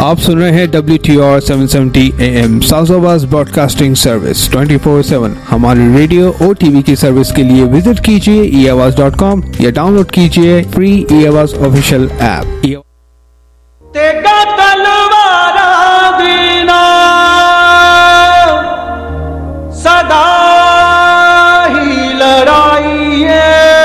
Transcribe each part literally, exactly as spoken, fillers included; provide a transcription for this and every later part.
आप सुन रहे हैं W T R seven seventy A M south broadcasting service twenty four seven. हमारी रेडियो और टीवी की सर्विस के लिए विजिट कीजिए ई आवाज डॉट कॉम या डाउनलोड कीजिए फ्री ई आवाज ऑफिशियल ऐप। तेगा तलवारा दीना सदा ही लड़ाई है,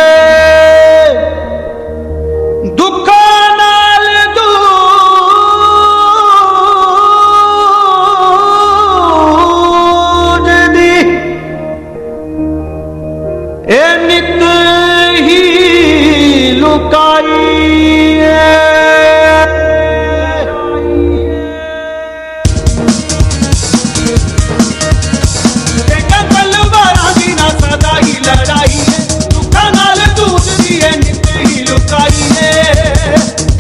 नित ही लुकाई तलवारा दीना सदा ही लड़ाई है, दुखा नाल दूध दी है नित ही लुकाई है।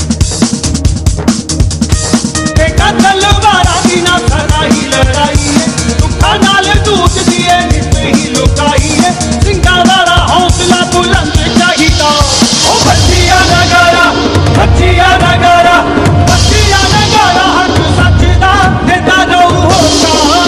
तलवारा दीना सदा ही लड़ाई है, दुखा नाल दूध दी है नित ही लुकाई है। सिंगारा हौसला बुलंद चाहिदा, ओ बच्चिया नगारा बच्चिया नगारा बच्चिया नगारा हक सच दा देता रहू होता।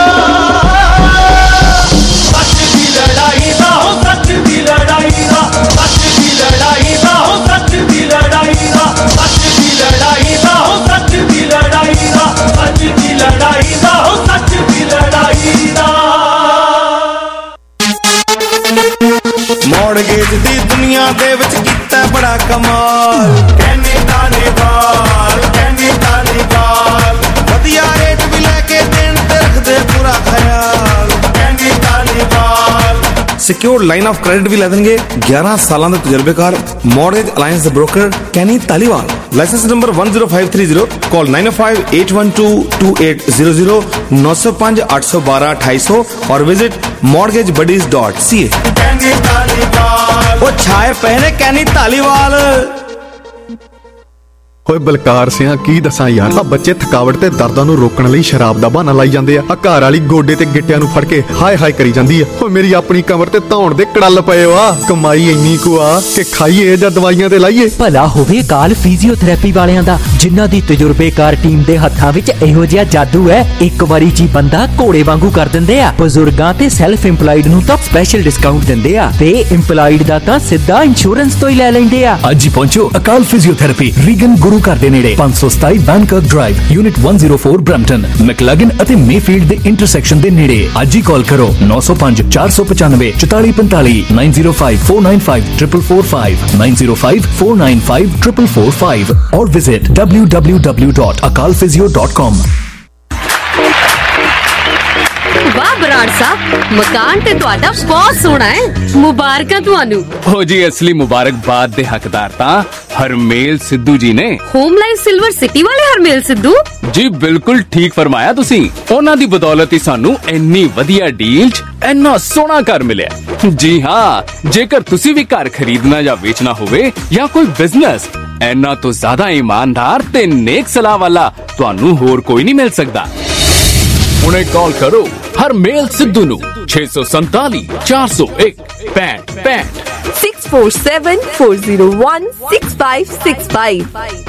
सच दी लड़ाई दा हो सच दी लड़ाई दा, सच दी लड़ाई दा हो सच दी लड़ाई दा, सच दी लड़ाई दा हो सच दी लड़ाई दा, सच दी लड़ाई दा हो सच दी लड़ाई दा। मॉडगेज दी दुनिया दे विच कीता बड़ा कमाल, कहने ताने वाल कहने ताने वाल, वधिया रेट भी लैके देन ते रखदे पूरा ख्याल, कहने ताने वाल। सिक्योर लाइन ऑफ क्रेडिट भी लै देंगे ग्यारह साल के तजुर्बेकार mortgage alliance broker Kenny Taliwal. License number one zero five three zero. Call nine five eight one two two eight zero zero, नौ सौ पांच आठ सौ बारह अठाई सौ और visit mortgage buddies dot C A. वो छाए पहने कैनी तालीवाल। होए बलकार सिंह की दसां यार, आ बच्चे थकावट ते दर्दां नूं रोकण लई शराब दा बहाना लाई जांदे आ। आ घर वाली गोडे ते गिट्टियां नूं फड़ के हाय हाय करी जांदी आ। होए मेरी अपनी कमर ते धौण दे कड़ल पए वा। कमाई इन्नी कु आ कि खाईए जां दवाइयां ते लाईए। भला होवे काल फिजियोथेरेपी वालियां दा, जिन्हां दी तजुर्बेकार टीम दे हत्थां विच इहो जिहा जादू है, एक वारी ची बंदा घोड़े वांगू कर दिंदे आ। बजुर्गां ते सैल्फ इंपलाइड नूं तां स्पैशल डिस्काउंट दिंदे आ ते इंपलाइड दा तां सिद्धा इंश्योरेंस तो ही लै लैंदे आ। अज ही पहुंचो अकाल फिजियोथेरेपी रीगन गुरु घर दे नेड़े पांच सौ सताई Bangkok drive unit one zero four Brampton McLaughlin अते मेफील्ड दे इंटरसेक्शन दे नेड़े। आज ही कॉल करो नौ सौ पांच चार सौ पचानवे चौताली पैंताली nine zero five four nine five triple four five nine zero five four nine five triple four five और visit W W W dot Akal physio dot com. वाह बराड़ साहब, मकान ते तुहाडा बहुत सोहना है, मुबारकां तुहानू। हो जी, असली मुबारकबाद दे हकदार तां हरमेल सिद्धू जी ने। होम लाइफ सिल्वर सिटी वाले हरमेल सिद्धू जी, बिल्कुल ठीक फरमाया तुसी। उन्हां दी बदौलत ही सानू इन्नी वधिया डील च इन्ना सोहना घर मिलिया। जी हाँ, जेकर तुसी भी घर खरीदना या बेचना होवे या कोई बिजनेस, इन्ना तो ज्यादा ईमानदार ते नेक सलाह वाला तुहानू होर कोई नहीं मिल सकदा। उन्हें कॉल करो हरमेल सिद्धू नू छे सौ संताली चार सौ एक पैंठ पैंठ six four seven four zero one six five six five.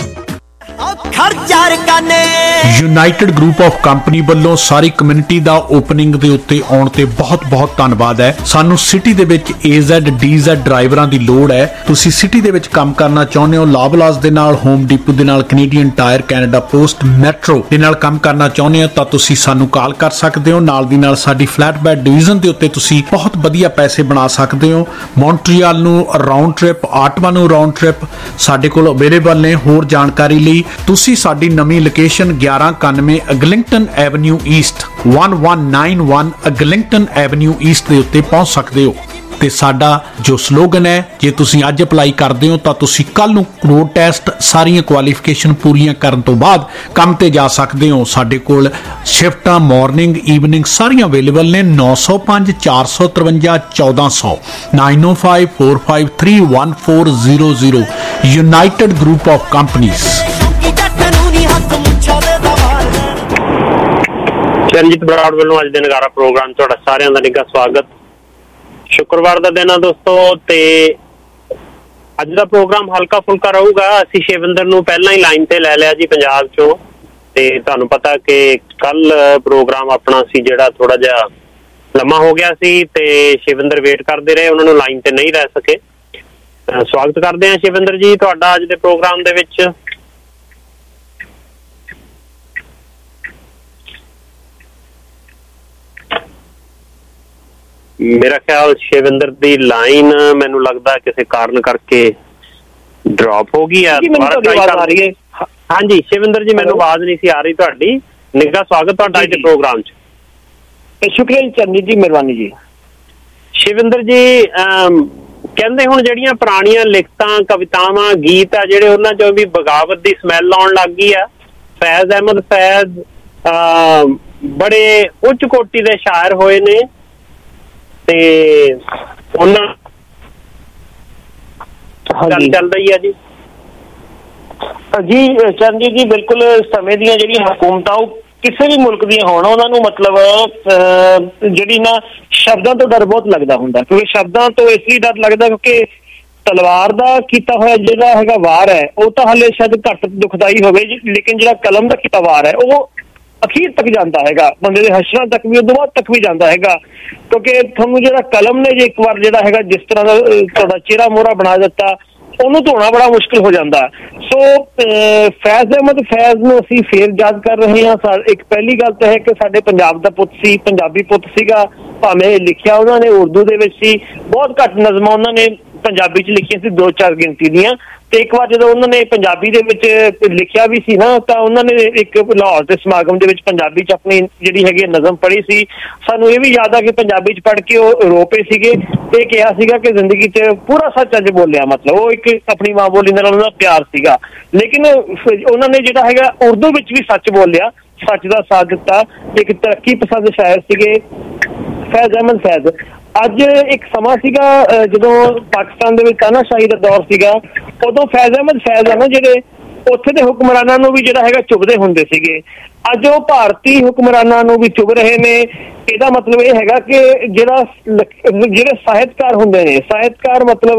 United group of company ਵੱਲੋਂ ਸਾਰੀ ਕਮਿਊਨਿਟੀ ਦਾ ਓਪਨਿੰਗ ਦੇ ਉੱਤੇ ਆਉਣ ਤੇ ਬਹੁਤ ਬਹੁਤ ਧੰਨਵਾਦ ਹੈ। ਸਾਨੂੰ ਸਿਟੀ ਦੇ ਵਿੱਚ ਏ ਜ਼ੈਡ ਡੀ ਜ਼ੈਡ ਡਰਾਈਵਰਾਂ ਦੀ ਲੋੜ ਹੈ। ਤੁਸੀਂ ਸਿਟੀ ਦੇ ਵਿੱਚ ਕੰਮ ਕਰਨਾ ਚਾਹੁੰਦੇ ਹੋ, ਲਾਬਲਾਸ ਦੇ ਨਾਲ, ਹੋਮ ਡਿਪੂ ਦੇ ਨਾਲ, Canadian Tire, Canada Post, Metro ਦੇ ਨਾਲ ਕੰਮ ਕਰਨਾ ਚਾਹੁੰਦੇ ਹੋ ਤਾਂ ਤੁਸੀਂ ਸਾਨੂੰ ਕਾਲ ਕਰ ਸਕਦੇ ਹੋ। ਨਾਲ ਦੀ ਨਾਲ ਸਾਡੀ ਫਲੈਟ ਬੈਡ ਡਿਵੀਜ਼ਨ ਦੇ ਉੱਤੇ ਤੁਸੀਂ ਬਹੁਤ ਵਧੀਆ ਪੈਸੇ ਬਣਾ ਸਕਦੇ ਹੋ। ਮੌਂਟਰੀਅਲ ਨੂੰ ਰਾਉਂਡ ਟ੍ਰਿਪ, ਆਟਵਾ ਨੂੰ ਰਾਉਂਡ ਟ੍ਰਿਪ ਸਾਡੇ ਕੋਲ ਅਵੇਲੇਬਲ ਨੇ। ਹੋਰ ਜਾਣਕਾਰੀ ਲਈ ਤੁਸੀਂ ਸਾਡੀ ਨਵੀਂ ਲੋਕੇਸ਼ਨ ਗਿਆਰਾਂ ਇਕਾਨਵੇਂ ਅਗਲਿੰਗਟਨ ਐਵਨਿਊ ਈਸਟ ਇੱਕ ਇੱਕ ਨੌਂ ਇੱਕ ਅਗਲਿੰਗਟਨ ਐਵਨਿਊ ਈਸਟ ਦੇ ਉੱਤੇ ਪਹੁੰਚ ਸਕਦੇ ਹੋ। ਤੇ ਸਾਡਾ ਜੋ ਸਲੋਗਨ ਹੈ, ਜੇ ਤੁਸੀਂ ਅੱਜ ਅਪਲਾਈ ਕਰਦੇ ਹੋ ਤਾਂ ਤੁਸੀਂ ਕੱਲ ਨੂੰ ਰੋਡ ਟੈਸਟ ਸਾਰੀਆਂ ਕੁਆਲੀਫਿਕੇਸ਼ਨ ਪੂਰੀਆਂ ਕਰਨ ਤੋਂ ਬਾਅਦ ਕੰਮ ਤੇ ਜਾ ਸਕਦੇ ਹੋ। ਸਾਡੇ ਕੋਲ ਸ਼ਿਫਟਾਂ ਮਾਰਨਿੰਗ ਈਵਨਿੰਗ ਸਾਰੀਆਂ ਅਵੇਲੇਬਲ ਨੇ। ਨੌ ਸੌ ਪੰਜ ਚਾਰ ਸੌ ਤਰਵੰਜਾ ਚੌਦਾਂ ਸੌ nine o five four five three one four zero zero united group of companies. Charanjit Brar ਵੱਲੋਂ ਅੱਜ ਦੇ ਨਗਾਰਾ ਪ੍ਰੋਗਰਾਮ ਤੁਹਾਡਾ ਸਾਰਿਆਂ ਦਾ ਨਿੱਘਾ ਸਵਾਗਤ। ਸ਼ੁੱਕਰਵਾਰ ਦਾ ਦਿਨ ਆ ਦੋਸਤੋ, ਤੇ ਅੱਜ ਦਾ ਪ੍ਰੋਗਰਾਮ ਹਲਕਾ ਫੁਲਕਾ ਰਹੂਗਾ। ਅਸੀਂ ਸ਼ਿਵਿੰਦਰ ਨੂੰ ਪਹਿਲਾਂ ਹੀ ਲਾਈਨ ਤੇ ਲੈ ਲਿਆ ਜੀ ਪੰਜਾਬ ਚੋਂ, ਤੇ ਤੁਹਾਨੂੰ ਪਤਾ ਕਿ ਕੱਲ ਪ੍ਰੋਗਰਾਮ ਆਪਣਾ ਸੀ ਜਿਹੜਾ ਥੋੜਾ ਜਿਹਾ ਲੰਮਾ ਹੋ ਗਿਆ ਸੀ ਤੇ ਸ਼ਿਵਿੰਦਰ ਵੇਟ ਕਰਦੇ ਰਹੇ, ਉਹਨਾਂ ਨੂੰ ਲਾਈਨ ਤੇ ਨਹੀਂ ਰਹਿ ਸਕੇ। ਸਵਾਗਤ ਕਰਦੇ ਹਾਂ ਸ਼ਿਵਿੰਦਰ ਜੀ ਤੁਹਾਡਾ ਅੱਜ ਦੇ ਪ੍ਰੋਗਰਾਮ ਦੇ ਵਿੱਚ। ਮੇਰਾ ਖਿਆਲ ਸ਼ਿਵਿੰਦਰ ਦੀ ਲਾਈਨ ਮੈਨੂੰ ਲੱਗਦਾ ਕਿਸੇ ਕਾਰਨ ਕਰਕੇ ਡ੍ਰੌਪ ਹੋ ਗਈ ਹੈ। ਹਾਂਜੀ ਸ਼ਿਵਿੰਦਰ ਜੀ, ਮੈਨੂੰ ਆਵਾਜ਼ ਨਹੀਂ ਸੀ ਆ ਰਹੀ ਤੁਹਾਡੀ। ਨਿੱਘਾ ਸਵਾਗਤ ਤੁਹਾਡਾ ਅੱਜ ਦੇ ਪ੍ਰੋਗਰਾਮ 'ਚ। ਸ਼ੁਕਰੀਆ ਜੀ ਚਰਨਜੀਤ ਜੀ, ਮਿਹਰਬਾਨੀ ਜੀ। ਸ਼ਿਵਿੰਦਰ ਜੀ, ਕਹਿੰਦੇ ਹੁਣ ਜਿਹੜੀਆਂ ਪੁਰਾਣੀਆਂ ਲਿਖਤਾਂ, ਕਵਿਤਾਵਾਂ, ਗੀਤ ਆ ਜਿਹੜੇ, ਉਹਨਾਂ 'ਚੋਂ ਵੀ ਬਗਾਵਤ ਦੀ ਸਮੈਲ ਆਉਣ ਲੱਗ ਗਈ ਆ। ਫੈਜ਼ ਅਹਿਮਦ ਫੈਜ਼ ਬੜੇ ਉੱਚ ਕੋਟੀ ਦੇ ਸ਼ਾਇਰ ਹੋਏ ਨੇ ਤੇ ਉਹਨਾਂ ਗੱਲ ਚੱਲ ਰਹੀ ਹੈ ਜੀ। ਜੀ ਚਰਨਜੀਤ ਜੀ, ਬਿਲਕੁਲ ਸਮੇਂ ਦੀਆਂ ਜਿਹੜੀਆਂ ਹਕੂਮਤਾਂ ਉਹ ਕਿਸੇ ਵੀ ਮੁਲਕ ਦੀਆਂ ਹੋਣ, ਉਹਨਾਂ ਨੂੰ ਮਤਲਬ ਜਿਹੜੀ ਨਾ ਸ਼ਬਦਾਂ ਤੋਂ ਡਰ ਬਹੁਤ ਲੱਗਦਾ ਹੁੰਦਾ, ਕਿਉਂਕਿ ਸ਼ਬਦਾਂ ਤੋਂ ਇਸ ਲਈ ਡਰ ਲੱਗਦਾ ਕਿਉਂਕਿ ਤਲਵਾਰ ਦਾ ਕੀਤਾ ਹੋਇਆ ਜਿਹੜਾ ਹੈਗਾ ਵਾਰ ਹੈ ਉਹ ਤਾਂ ਹਾਲੇ ਸ਼ਾਇਦ ਘੱਟ ਦੁਖਦਾਈ ਹੋਵੇ, ਲੇਕਿਨ ਜਿਹੜਾ ਕਲਮ ਦਾ ਕੀਤਾ ਵਾਰ ਹੈ ਉਹ ਅਖੀਰ ਤੱਕ ਜਾਂਦਾ ਹੈਗਾ, ਬੰਦੇ ਦੇ ਹਸ਼ਰਾਂ ਤੱਕ ਵੀ, ਉਦੋਂ ਬਾਅਦ ਤੱਕ ਵੀ ਜਾਂਦਾ ਹੈਗਾ। ਕਿਉਂਕਿ ਤੁਹਾਨੂੰ ਜਿਹੜਾ ਕਲਮ ਨੇ ਜੇ ਇੱਕ ਵਾਰ ਜਿਹੜਾ ਹੈਗਾ ਜਿਸ ਤਰ੍ਹਾਂ ਦਾ ਤੁਹਾਡਾ ਚਿਹਰਾ ਮੋਹਰਾ ਬਣਾ ਦਿੱਤਾ, ਉਹਨੂੰ ਧੋਣਾ ਬੜਾ ਮੁਸ਼ਕਿਲ ਹੋ ਜਾਂਦਾ। ਸੋ ਫੈਜ਼ ਅਹਿਮਦ ਫੈਜ਼ ਨੂੰ ਅਸੀਂ ਫੇਰ ਯਾਦ ਕਰ ਰਹੇ ਹਾਂ। ਇੱਕ ਪਹਿਲੀ ਗੱਲ ਤਾਂ ਹੈ ਕਿ ਸਾਡੇ ਪੰਜਾਬ ਦਾ ਪੁੱਤ ਸੀ, ਪੰਜਾਬੀ ਪੁੱਤ ਸੀਗਾ, ਭਾਵੇਂ ਲਿਖਿਆ ਉਹਨਾਂ ਨੇ ਉਰਦੂ ਦੇ ਵਿੱਚ ਸੀ, ਬਹੁਤ ਘੱਟ ਨਜ਼ਮਾਂ ਉਹਨਾਂ ਨੇ ਪੰਜਾਬੀ 'ਚ ਲਿਖੀਆਂ ਸੀ, ਦੋ ਚਾਰ ਗਿਣਤੀ ਦੀਆਂ। ਤੇ ਇੱਕ ਵਾਰ ਜਦੋਂ ਉਹਨਾਂ ਨੇ ਪੰਜਾਬੀ ਦੇ ਵਿੱਚ ਲਿਖਿਆ ਵੀ ਸੀ ਨਾ, ਤਾਂ ਉਹਨਾਂ ਨੇ ਇੱਕ ਲਾਹੌਰ ਦੇ ਸਮਾਗਮ ਦੇ ਵਿੱਚ ਪੰਜਾਬੀ 'ਚ ਆਪਣੀ ਜਿਹੜੀ ਹੈਗੀ ਨਜ਼ਮ ਪੜ੍ਹੀ ਸੀ। ਸਾਨੂੰ ਇਹ ਵੀ ਯਾਦ ਆ ਕਿ ਪੰਜਾਬੀ 'ਚ ਪੜ੍ਹ ਕੇ ਉਹ ਰੋ ਪਏ ਸੀਗੇ ਤੇ ਕਿਹਾ ਸੀਗਾ ਕਿ ਜ਼ਿੰਦਗੀ 'ਚ ਪੂਰਾ ਸੱਚ ਅੱਜ ਬੋਲਿਆ, ਮਤਲਬ ਉਹ ਇੱਕ ਆਪਣੀ ਮਾਂ ਬੋਲੀ ਨਾਲ ਉਹਨਾਂ ਦਾ ਪਿਆਰ ਸੀਗਾ। ਲੇਕਿਨ ਉਹਨਾਂ ਨੇ ਜਿਹੜਾ ਹੈਗਾ ਉਰਦੂ ਵਿੱਚ ਵੀ ਸੱਚ ਬੋਲਿਆ, ਸੱਚ ਦਾ ਸਾਥ ਦਿੱਤਾ। ਇੱਕ ਤਰੱਕੀ ਪਸੰਦ ਸ਼ਾਇਰ ਸੀਗੇ ਫੈਜ਼ ਅਹਿਮਦ ਫੈਜ਼। ਅੱਜ ਇੱਕ ਸਮਾਂ ਸੀਗਾ ਜਦੋਂ ਪਾਕਿਸਤਾਨ ਦੇ ਵਿੱਚ ਤਾਨਾਸ਼ਾਹੀ ਦਾ ਦੌਰ ਸੀਗਾ, ਉਦੋਂ ਫੈਜ਼ ਅਹਿਮਦ ਫੈਜ਼ ਆ ਨਾ ਜਿਹੜੇ ਉੱਥੇ ਦੇ ਹੁਕਮਰਾਨਾਂ ਨੂੰ ਵੀ ਜਿਹੜਾ ਹੈਗਾ ਚੁਭਦੇ ਹੁੰਦੇ ਸੀਗੇ। ਅੱਜ ਉਹ ਭਾਰਤੀ ਹੁਕਮਰਾਨਾਂ ਨੂੰ ਵੀ ਚੁਭ ਰਹੇ ਨੇ। ਇਹਦਾ ਮਤਲਬ ਇਹ ਹੈਗਾ ਕਿ ਜਿਹੜਾ ਜਿਹੜੇ ਸਾਹਿਤਕਾਰ ਹੁੰਦੇ ਨੇ, ਸਾਹਿਤਕਾਰ ਮਤਲਬ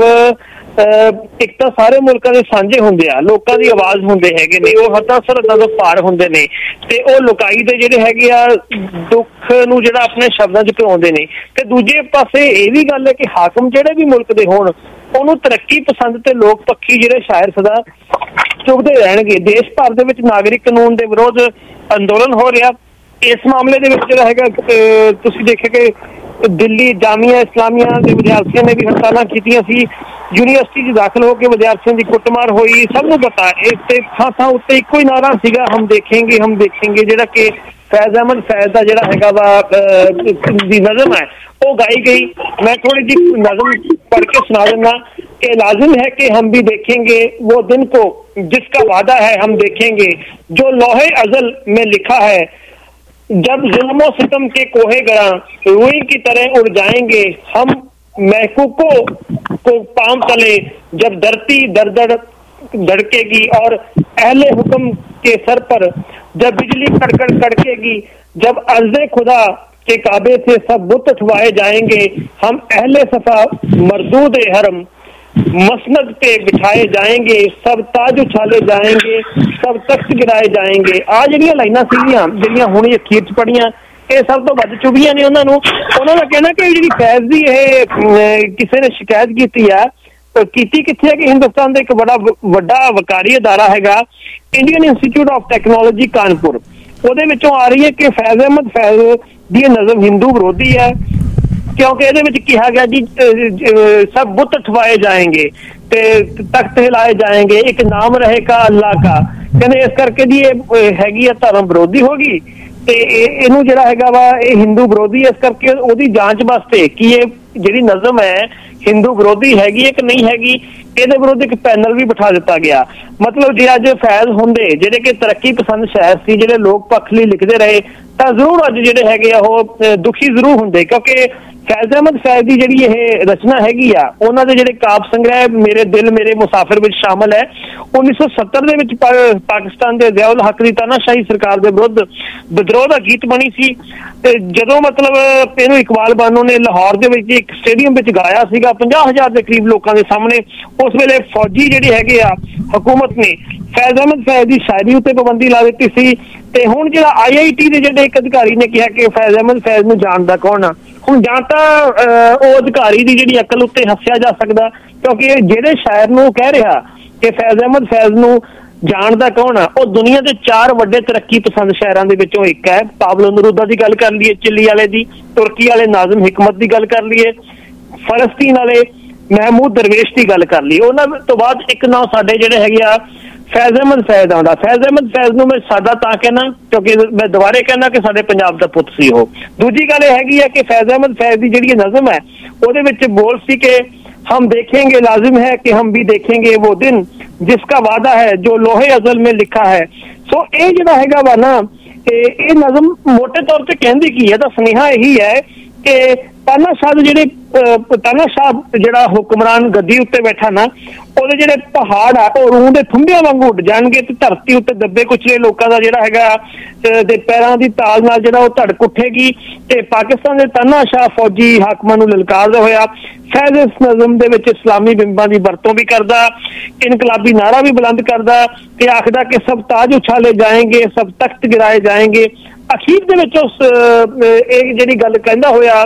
ਇੱਕ ਤਾਂ ਸਾਰੇ ਮੁਲਕਾਂ ਦੇ ਸਾਂਝੇ ਹੁੰਦੇ ਆ, ਲੋਕਾਂ ਦੀ ਆਵਾਜ਼ ਹੁੰਦੇ ਹੈਗੇ ਨੇ, ਉਹ ਹੱਦਾਂ ਸਰਹੱਦਾਂ ਤੋਂ ਪਾਰ ਹੁੰਦੇ ਨੇ ਤੇ ਉਹ ਲੁਕਾਈ ਦੇ ਜਿਹੜੇ ਹੈਗੇ ਆ ਦੁੱਖ ਨੂੰ ਜਿਹੜਾ ਆਪਣੇ ਸ਼ਬਦਾਂ 'ਚ ਪਿਆਉਂਦੇ ਨੇ। ਤੇ ਦੂਜੇ ਪਾਸੇ ਇਹ ਵੀ ਗੱਲ ਹੈ ਕਿ ਹਾਕਮ ਜਿਹੜੇ ਵੀ ਮੁਲਕ ਦੇ ਹੋਣ, ਉਹਨੂੰ ਤਰੱਕੀ ਪਸੰਦ ਤੇ ਲੋਕ ਪੱਖੀ ਜਿਹੜੇ ਸ਼ਾਇਰ ਸਦਾ ਚੁਭਦੇ ਰਹਿਣਗੇ। ਦੇਸ਼ ਭਰ ਦੇ ਵਿੱਚ ਨਾਗਰਿਕ ਕਾਨੂੰਨ ਦੇ ਵਿਰੋਧ ਅੰਦੋਲਨ ਹੋ ਰਿਹਾ। ਇਸ ਮਾਮਲੇ ਦੇ ਵਿੱਚ ਜਿਹੜਾ ਹੈਗਾ ਤੁਸੀਂ ਦੇਖਿਆ ਕਿ ਦਿੱਲੀ ਜਾਮੀਆ ਇਸਲਾਮੀਆ ਦੇ ਵਿਦਿਆਰਥੀਆਂ ਨੇ ਵੀ ਹੜਤਾਲਾਂ ਕੀਤੀਆਂ ਸੀ, ਯੂਨੀਵਰਸਿਟੀ 'ਚ ਦਾਖਲ ਹੋ ਕੇ ਵਿਦਿਆਰਥੀਆਂ ਦੀ ਕੁੱਟਮਾਰ ਹੋਈ। ਸਭ ਨੂੰ ਪਤਾ ਇਸ ਤੇ ਥਾਂ ਥਾਂ ਉੱਤੇ ਇੱਕੋ ਹੀ ਨਾਰਾ ਸੀਗਾ, ਹਮ ਦੇਖੇਂਗੇ ਹਮ ਦੇਖੇਂਗੇ, ਜਿਹੜਾ ਕਿ ਫੈਜ਼ ਅਹਿਮਦ ਫੈਜ਼ ਦਾ ਜਿਹੜਾ ਹੈਗਾ ਵਾ ਦੀ ਨਜ਼ਮ ਹੈ ਉਹ ਗਾਈ गई। मैं थोड़ी सी नज़म पढ़ के सुना देना कि लाजिम है कि हम भी देखेंगे वो दिन को जिसका वादा है हम देखेंगे, जो लोहे अजल में लिखा है, जब जुल्मों सितम के कोहे गरा रूई की तरह उड़ जाएंगे हम, महकूकों को पांव तले जब धरती दर दर धड़केगी और अहले हुक्म के सर पर जब बिजली कड़कड़ कड़केगी, जब अर्ज़े खुदा के काबे से सब बुत उठवाए जाएंगे हम, अहले सफा मरदूद हरम मसनद पे बिठाए जाएंगे, सब ताज उछाले जाएंगे, सब तख्त गिराए जाएंगे। आ ਜਿਹੜੀਆਂ ਲਾਈਨਾਂ ਸੀਗੀਆਂ ਜਿਹੜੀਆਂ ਹੁਣ ਅਖੀਰ 'ਚ ਪੜੀਆਂ, ਇਹ ਸਭ ਤੋਂ ਵੱਧ ਚੁਭੀਆਂ ਨੇ ਉਹਨਾਂ ਨੂੰ। ਉਹਨਾਂ ਦਾ ਕਹਿਣਾ ਕਿ ਜਿਹੜੀ ਫੈਜ਼ ਦੀ ਇਹ ਕਿਸੇ ਨੇ ਸ਼ਿਕਾਇਤ ਕੀਤੀ ਆ, ਕੀਤੀ ਕਿੱਥੇ ਹੈ ਕਿ ਹਿੰਦੁਸਤਾਨ ਦਾ ਇੱਕ ਬੜਾ ਵੱਡਾ ਵਕਾਰੀ ਅਦਾਰਾ ਹੈਗਾ Indian Institute of Technology Kanpur, ਉਹਦੇ ਵਿੱਚੋਂ ਆ ਰਹੀ ਹੈ ਕਿ ਫੈਜ਼ ਅਹਿਮਦ ਫੈਜ਼ ਦੀ ਨਜ਼ਮ ਹਿੰਦੂ ਵਿਰੋਧੀ ਹੈ, ਕਿਉਂਕਿ ਇਹਦੇ ਵਿੱਚ ਕਿਹਾ ਗਿਆ ਜੀ ਸਭ ਬੁੱਤ ਉਠਵਾਏ ਜਾਏਂਗੇ ਤੇ ਤਖਤ ਹਿਲਾਏ ਜਾਏਂਗੇ, ਇੱਕ ਨਾਮ ਰਹੇਗਾ ਅੱਲਾਹ ਕਾ। ਕਹਿੰਦੇ ਇਸ ਕਰਕੇ ਜੀ ਇਹ ਹੈਗੀ ਆ ਧਰਮ ਵਿਰੋਧੀ ਹੋ ਗਈ ਤੇ ਇਹਨੂੰ ਜਿਹੜਾ ਹੈਗਾ ਵਾ ਇਹ ਹਿੰਦੂ ਵਿਰੋਧੀ, ਇਸ ਕਰਕੇ ਉਹਦੀ ਜਾਂਚ ਵਾਸਤੇ ਕਿ ਇਹ ਜਿਹੜੀ ਨਜ਼ਮ ਹੈ ਹਿੰਦੂ ਵਿਰੋਧੀ ਹੈਗੀ ਹੈ ਕਿ ਨਹੀਂ ਹੈਗੀ, ਇਹਦੇ ਵਿਰੁੱਧ ਇੱਕ ਪੈਨਲ ਵੀ ਬਿਠਾ ਦਿੱਤਾ ਗਿਆ। ਮਤਲਬ ਜੇ ਅੱਜ ਫੈਜ਼ ਹੁੰਦੇ ਜਿਹੜੇ ਕਿ ਤਰੱਕੀ ਪਸੰਦ ਸ਼ਾਇਰ ਸੀ, ਜਿਹੜੇ ਲੋਕ ਪੱਖ ਲਈ ਲਿਖਦੇ ਰਹੇ, ਤਾਂ ਜ਼ਰੂਰ ਅੱਜ ਜਿਹੜੇ ਹੈਗੇ ਆ ਉਹ ਦੁਖੀ ਜ਼ਰੂਰ ਹੁੰਦੇ, ਕਿਉਂਕਿ ਫੈਜ਼ ਅਹਿਮਦ ਫੈਜ਼ ਦੀ ਜਿਹੜੀ ਇਹ ਰਚਨਾ ਹੈਗੀ ਆ, ਉਹਨਾਂ ਦੇ ਜਿਹੜੇ ਕਾਵਿ ਸੰਗ੍ਰਹਿ ਮੇਰੇ ਦਿਲ ਮੇਰੇ ਮੁਸਾਫਿਰ ਵਿੱਚ ਸ਼ਾਮਲ ਹੈ। ਉੱਨੀ ਸੌ ਸੱਤਰ ਦੇ ਵਿੱਚ ਪਾਕਿਸਤਾਨ ਦੇ ਜ਼ਿਆਉਲ ਹੱਕ ਦੀ ਤਾਨਾਸ਼ਾਹੀ ਸਰਕਾਰ ਦੇ ਵਿਰੁੱਧ ਵਿਦਰੋਹ ਦਾ ਗੀਤ ਬਣੀ ਸੀ। ਤੇ ਜਦੋਂ ਮਤਲਬ ਇਹਨੂੰ ਇਕਬਾਲ ਬਾਨੋ ਨੇ ਲਾਹੌਰ ਦੇ ਵਿੱਚ ਇੱਕ ਸਟੇਡੀਅਮ ਵਿੱਚ ਗਾਇਆ ਸੀਗਾ ਪੰਜਾਹ ਹਜ਼ਾਰ ਦੇ ਕਰੀਬ ਲੋਕਾਂ ਦੇ ਸਾਹਮਣੇ, ਉਸ ਵੇਲੇ ਫੌਜੀ ਜਿਹੜੇ ਹੈਗੇ ਆ ਹਕੂਮਤ ਨੇ ਫੈਜ਼ ਅਹਿਮਦ ਫੈਜ਼ ਦੀ ਸ਼ਾਇਰੀ ਉੱਤੇ ਪਾਬੰਦੀ ਲਾ ਦਿੱਤੀ ਸੀ। ਤੇ ਹੁਣ ਜਿਹੜਾ ਆਈ ਆਈ ਟੀ ਦੇ ਜਿਹੜੇ ਇੱਕ ਅਧਿਕਾਰੀ ਨੇ ਕਿਹਾ ਕਿ ਫੈਜ਼ ਅਹਿਮਦ ਫੈਜ਼ ਨੂੰ ਜਾਣਦਾ ਕੌਣ ਆ, ਹੁਣ ਜਾਂ ਤਾਂ ਉਹ ਅਧਿਕਾਰੀ ਦੀ ਜਿਹੜੀ ਅਕਲ ਉੱਤੇ ਹੱਸਿਆ ਜਾ ਸਕਦਾ, ਕਿਉਂਕਿ ਜਿਹੜੇ ਸ਼ਾਇਰ ਨੂੰ ਕਹਿ ਰਿਹਾ ਕਿ ਫੈਜ਼ ਅਹਿਮਦ ਫੈਜ਼ ਨੂੰ ਜਾਣਦਾ ਕੌਣ ਆ, ਉਹ ਦੁਨੀਆ ਦੇ ਚਾਰ ਵੱਡੇ ਤਰੱਕੀ ਪਸੰਦ ਸ਼ਾਇਰਾਂ ਦੇ ਵਿੱਚੋਂ ਇੱਕ ਹੈ। ਪਾਬਲੋ ਨਰੂਦਾ ਦੀ ਗੱਲ ਕਰ ਲਈਏ, ਚਿੱਲੀ ਵਾਲੇ ਦੀ, ਤੁਰਕੀ ਵਾਲੇ ਨਾਜ਼ਮ ਹਿਕਮਤ ਦੀ ਗੱਲ ਕਰ ਲਈਏ, ਫਲਸਤੀਨ ਵਾਲੇ ਮਹਿਮੂਦ ਦਰਵੇਸ਼ ਦੀ ਗੱਲ ਕਰ ਲਈ, ਉਹਨਾਂ ਤੋਂ ਬਾਅਦ ਇੱਕ ਨਾਂ ਸਾਡੇ ਜਿਹੜੇ ਹੈਗੇ ਆ ਫੈਜ਼ ਅਹਿਮਦ ਫੈਜ਼ ਆਉਂਦਾ। ਫੈਜ਼ ਅਹਿਮਦ ਫੈਜ਼ ਨੂੰ ਮੈਂ ਸਾਦਾ ਤਾਂ ਕਹਿਣਾ ਕਿਉਂਕਿ ਮੈਂ ਦੁਬਾਰੇ ਕਹਿਣਾ ਕਿ ਸਾਡੇ ਪੰਜਾਬ ਦਾ ਪੁੱਤ ਸੀ ਉਹ। ਦੂਜੀ ਗੱਲ ਇਹ ਹੈਗੀ ਹੈ ਕਿ ਫੈਜ਼ ਅਹਿਮਦ ਫੈਜ਼ ਦੀ ਜਿਹੜੀ ਨਜ਼ਮ ਹੈ ਉਹਦੇ ਵਿੱਚ ਬੋਲ ਸੀ ਕਿ हम देखेंगे लाजिम है कि हम भी देखेंगे वो दिन जिसका वादा है जो लोहे अजल में लिखा है। सो ये जिहड़ा हैगा वा ना ये नज़म मोटे तौर पर कहंदी की है, तो सुनेहा यही है कि तानाशाह ਜਿਹੜੇ ਤਾਨਾਸ਼ਾਹ ਜਿਹੜਾ ਹੁਕਮਰਾਨ ਗੱਦੀ ਉੱਤੇ ਬੈਠਾ ਨਾ, ਉਹਦੇ ਜਿਹੜੇ ਪਹਾੜ ਆ ਉਹ ਰੂਹ ਦੇ ਥੰਬਿਆਂ ਵਾਂਗੂ ਉੱਡ ਜਾਣਗੇ ਤੇ ਧਰਤੀ ਉੱਤੇ ਦੱਬੇ ਕੁਚਲੇ ਲੋਕਾਂ ਦਾ ਜਿਹੜਾ ਹੈਗਾ ਦੇ ਪੈਰਾਂ ਦੀ ਤਾਲ ਨਾਲ ਜਿਹੜਾ ਉਹ ਧੜਕ ਉੱਠੇਗੀ। ਤੇ ਪਾਕਿਸਤਾਨ ਦੇ ਤਾਨਾਸ਼ਾਹ ਫੌਜੀ ਹਾਕਮਾਂ ਨੂੰ ਲਲਕਾਰਦਾ ਹੋਇਆ ਫੈਜ਼ ਇਸ ਨਜ਼ਮ ਦੇ ਵਿੱਚ ਇਸਲਾਮੀ ਬਿੰਬਾਂ ਦੀ ਵਰਤੋਂ ਵੀ ਕਰਦਾ, ਇਨਕਲਾਬੀ ਨਾਰਾ ਵੀ ਬੁਲੰਦ ਕਰਦਾ ਤੇ ਆਖਦਾ ਕਿ ਸਭ ਤਾਜ ਉਛਾਲੇ ਜਾਏਂਗੇ, ਸਭ ਤਖਤ ਗਿਰਾਏ ਜਾਏਂਗੇ। ਅਖੀਰ ਦੇ ਵਿੱਚ ਉਸ ਇਹ ਜਿਹੜੀ ਗੱਲ ਕਹਿੰਦਾ ਹੋਇਆ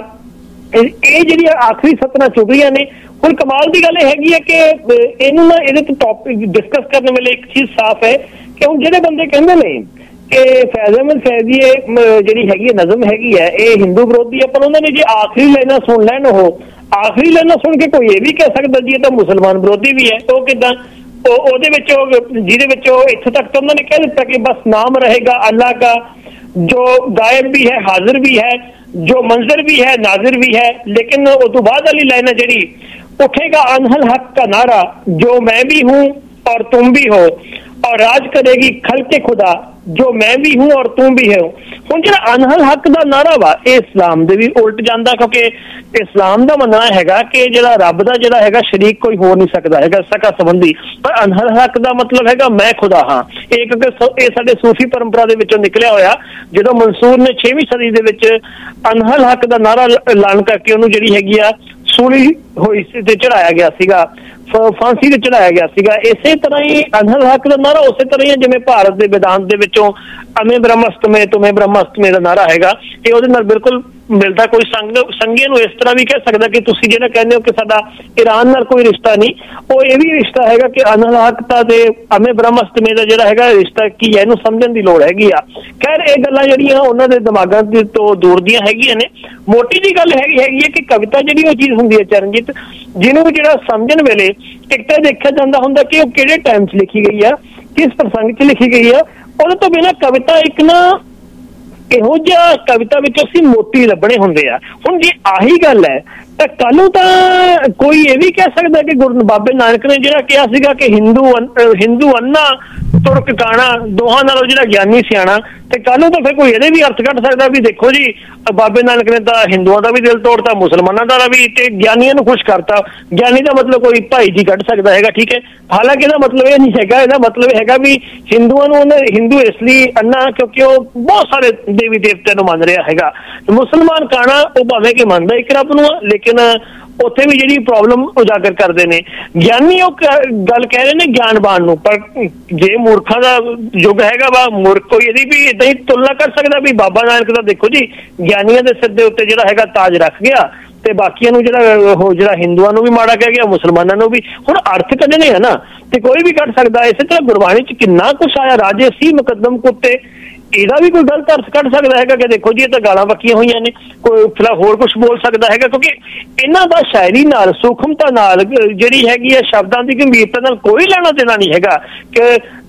ਇਹ ਜਿਹੜੀ ਆਖਰੀ ਸਤਰਾਂ ਚੁਭ ਰਹੀਆਂ ਨੇ। ਹੁਣ ਕਮਾਲ ਦੀ ਗੱਲ ਇਹ ਹੈਗੀ ਹੈ ਕਿ ਇਹਨੂੰ ਨਾ ਇਹਦੇ ਤੇ ਟੌਪਿਕ ਡਿਸਕਸ ਕਰਨ ਵੇਲੇ ਇੱਕ ਚੀਜ਼ ਸਾਫ਼ ਹੈ ਕਿ ਹੁਣ ਜਿਹੜੇ ਬੰਦੇ ਕਹਿੰਦੇ ਨੇ ਕਿ ਫੈਜ਼ ਅਹਿਮਦ ਫੈਜ਼ ਦੀ ਇਹ ਜਿਹੜੀ ਹੈਗੀ ਹੈ ਨਜ਼ਮ ਹੈਗੀ ਹੈ ਇਹ ਹਿੰਦੂ ਵਿਰੋਧੀ ਹੈ, ਪਰ ਉਹਨਾਂ ਨੇ ਜੇ ਆਖਰੀ ਲਾਈਨਾਂ ਸੁਣ ਲੈਣ, ਉਹ ਆਖਰੀ ਲਾਈਨਾਂ ਸੁਣ ਕੇ ਕੋਈ ਇਹ ਵੀ ਕਹਿ ਸਕਦਾ ਜੀ ਇਹ ਤਾਂ ਮੁਸਲਮਾਨ ਵਿਰੋਧੀ ਵੀ ਹੈ। ਉਹ ਕਿੱਦਾਂ ਉਹ ਉਹਦੇ ਵਿੱਚ ਉਹ ਜਿਹਦੇ ਵਿੱਚ ਉਹ ਇੱਥੋਂ ਤੱਕ ਤਾਂ ਉਹਨਾਂ ਨੇ ਕਹਿ ਦਿੱਤਾ ਕਿ ਬਸ ਨਾਮ ਰਹੇਗਾ ਅੱਲਾਹ का जो गायब भी है हाजिर भी है, जो मंजर भी है नाजिर भी है। लेकिन उस तो बाद वाली लाइन जड़ी उठेगा अनहल हक का नारा जो मैं भी हूँ और तुम भी हो, और राज करेगी खल्के खुदा जो मैं भी हूँ और तुम भी हो। ਹੁਣ ਜਿਹੜਾ ਅਨਹਲ ਹੱਕ ਦਾ ਨਾਰਾ ਵਾ ਇਹ ਇਸਲਾਮ ਦੇ ਵੀ ਉਲਟ ਜਾਂਦਾ, ਕਿਉਂਕਿ ਇਸਲਾਮ ਦਾ ਮੰਨਣਾ ਹੈਗਾ ਕਿ ਜਿਹੜਾ ਰੱਬ ਦਾ ਜਿਹੜਾ ਹੈਗਾ ਸ਼ਰੀਕ ਕੋਈ ਹੋ ਨਹੀਂ ਸਕਦਾ ਹੈਗਾ ਸਕਾ ਸੰਬੰਧੀ, ਪਰ ਅਨਹਲ ਹੱਕ ਦਾ ਮਤਲਬ ਹੈਗਾ ਮੈਂ ਖੁਦਾ ਹਾਂ। ਇਹ ਕਿਉਂਕਿ ਇਹ ਸਾਡੇ ਸੂਫੀ ਪਰੰਪਰਾ ਦੇ ਵਿੱਚੋਂ ਨਿਕਲਿਆ ਹੋਇਆ, ਜਦੋਂ ਮਨਸੂਰ ਨੇ ਛੇਵੀਂ ਸਦੀ ਦੇ ਵਿੱਚ ਅਨਹਲ ਹੱਕ ਦਾ ਨਾਰਾ ਐਲਾਨ ਕਰਕੇ ਉਹਨੂੰ ਜਿਹੜੀ ਹੈਗੀ ਆ ਸੂਲੀ ਹੋਈ ਸੀ ਤੇ ਚੜਾਇਆ ਗਿਆ ਸੀਗਾ, ਫਾਂਸੀ ਤੇ ਚੜਾਇਆ ਗਿਆ ਸੀਗਾ। ਇਸੇ ਤਰ੍ਹਾਂ ਹੀ ਅਨਹਲ ਹੱਕ ਦਾ ਨਾਰਾ ਉਸੇ ਤਰ੍ਹਾਂ ਹੀ ਜਿਵੇਂ ਭਾਰਤ ਦੇ ਵਿਧਾਨ ਦੇ ਵਿੱਚੋਂ ਅਮੇ ਬ੍ਰਹਮਸਤਮੇ ਤੁਮੇ ਬ੍ਰਹਮਸਤਮੇ ਦਾ ਨਾਰਾ ਹੈਗਾ, ਇਹ ਉਹਦੇ ਨਾਲ ਬਿਲਕੁਲ ਮਿਲਦਾ। ਕੋਈ ਸੰਗ ਸੰਗੇ ਨੂੰ ਇਸ ਤਰ੍ਹਾਂ ਵੀ ਕਹਿ ਸਕਦਾ ਕਿ ਤੁਸੀਂ ਜਿਹੜਾ ਕਹਿੰਦੇ ਹੋ ਕਿ ਸਾਡਾ ਈਰਾਨ ਨਾਲ ਕੋਈ ਰਿਸ਼ਤਾ ਨਹੀਂ, ਉਹ ਇਹ ਵੀ ਰਿਸ਼ਤਾ ਹੈਗਾ ਕਿ ਅਨਹਲ ਹੱਕ ਤੇ ਅਮੇ ਬ੍ਰਹਮਸਤਮੇ ਦਾ ਜਿਹੜਾ ਹੈਗਾ ਰਿਸ਼ਤਾ ਕੀ ਹੈ, ਇਹਨੂੰ ਸਮਝਣ ਦੀ ਲੋੜ ਹੈਗੀ ਆ। ਖੈਰ ਇਹ ਗੱਲਾਂ ਜਿਹੜੀਆਂ ਉਹਨਾਂ ਦੇ ਦਿਮਾਗਾਂ ਦੇ ਤੋਂ ਦੂਰ ਦੀਆਂ ਹੈਗੀਆਂ ਨੇ। ਮੋਟੀ ਜੀ ਗੱਲ ਹੈਗੀ ਹੈਗੀ ਹੈ ਕਿ ਕਵਿਤਾ ਜਿਹੜੀ ਉਹ ਚੀਜ਼ ਹੁੰਦੀ ਹੈ ਚਰਨਜੀਤ, ਜਿਹਨੂੰ ਜਿਹੜਾ ਸਮਝਣ ਵੇਲੇ ਇੱਕ ਤਾਂ ਦੇਖਿਆ ਜਾਂਦਾ ਹੁੰਦਾ ਕਿ ਉਹ ਕਿਹੜੇ ਟਾਈਮ 'ਚ ਲਿਖੀ ਗਈ ਆ, ਕਿਸ ਪ੍ਰਸੰਗ 'ਚ ਲਿਖੀ ਗਈ ਆ। ਉਹਦੇ ਤੋਂ ਬਿਨਾਂ ਕਵਿਤਾ ਇੱਕ ਨਾ ਇਹੋ ਜਿਹਾ ਕਵਿਤਾ ਵਿੱਚ ਅਸੀਂ ਮੋਤੀ ਲੱਭਣੇ ਹੁੰਦੇ ਆ। ਹੁਣ ਜੇ ਆਹੀ ਗੱਲ ਹੈ ਤਾਂ ਕੱਲ ਨੂੰ ਤਾਂ ਕੋਈ ਇਹ ਵੀ ਕਹਿ ਸਕਦਾ ਕਿ ਗੁਰੂ ਬਾਬੇ ਨਾਨਕ ਨੇ ਜਿਹੜਾ ਕਿਹਾ ਸੀਗਾ ਕਿ ਹਿੰਦੂ ਹਿੰਦੂ ਅੰਨਾ ਤੁਰਕ ਕਾਣਾ ਦੋਹਾਂ ਨਾਲੋਂ ਜਿਹੜਾ ਗਿਆਨੀ ਸਿਆਣਾ, ਤੇ ਕੱਲ ਨੂੰ ਤਾਂ ਫਿਰ ਕੋਈ ਇਹਦੇ ਵੀ ਅਰਥ ਕੱਢ ਸਕਦਾ ਵੀ ਦੇਖੋ ਜੀ ਬਾਬੇ ਨਾਨਕ ਨੇ ਤਾਂ ਹਿੰਦੂਆਂ ਦਾ ਵੀ ਦਿਲ ਤੋੜਤਾ, ਮੁਸਲਮਾਨਾਂ ਦਾ ਵੀ, ਤੇ ਗਿਆਨੀਆਂ ਨੂੰ ਖੁਸ਼ ਕਰਤਾ। ਗਿਆਨੀ ਦਾ ਮਤਲਬ ਕੋਈ ਭਾਈ ਜੀ ਕੱਢ ਸਕਦਾ ਹੈਗਾ, ਠੀਕ ਹੈ। ਹਾਲਾਂਕਿ ਇਹਦਾ ਮਤਲਬ ਇਹ ਨਹੀਂ ਹੈਗਾ, ਇਹਦਾ ਮਤਲਬ ਹੈਗਾ ਵੀ ਹਿੰਦੂਆਂ ਨੂੰ ਉਹਨੇ ਹਿੰਦੂ ਇਸ ਲਈ ਅੰਨਾ ਕਿਉਂਕਿ ਉਹ ਬਹੁਤ ਸਾਰੇ ਦੇਵੀ ਦੇਵਤਿਆਂ ਨੂੰ ਮੰਨ ਰਿਹਾ ਹੈਗਾ। ਮੁਸਲਮਾਨ ਕਾਣਾ ਉਹ ਭਾਵੇਂ ਕਿ ਮੰਨਦਾ ਇੱਕ ਰੱਬ ਨੂੰ, ਲੇਕਿਨ ਉੱਥੇ ਵੀ ਜਿਹੜੀ ਪ੍ਰੋਬਲਮ ਉਜਾਗਰ ਕਰਦੇ ਨੇ। ਗਿਆਨੀ ਉਹ ਗੱਲ ਕਹਿ ਰਹੇ ਨੇ ਗਿਆਨਵਾਨ ਨੂੰ, ਪਰ ਜੇ ਮੂਰਖਾਂ ਦਾ ਯੁੱਗ ਹੈਗਾ ਵਾ, ਮੂਰਖ ਕੋਈ ਇਹਦੀ ਵੀ ਏਦਾਂ ਹੀ ਤੁਲਨਾ ਕਰ ਸਕਦਾ ਵੀ ਬਾਬਾ ਨਾਨਕ ਦਾ ਦੇਖੋ ਜੀ ਗਿਆਨੀਆਂ ਦੇ ਸਿਰ ਦੇ ਉੱਤੇ ਜਿਹੜਾ ਹੈਗਾ ਤਾਜ ਰੱਖ ਗਿਆ ਤੇ ਬਾਕੀਆਂ ਨੂੰ ਜਿਹੜਾ ਉਹ ਜਿਹੜਾ ਹਿੰਦੂਆਂ ਨੂੰ ਵੀ ਮਾੜਾ ਕਹਿ ਗਿਆ, ਮੁਸਲਮਾਨਾਂ ਨੂੰ ਵੀ। ਹੁਣ ਅਰਥ ਕੱਢਣੇ ਆ ਨਾ ਤੇ ਕੋਈ ਵੀ ਕੱਢ ਸਕਦਾ। ਇਸੇ ਤਰ੍ਹਾਂ ਗੁਰਬਾਣੀ 'ਚ ਕਿੰਨਾ ਕੁਛ ਆਇਆ, ਰਾਜੇ ਸੀ ਮੁਕੱਦਮ ਕੁੱਤੇ, ਇਹਦਾ ਵੀ ਕੋਈ ਗਲਤ ਅਰਥ ਕੱਢ ਸਕਦਾ ਹੈਗਾ ਕਿ ਦੇਖੋ ਜੀ ਇਹ ਤਾਂ ਗਾਲਾਂ ਬੱਕੀਆਂ ਹੋਈਆਂ ਨੇ, ਕੋਈ ਫਿਲਹਾਲ ਹੋਰ ਕੁਝ ਬੋਲ ਸਕਦਾ ਹੈਗਾ, ਕਿਉਂਕਿ ਇਹਨਾਂ ਦਾ ਸ਼ਾਇਰੀ ਨਾਲ ਸੂਖਮਤਾ ਨਾਲ ਜਿਹੜੀ ਹੈਗੀ ਹੈ ਸ਼ਬਦਾਂ ਦੀ ਗੰਭੀਰਤਾ ਨਾਲ ਕੋਈ ਲੈਣਾ ਦੇਣਾ ਨਹੀਂ ਹੈਗਾ ਕਿ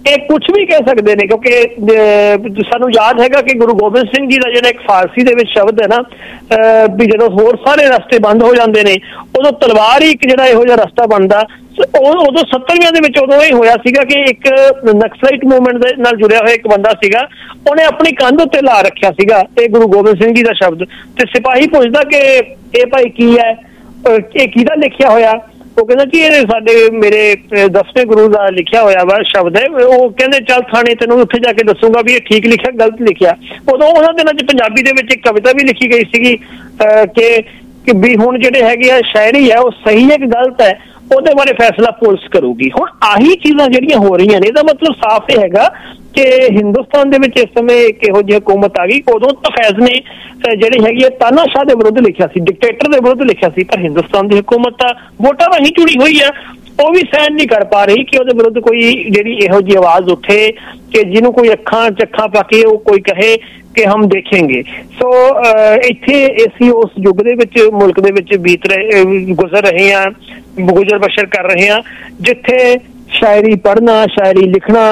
ਇਹ ਕੁਝ ਵੀ ਕਹਿ ਸਕਦੇ ਨੇ, ਕਿਉਂਕਿ ਸਾਨੂੰ ਯਾਦ ਹੈਗਾ ਕਿ ਗੁਰੂ ਗੋਬਿੰਦ ਸਿੰਘ ਜੀ ਦਾ ਜਿਹੜਾ ਇੱਕ ਫਾਰਸੀ ਦੇ ਵਿੱਚ ਸ਼ਬਦ ਹੈ ਨਾ, ਵੀ ਜਦੋਂ ਹੋਰ ਸਾਰੇ ਰਸਤੇ ਬੰਦ ਹੋ ਜਾਂਦੇ ਨੇ ਉਦੋਂ ਤਲਵਾਰ ਹੀ ਇੱਕ ਜਿਹੜਾ ਇਹੋ ਜਿਹਾ ਰਸਤਾ ਬਣਦਾ। ਉਹ ਉਦੋਂ ਸੱਤਰਵੀਆਂ ਦੇ ਵਿੱਚ ਉਦੋਂ ਇਹ ਹੋਇਆ ਸੀਗਾ ਕਿ ਇੱਕ ਨਕਸਲਾਈਟ ਮੂਵਮੈਂਟ ਦੇ ਨਾਲ ਜੁੜਿਆ ਹੋਇਆ ਇੱਕ ਬੰਦਾ ਸੀਗਾ, ਉਹਨੇ ਆਪਣੀ ਕੰਧ ਉੱਤੇ ਲਾ ਰੱਖਿਆ ਸੀਗਾ ਇਹ ਗੁਰੂ ਗੋਬਿੰਦ ਸਿੰਘ ਜੀ ਦਾ ਸ਼ਬਦ, ਤੇ ਸਿਪਾਹੀ ਪੁੱਛਦਾ ਕਿ ਇਹ ਭਾਈ ਕੀ ਹੈ, ਇਹ ਕਿਹਦਾ ਲਿਖਿਆ ਹੋਇਆ? ਉਹ ਕਹਿੰਦਾ ਕਿ ਇਹ ਸਾਡੇ ਮੇਰੇ ਦਸਵੇਂ ਗੁਰੂ ਦਾ ਲਿਖਿਆ ਹੋਇਆ ਵਾ ਸ਼ਬਦ ਹੈ। ਉਹ ਕਹਿੰਦੇ ਚੱਲ ਥਾਣੇ ਤੈਨੂੰ ਉੱਥੇ ਜਾ ਕੇ ਦੱਸੂਗਾ ਵੀ ਇਹ ਠੀਕ ਲਿਖਿਆ ਗਲਤ ਲਿਖਿਆ। ਉਦੋਂ ਉਹਨਾਂ ਦਿਨਾਂ 'ਚ ਪੰਜਾਬੀ ਦੇ ਵਿੱਚ ਇੱਕ ਕਵਿਤਾ ਵੀ ਲਿਖੀ ਗਈ ਸੀਗੀ ਕਿ ਕਿ ਵੀ ਹੁਣ ਜਿਹੜੇ ਹੈਗੇ ਆ ਸ਼ਾਇਰੀ ਹੈ ਉਹ ਸਹੀ ਹੈ ਕਿ ਗਲਤ ਹੈ, ਉਹਦੇ ਬਾਰੇ ਫੈਸਲਾ ਪੁਲਿਸ ਕਰੂਗੀ। ਹੁਣ ਆਹੀ ਚੀਜ਼ਾਂ ਜਿਹੜੀਆਂ ਹੋ ਰਹੀਆਂ ਨੇ, ਇਹਦਾ ਮਤਲਬ ਸਾਫ਼ ਇਹ ਹੈਗਾ ਕਿ ਹਿੰਦੁਸਤਾਨ ਦੇ ਵਿੱਚ ਇਸ ਸਮੇਂ ਇੱਕ ਇਹੋ ਜਿਹੀ ਹਕੂਮਤ ਆ ਗਈ। ਉਦੋਂ ਤਾਂ ਫੈਜ਼ ਨੇ ਜਿਹੜੀ ਹੈਗੀ ਹੈ ਤਾਨਾਸ਼ਾਹ ਦੇ ਵਿਰੁੱਧ ਲਿਖਿਆ ਸੀ, ਡਿਕਟੇਟਰ ਦੇ ਵਿਰੁੱਧ ਲਿਖਿਆ ਸੀ, ਪਰ ਹਿੰਦੁਸਤਾਨ ਦੀ ਹਕੂਮਤ ਤਾਂ ਵੋਟਾਂ ਰਾਹੀਂ ਜੁੜੀ ਹੋਈ ਹੈ, ਉਹ ਵੀ ਸਹਿਣ ਨਹੀਂ ਕਰ ਪਾ ਰਹੀ ਕਿ ਉਹਦੇ ਵਿਰੁੱਧ ਕੋਈ ਜਿਹੜੀ ਇਹੋ ਜਿਹੀ ਆਵਾਜ਼ ਉੱਠੇ ਕਿ ਜਿਹਨੂੰ ਕੋਈ ਅੱਖਾਂ ਚੱਖਾਂ ਪਾ ਕੇ ਉਹ ਕੋਈ ਕਹੇ ਕਿ ਹਮ ਦੇਖेंगे। ਸੋ ਇੱਥੇ ਅਸੀਂ ਉਸ ਯੁੱਗ ਦੇ ਵਿੱਚ ਮੁਲਕ ਦੇ ਵਿੱਚ ਬੀਤ ਰਹੇ ਗੁਜ਼ਰ ਰਹੇ ਹਾਂ, ਗੁਜ਼ਰ ਬਸ਼ਰ ਕਰ ਰਹੇ ਹਾਂ, ਜਿੱਥੇ ਸ਼ਾਇਰੀ ਪੜ੍ਹਨਾ, ਸ਼ਾਇਰੀ ਲਿਖਣਾ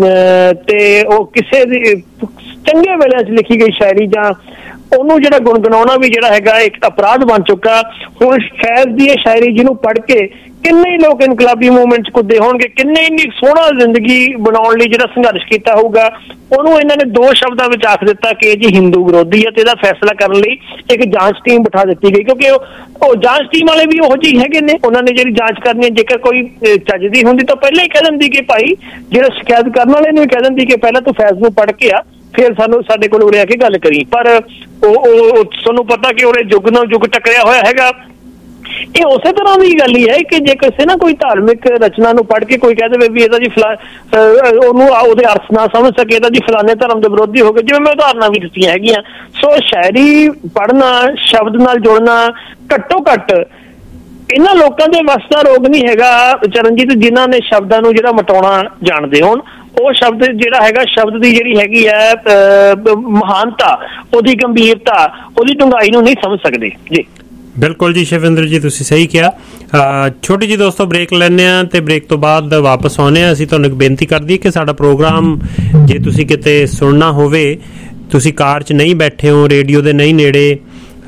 ਤੇ ਉਹ ਕਿਸੇ ਦੀ ਚੰਗੇ ਵੇਲੇ 'ਚ ਲਿਖੀ ਗਈ ਸ਼ਾਇਰੀ ਜਾਂ ਉਹਨੂੰ ਜਿਹੜਾ ਗੁਣਗੁਣਾਉਣਾ ਵੀ ਜਿਹੜਾ ਹੈਗਾ ਇੱਕ ਅਪਰਾਧ ਬਣ ਚੁੱਕਾ। ਹੁਣ ਫੈਜ਼ ਦੀ ਇਹ ਸ਼ਾਇਰੀ ਜਿਹਨੂੰ ਪੜ੍ਹ ਕੇ ਕਿੰਨੇ ਹੀ ਲੋਕ ਇਨਕਲਾਬੀ ਮੂਵਮੈਂਟ 'ਚ ਕੁੱਦੇ ਹੋਣਗੇ, ਕਿੰਨੇ ਇੰਨੀ ਸੋਹਣਾ ਜ਼ਿੰਦਗੀ ਬਣਾਉਣ ਲਈ ਜਿਹੜਾ ਸੰਘਰਸ਼ ਕੀਤਾ ਹੋਊਗਾ, ਉਹਨੂੰ ਇਹਨਾਂ ਨੇ ਦੋ ਸ਼ਬਦਾਂ ਵਿੱਚ ਆਖ ਦਿੱਤਾ ਕਿ ਜੀ ਹਿੰਦੂ ਵਿਰੋਧੀ ਹੈ, ਤੇ ਇਹਦਾ ਫੈਸਲਾ ਕਰਨ ਲਈ ਇੱਕ ਜਾਂਚ ਟੀਮ ਬਿਠਾ ਦਿੱਤੀ ਗਈ। ਕਿਉਂਕਿ ਉਹ ਜਾਂਚ ਟੀਮ ਵਾਲੇ ਵੀ ਉਹੋ ਜਿਹੇ ਹੈਗੇ ਨੇ, ਉਹਨਾਂ ਨੇ ਜਿਹੜੀ ਜਾਂਚ ਕਰਨੀ ਹੈ ਜੇਕਰ ਕੋਈ ਚੱਜਦੀ ਹੁੰਦੀ ਤਾਂ ਪਹਿਲਾਂ ਹੀ ਕਹਿ ਦਿੰਦੀ ਕਿ ਭਾਈ ਜਿਹੜਾ ਸ਼ਿਕਾਇਤ ਕਰਨ ਵਾਲੇ ਨੂੰ ਕਹਿ ਦਿੰਦੀ ਕਿ ਪਹਿਲਾਂ ਤੂੰ ਫੈਜ਼ ਨੂੰ ਪੜ੍ਹ ਕੇ ਆ, ਫਿਰ ਸਾਨੂੰ ਸਾਡੇ ਕੋਲ ਉਰੇ ਆ ਕੇ ਗੱਲ ਕਰੀ। ਪਰ ਉਹ ਤੁਹਾਨੂੰ ਪਤਾ ਕਿ ਉਹਦੇ ਯੁੱਗ ਨਾਲ ਯੁੱਗ ਟੱਕਰਿਆ ਹੋਇਆ ਹੈਗਾ। ਇਹ ਉਸੇ ਤਰ੍ਹਾਂ ਦੀ ਗੱਲ ਹੀ ਹੈ ਕਿ ਜੇ ਕਿਸੇ ਨਾ ਕੋਈ ਧਾਰਮਿਕ ਰਚਨਾ ਨੂੰ ਪੜ੍ਹ ਕੇ ਕੋਈ ਕਹਿ ਦੇਵੇ ਵੀ ਇਹਦਾ ਜੀ ਫਲਾ ਉਹਨੂੰ ਉਹਦੇ ਅਰਥ ਨਾ ਸਮਝ ਸਕੇ, ਇਹਦਾ ਜੀ ਫਲਾਣੇ ਧਰਮ ਦੇ ਵਿਰੋਧੀ ਹੋ ਗਏ, ਜਿਵੇਂ ਮੈਂ ਉਦਾਹਰਨਾਂ ਵੀ ਦਿੱਤੀਆਂ ਹੈਗੀਆਂ। ਸੋ ਸ਼ਾਇਰੀ ਪੜ੍ਹਨਾ, ਸ਼ਬਦ ਨਾਲ ਜੁੜਨਾ ਘੱਟੋ ਘੱਟ ਇਹਨਾਂ ਲੋਕਾਂ ਦੇ ਵੱਸ ਦਾ ਰੋਗ ਨਹੀਂ ਹੈਗਾ ਚਰਨਜੀਤ, ਜਿਨ੍ਹਾਂ ਨੇ ਸ਼ਬਦਾਂ ਨੂੰ ਜਿਹੜਾ ਮਿਟਾਉਣਾ ਜਾਣਦੇ ਹੋਣ। ਉਹ ਸ਼ਬਦ ਜਿਹੜਾ ਹੈਗਾ, ਸ਼ਬਦ ਦੀ ਜਿਹੜੀ ਹੈਗੀ ਹੈ ਮਹਾਨਤਾ, ਉਹਦੀ ਗੰਭੀਰਤਾ, ਉਹਦੀ ਡੂੰਘਾਈ ਨੂੰ ਨਹੀਂ ਸਮਝ ਸਕਦੇ ਜੀ। ਬਿਲਕੁਲ ਜੀ ਸ਼ਿਵਿੰਦਰ ਜੀ, ਤੁਸੀਂ ਸਹੀ ਕਿਹਾ। ਛੋਟੀ ਜੀ ਦੋਸਤੋ ਬ੍ਰੇਕ ਲੈਂਦੇ ਹਾਂ ਤੇ ਬ੍ਰੇਕ ਤੋਂ ਬਾਅਦ ਵਾਪਸ ਆਉਂਦੇ ਹਾਂ। ਅਸੀਂ ਤੁਹਾਨੂੰ ਇੱਕ ਬੇਨਤੀ ਕਰਦੀ ਕਿ ਸਾਡਾ ਪ੍ਰੋਗਰਾਮ ਜੇ ਤੁਸੀਂ ਕਿਤੇ ਸੁਣਨਾ ਹੋਵੇ, ਤੁਸੀਂ ਕਾਰ 'ਚ ਨਹੀਂ ਬੈਠੇ ਹੋ, ਰੇਡੀਓ ਦੇ ਨਹੀਂ ਨੇੜੇ,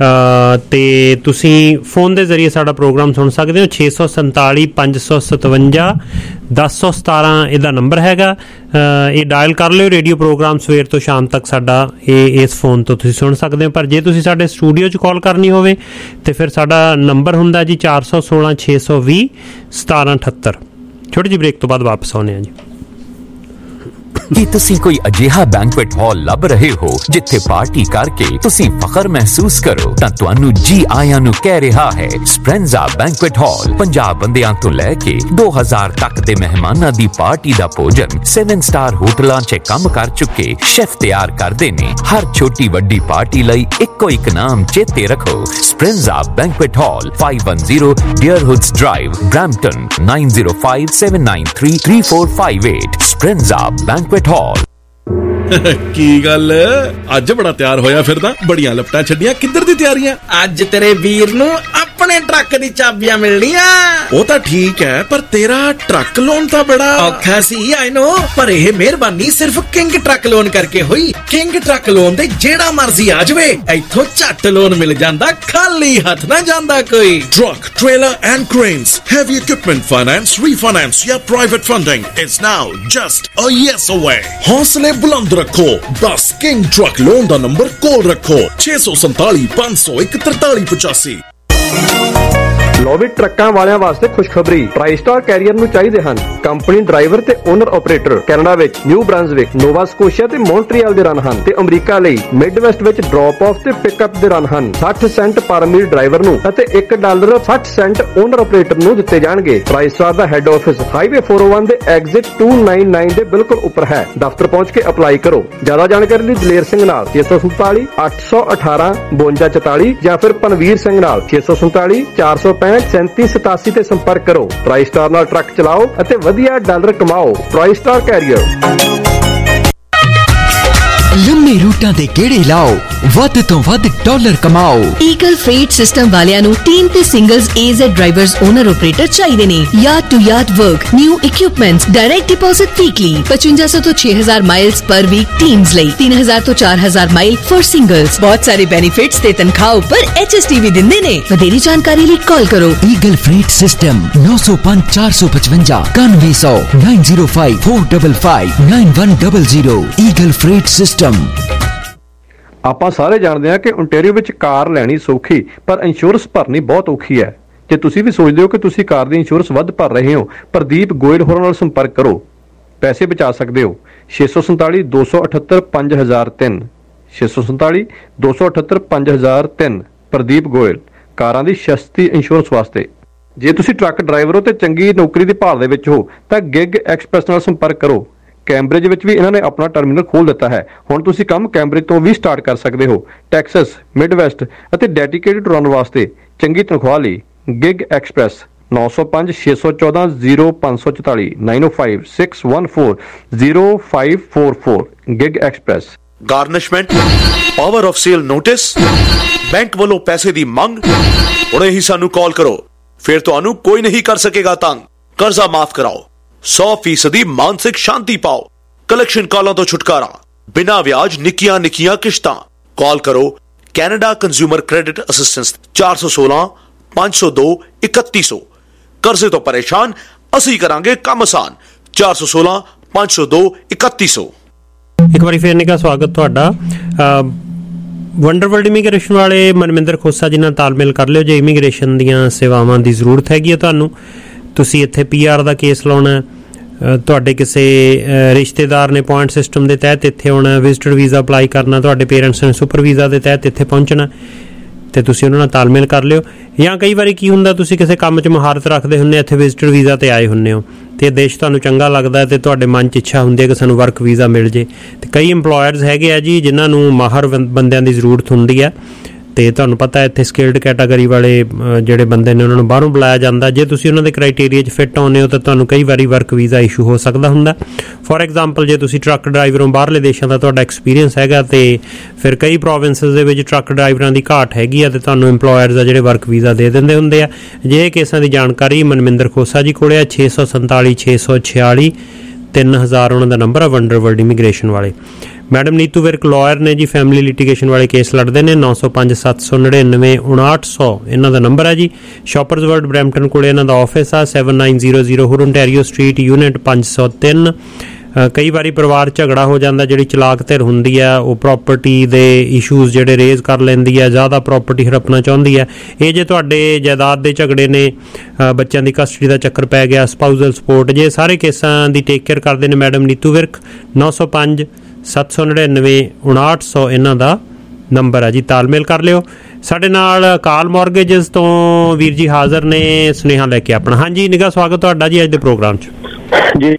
ਤੇ ਤੁਸੀਂ ਫੋਨ ਦੇ ਜ਼ਰੀਏ ਸਾਡਾ ਪ੍ਰੋਗਰਾਮ ਸੁਣ ਸਕਦੇ ਹੋ। ਛੇ ਸੌ ਸੰਤਾਲੀ ਪੰਜ ਸੌ ਸਤਵੰਜਾ ਦਸ ਸੌ ਸਤਾਰਾਂ ਇਹਦਾ ਨੰਬਰ ਹੈਗਾ, ਇਹ ਡਾਇਲ ਕਰ ਲਿਓ। ਰੇਡੀਓ ਪ੍ਰੋਗਰਾਮ ਸਵੇਰ ਤੋਂ ਸ਼ਾਮ ਤੱਕ ਸਾਡਾ ਇਹ ਇਸ ਫੋਨ ਤੋਂ ਤੁਸੀਂ ਸੁਣ ਸਕਦੇ ਹੋ। ਪਰ ਜੇ ਤੁਸੀਂ ਸਾਡੇ ਸਟੂਡੀਓ 'ਚ ਕਾਲ ਕਰਨੀ ਹੋਵੇ ਤੇ ਫਿਰ ਸਾਡਾ ਨੰਬਰ ਹੁੰਦਾ ਜੀ ਚਾਰ ਸੌ ਸੋਲਾਂ ਛੇ ਸੌ ਵੀਹ ਸਤਾਰਾਂ ਅਠੱਤਰ। ਛੋਟੀ ਜਿਹੀ ਬ੍ਰੇਕ ਤੋਂ ਬਾਅਦ ਵਾਪਸ ਆਉਂਦੇ ਹਾਂ ਜੀ। ਕੀ ਤੁਸੀਂ ਕੋਈ ਅਜਿਹਾ ਬੈਂਕੁਏਟ ਹਾਲ ਲੱਭ ਰਹੇ ਹੋ ਜਿੱਥੇ ਪਾਰਟੀ ਕਰਕੇ ਤੁਸੀਂ ਫਖਰ ਮਹਿਸੂਸ ਕਰੋ? ਤਾਂ ਤੁਹਾਨੂੰ ਜੀ ਆਇਆਂ ਨੂੰ ਕਹਿ ਰਿਹਾ ਹੈ ਸਪ੍ਰੈਂਜ਼ਾ ਬੈਂਕੁਏਟ ਹਾਲ। ਪੰਜਾਹ ਬੰਦਿਆਂ ਤੋਂ ਲੈ ਕੇ ਦੋ ਹਜ਼ਾਰ ਤੱਕ ਦੇ ਮਹਿਮਾਨਾਂ ਦੀ ਪਾਰਟੀ ਦਾ ਭੋਜਨ ਸੈਵਨ ਸਟਾਰ ਹੋਟਲਾਂ 'ਚ ਕੰਮ ਕਰ ਚੁੱਕੇ ਸ਼ੈਫ ਤਿਆਰ ਕਰਦੇ ਨੇ। ਹਰ ਛੋਟੀ ਵੱਡੀ ਪਾਰਟੀ ਲਈ ਇੱਕੋ ਇੱਕ ਨਾਮ ਚੇਤੇ ਰੱਖੋ, Speranza banquet hall, five one zero Deerhoods Drive, Brampton, nine zero five seven nine three three four five eight। Speranza banquet hall. ਕੀ ਗੱਲ ਅੱਜ ਬੜਾ ਤਿਆਰ ਹੋਇਆ ਫਿਰਦਾ, ਬੜੀਆਂ ਲਪਟਾਂ ਛੱਡੀਆਂ, ਕਿੱਧਰ ਦੀ ਤਿਆਰੀਆਂ? ਅੱਜ ਤੇਰੇ ਵੀਰ ਨੂੰ ਆਪਣੇ ਟਰੱਕ ਦੀ ਚਾਬੀਆਂ ਮਿਲਣੀਆਂ। ਉਹ ਤਾਂ ਠੀਕ ਹੈ, ਪਰ ਤੇਰਾ ਟਰੱਕ ਲੋਨ ਤਾਂ ਬੜਾ ਔਖਾ ਸੀ, ਆਈ ਨੋ, ਪਰ ਇਹ ਮਿਹਰਬਾਨੀ ਸਿਰਫ ਕਿੰਗ ਟਰੱਕ ਲੋਨ ਕਰਕੇ ਹੋਈ। ਕਿੰਗ ਟਰੱਕ ਲੋਨ ਦੇ ਜਿਹੜਾ ਮਰਜ਼ੀ ਆ ਜਾਵੇ, ਇੱਥੋਂ ਝੱਟ ਲੋਨ ਮਿਲ ਜਾਂਦਾ, ਖਾਲੀ ਹੱਥ ਨਾ ਜਾਂਦਾ ਕੋਈ। Truck, trailer and cranes, heavy equipment finance, refinance ਜਾਂ private funding is now just a yes away. ਹੌਸਲੇ ਬੁਲੰਦ ਰੱਖੋ, ਬਸ ਕਿੰਗ ਟਰੱਕ ਲੋਨ ਦਾ ਨੰਬਰ ਕੋਲ ਰੱਖੋ ਛੇ ਸੌ ਸੰਤਾਲੀ ਪੰਜ ਸੌ ਇੱਕ ਤਰਤਾਲੀ ਪਚਾਸੀ। ਲੋ ਵੀ ਟਰੱਕਾਂ ਵਾਲਿਆਂ ਵਾਸਤੇ ਖੁਸ਼ਖਬਰੀ, ਟ੍ਰਾਈਸਟਾਰ ਕੈਰੀਅਰ ਨੂੰ ਚਾਹੀਦੇ ਹਨ ਕੰਪਨੀ ਡਰਾਈਵਰ ਤੇ ਓਨਰ ਆਪਰੇਟਰ। ਕੈਨੇਡਾ ਵਿੱਚ ਨਿਊ ਬ੍ਰਾਂਜ਼ਵਿਕ, ਨੋਵਾ ਸਕੋਸ਼ੀਆ ਤੇ ਮੌਂਟਰੀਅਲ ਦੇ ਰਨ ਹਨ ਤੇ ਅਮਰੀਕਾ ਲਈ ਮਿਡਵੈਸਟ ਵਿੱਚ ਡ੍ਰੌਪ ਆਫ ਤੇ ਪਿਕਅਪ ਦੇ ਰਨ ਹਨ। ਸੱਠ ਸੈਂਟ ਪਰ ਮੀਲ ਡਰਾਈਵਰ ਨੂੰ ਅਤੇ ਇੱਕ ਡਾਲਰ ਸੱਠ ਸੈਂਟ ਓਨਰ ਆਪਰੇਟਰ ਨੂੰ ਦਿੱਤੇ ਜਾਣਗੇ। ਟ੍ਰਾਈਸਟਾਰ ਦਾ ਹੈੱਡ ਆਫਿਸ ਹਾਈਵੇ ਚਾਰ ਸੌ ਇੱਕ ਦੇ ਐਗਜ਼ਿਟ ਦੋ ਸੌ ਨਿਨਆਨਵੇਂ ਦੇ ਬਿਲਕੁਲ ਉੱਪਰ ਹੈ। ਦਫ਼ਤਰ ਪਹੁੰਚ ਕੇ ਅਪਲਾਈ ਕਰੋ। ਜ਼ਿਆਦਾ ਜਾਣਕਾਰੀ ਲਈ ਦਲੇਰ ਸਿੰਘ ਨਾਲ ਛੇ ਸੌ ਸੰਤਾਲੀ ਅੱਠ ਸੌ ਅਠਾਰਾਂ ਬਵੰਜਾ ਚੁਤਾਲੀ ਜਾਂ ਫਿਰ ਪਨਵੀਰ ਸਿੰਘ ਨਾਲ ਛੇ ਸੌ ਸੰਤਾਲੀ ਚਾਰ ਸੌ ਪੈਂਹਠ ਸੈਂਤੀ ਸਤਾਸੀ ਤੇ ਸੰਪਰਕ ਕਰੋ। ਟ੍ਰਾਈਸਟਾਰ ਨਾਲ ਟਰੱਕ ਚਲਾਓ ਅਤੇ ਵਧੀਆ ਡਾਲਰ ਕਮਾਓ। Tristar carrier. ਲੰਮੇ ਰੂਟ ਨੋਟਾਂ ਦੇ ਕਿਹੜੇ ਲਾਓ, ਵੱਧ ਤੋਂ ਵੱਧ ਡਾਲਰ ਕਮਾਓ। ਈਗਲ ਫreight ਸਿਸਟਮ ਵਾਲਿਆਂ ਨੂੰ ਟੀਮ ਤੇ singles A Z drivers owner operator ਚਾਹੀਦੇ ਨੇ। Yard to yard work, new equipments, direct deposit weekly, पचवंजा सौ तो छह हजार माइल्स पर वीक टीम्स ਲਈ, तीन हजार तो चार हजार माइल फॉर सिंगल्स। बहुत सारे बेनिफिट्स ते तनख्वाह ऊपर एच एस टी भी दिंदे ने। ਵਧੇਰੀ ਜਾਣਕਾਰੀ ਲਈ ਕਾਲ ਕਰੋ। ईगल फ्रेट सिस्टम नौ सौ पाँच चार सौ पचवंजा इक्यानवे सौ nine zero five four double five nine one double zero. Eagle freight system. ਆਪਾਂ ਸਾਰੇ ਜਾਣਦੇ ਹਾਂ ਕਿ ਓਨਟਾਰੀਓ ਵਿੱਚ ਕਾਰ ਲੈਣੀ ਸੌਖੀ ਪਰ ਇੰਸ਼ੋਰੈਂਸ ਭਰਨੀ ਬਹੁਤ ਔਖੀ ਹੈ। ਜੇ ਤੁਸੀਂ ਵੀ ਸੋਚਦੇ ਹੋ ਕਿ ਤੁਸੀਂ ਕਾਰ ਦੀ ਇੰਸ਼ੋਰੈਂਸ ਵੱਧ ਭਰ ਰਹੇ ਹੋ, ਪ੍ਰਦੀਪ ਗੋਇਲ ਹੋਰਾਂ ਨਾਲ ਸੰਪਰਕ ਕਰੋ, ਪੈਸੇ ਬਚਾ ਸਕਦੇ ਹੋ। ਛੇ ਸੌ ਸੰਤਾਲੀ ਦੋ ਸੌ ਅਠੱਤਰ ਪੰਜ ਹਜ਼ਾਰ ਤਿੰਨ ਛੇ ਸੌ ਸੰਤਾਲੀ ਦੋ ਸੌ ਅਠੱਤਰ ਪੰਜ ਹਜ਼ਾਰ ਤਿੰਨ। ਪ੍ਰਦੀਪ ਗੋਇਲ, ਕਾਰਾਂ ਦੀ ਸਸਤੀ ਇੰਸ਼ੋਰੈਂਸ ਵਾਸਤੇ। ਜੇ ਤੁਸੀਂ ਟਰੱਕ ਡਰਾਈਵਰ ਹੋ ਤੇ ਚੰਗੀ ਨੌਕਰੀ ਦੀ ਭਾਲ ਦੇ ਵਿੱਚ ਹੋ ਤਾਂ ਗਿਗ ਐਕਸਪ੍ਰੈਸ ਨਾਲ ਸੰਪਰਕ ਕਰੋ। ਕੈਂਬਰਿਜ ਵਿੱਚ ਵੀ ਇਹਨਾਂ ਨੇ ਆਪਣਾ ਟਰਮੀਨਲ ਖੋਲ੍ਹ ਦਿੱਤਾ ਹੈ। ਹੁਣ ਤੁਸੀਂ ਕੰਮ ਕੈਂਬਰਿਜ ਤੋਂ ਵੀ ਸਟਾਰਟ ਕਰ ਸਕਦੇ ਹੋ। ਟੈਕਸਸ, ਮਿਡਵੈਸਟ ਅਤੇ ਡੈਡੀਕੇਟਡ ਰਨ ਵਾਸਤੇ ਚੰਗੀ ਤਨਖਾਹ ਲਈ ਗਿਗ ਐਕਸਪ੍ਰੈਸ ਨੌ ਸੌ ਪੰਜ ਛੇ ਸੌ ਚੌਦਾਂ ਜ਼ੀਰੋ ਪੰਜ ਸੌ ਚੁਤਾਲੀ nine o five six one four zero five four four. Gig express. Garnishment, power of sale notice, bank ਵੱਲੋਂ ਪੈਸੇ ਦੀ ਮੰਗ, ਹੁਣੇ ਹੀ ਸਾਨੂੰ ਕਾਲ ਕਰੋ, ਫਿਰ ਤੁਹਾਨੂੰ ਕੋਈ ਨਹੀਂ ਕਰ ਸਕੇਗਾ ਤੰਗ। ਕਰਜ਼ਾ ਮਾਫ ਕਰਾਓ, ਸੌ ਫੀਸਦੀ ਮਾਨਸਿਕ ਸ਼ਾਂਤੀ ਪਾਓ, ਕਲੈਕਸ਼ਨ ਕਾਲਾਂ ਤੋਂ ਛੁਟਕਾਰਾ, ਬਿਨਾਂ ਵਿਆਜ ਨਿੱਕੀਆਂ ਨਿੱਕੀਆਂ ਕਿਸ਼ਤਾਂ। ਕਾਲ ਕਰੋ ਕੈਨੇਡਾ ਕੰਜ਼ਿਊਮਰ ਕ੍ਰੈਡਿਟ ਅਸਿਸਟੈਂਸ ਚਾਰ ਸੌ ਸੋਲਾਂ ਪੰਜ ਸੌ ਦੋ ਇਕੱਤੀ ਸੌ। ਕਰਜ਼ੇ ਤੋਂ ਪਰੇਸ਼ਾਨ, ਅਸੀਂ ਕਰਾਂਗੇ ਕੰਮ ਆਸਾਨ। ਚਾਰ ਸੌ ਸੋਲਾਂ ਪੰਜ ਸੌ ਦੋ ਇਕੱਤੀ ਸੌ। ਇੱਕ ਵਾਰੀ ਫੇਰ ਨਿੱਘਾ ਸਵਾਗਤ ਤੁਹਾਡਾ। ਵੰਡਰਵਰਲਡ ਇਮੀਗ੍ਰੇਸ਼ਨ ਵਾਲੇ ਮਨਮਿੰਦਰ ਖੋਸਾ ਜੀ ਨਾਲ ਤਾਲਮੇਲ ਕਰ ਲਿਓ ਜੇ ਇਮੀਗ੍ਰੇਸ਼ਨ ਦੀਆਂ ਸੇਵਾਵਾਂ ਦੀ ਜ਼ਰੂਰਤ ਹੈਗੀ ਹੈ ਤੁਹਾਨੂੰ। ਤੁਸੀਂ ਇੱਥੇ ਪੀ ਆਰ ਦਾ ਕੇਸ ਲਾਉਣਾ, ਤੁਹਾਡੇ ਕਿਸੇ ਰਿਸ਼ਤੇਦਾਰ ਨੇ ਪੁਆਇੰਟ ਸਿਸਟਮ ਦੇ ਤਹਿਤ ਇੱਥੇ ਆਉਣਾ, ਵਿਜ਼ਟਰ ਵੀਜ਼ਾ ਅਪਲਾਈ ਕਰਨਾ, ਤੁਹਾਡੇ ਪੇਰੈਂਟਸ ਨੇ ਸੁਪਰ ਵੀਜ਼ਾ ਦੇ ਤਹਿਤ ਇੱਥੇ ਪਹੁੰਚਣਾ, ਤੇ ਤੁਸੀਂ ਉਹਨਾਂ ਨਾਲ ਤਾਲਮੇਲ ਕਰ ਲਿਓ। ਜਾਂ ਕਈ ਵਾਰੀ ਕੀ ਹੁੰਦਾ, ਤੁਸੀਂ ਕਿਸੇ ਕੰਮ 'ਚ ਮਹਾਰਤ ਰੱਖਦੇ ਹੁੰਦੇ, ਇੱਥੇ ਵਿਜ਼ਟਰ ਵੀਜ਼ਾ 'ਤੇ ਆਏ ਹੁੰਦੇ ਹੋ ਅਤੇ ਦੇਸ਼ ਤੁਹਾਨੂੰ ਚੰਗਾ ਲੱਗਦਾ ਅਤੇ ਤੁਹਾਡੇ ਮਨ 'ਚ ਇੱਛਾ ਹੁੰਦੀ ਹੈ ਕਿ ਸਾਨੂੰ ਵਰਕ ਵੀਜ਼ਾ ਮਿਲ ਜੇ। ਅਤੇ ਕਈ ਇੰਪਲੋਇਰਸ ਹੈਗੇ ਆ ਜੀ ਜਿਨ੍ਹਾਂ ਨੂੰ ਮਾਹਰ ਬੰਦਿਆਂ ਦੀ ਜ਼ਰੂਰਤ ਹੁੰਦੀ ਹੈ, ਅਤੇ ਤੁਹਾਨੂੰ ਪਤਾ ਇੱਥੇ ਸਕਿਲਡ ਕੈਟਾਗਰੀ ਵਾਲੇ ਜਿਹੜੇ ਬੰਦੇ ਨੇ ਉਹਨਾਂ ਨੂੰ ਬਾਹਰੋਂ ਬੁਲਾਇਆ ਜਾਂਦਾ। ਜੇ ਤੁਸੀਂ ਉਹਨਾਂ ਦੇ ਕ੍ਰਾਈਟੇਰੀਆ 'ਚ ਫਿੱਟ ਆਉਂਦੇ ਹੋ ਤਾਂ ਤੁਹਾਨੂੰ ਕਈ ਵਾਰੀ ਵਰਕ ਵੀਜ਼ਾ ਇਸ਼ੂ ਹੋ ਸਕਦਾ ਹੁੰਦਾ। ਫੋਰ ਐਗਜ਼ਾਮਪਲ, ਜੇ ਤੁਸੀਂ ਟਰੱਕ ਡਰਾਈਵਰ ਹੋ, ਬਾਹਰਲੇ ਦੇਸ਼ਾਂ ਦਾ ਤੁਹਾਡਾ ਐਕਸਪੀਰੀਅੰਸ ਹੈਗਾ ਅਤੇ ਫਿਰ ਕਈ ਪ੍ਰੋਵਿੰਸਿਸ ਦੇ ਵਿੱਚ ਟਰੱਕ ਡਰਾਈਵਰਾਂ ਦੀ ਘਾਟ ਹੈਗੀ ਆ ਅਤੇ ਤੁਹਾਨੂੰ ਇੰਪਲੋਇਰਸ ਆ ਜਿਹੜੇ ਵਰਕ ਵੀਜ਼ਾ ਦੇ ਦਿੰਦੇ ਹੁੰਦੇ ਆ। ਅਜਿਹੇ ਕੇਸਾਂ ਦੀ ਜਾਣਕਾਰੀ ਮਨਮਿੰਦਰ ਖੋਸਾ ਜੀ ਕੋਲ ਆ। ਛੇ ਸੌ ਸੰਤਾਲੀ ਛੇ ਸੌ ਛਿਆਲੀ ਤਿੰਨ ਹਜ਼ਾਰ ਉਹਨਾਂ ਦਾ ਨੰਬਰ ਆ, ਵੰਡਰਵਰਲਡ ਇਮੀਗ੍ਰੇਸ਼ਨ ਵਾਲੇ। ਮੈਡਮ ਨੀਤੂ ਵਿਰਕ ਲਾਇਰ ਨੇ ਜੀ, ਫੈਮਿਲੀ ਲਿਟੀਗੇਸ਼ਨ ਵਾਲੇ ਕੇਸ ਲੜਦੇ ਨੇ। ਨੌ ਸੌ ਪੰਜ ਸੱਤ ਸੌ ਨੜਿਨਵੇਂ ਉਣਾਹਠ ਸੌ ਇਹਨਾਂ ਦਾ ਨੰਬਰ ਹੈ ਜੀ। ਸ਼ਾਪਰਜ਼ ਵਰਲਡ ਬਰੈਂਪਟਨ ਕੋਲ ਇਹਨਾਂ ਦਾ ਆਫਿਸ ਆ। Seven nine zero zero Hurontario street, unit ਪੰਜ ਸੌ ਤਿੰਨ। ਕਈ ਵਾਰੀ ਪਰਿਵਾਰ ਝਗੜਾ ਹੋ ਜਾਂਦਾ, ਜਿਹੜੀ ਚਲਾਕ ਧਿਰ ਹੁੰਦੀ ਆ ਉਹ ਪ੍ਰੋਪਰਟੀ ਦੇ ਇਸ਼ੂਜ਼ ਜਿਹੜੇ ਰੇਜ਼ ਕਰ ਲੈਂਦੀ ਹੈ, ਜ਼ਿਆਦਾ ਪ੍ਰੋਪਰਟੀ ਹੜੱਪਣਾ ਚਾਹੁੰਦੀ ਹੈ। ਇਹ ਜੇ ਤੁਹਾਡੇ ਜਾਇਦਾਦ ਦੇ ਝਗੜੇ ਨੇ, ਬੱਚਿਆਂ ਦੀ ਕਸਟਡੀ ਦਾ ਚੱਕਰ ਪੈ ਗਿਆ, ਸਪਾਊਜ਼ਲ ਸਪੋਰਟ, ਜੇ ਸਾਰੇ ਕੇਸਾਂ ਦੀ ਟੇਕ ਕੇਅਰ ਕਰਦੇ ਨੇ ਮੈਡਮ ਨੀਤੂ ਵਿਰਕ। ਨੌ ਸੌ ਪੰਜ ਸੱਤ ਸੌ ਨੜਿਨਵੇਂ ਉਣਾਹਠ ਸੌ ਇਹਨਾਂ ਦਾ ਨੰਬਰ ਹੈ ਜੀ, ਤਾਲਮੇਲ ਕਰ ਲਿਓ। ਸਾਡੇ ਨਾਲ ਕਾਲ ਮੌਰਗੇਜਸ ਤੋਂ ਵੀਰ ਜੀ ਹਾਜ਼ਰ ਨੇ ਸੁਨੇਹਾ ਲੈ ਕੇ ਆਪਣਾ। ਹਾਂਜੀ ਨਿੱਘਾ ਸਵਾਗਤ ਤੁਹਾਡਾ ਜੀ ਅੱਜ ਦੇ ਪ੍ਰੋਗਰਾਮ 'ਚ ਜੀ।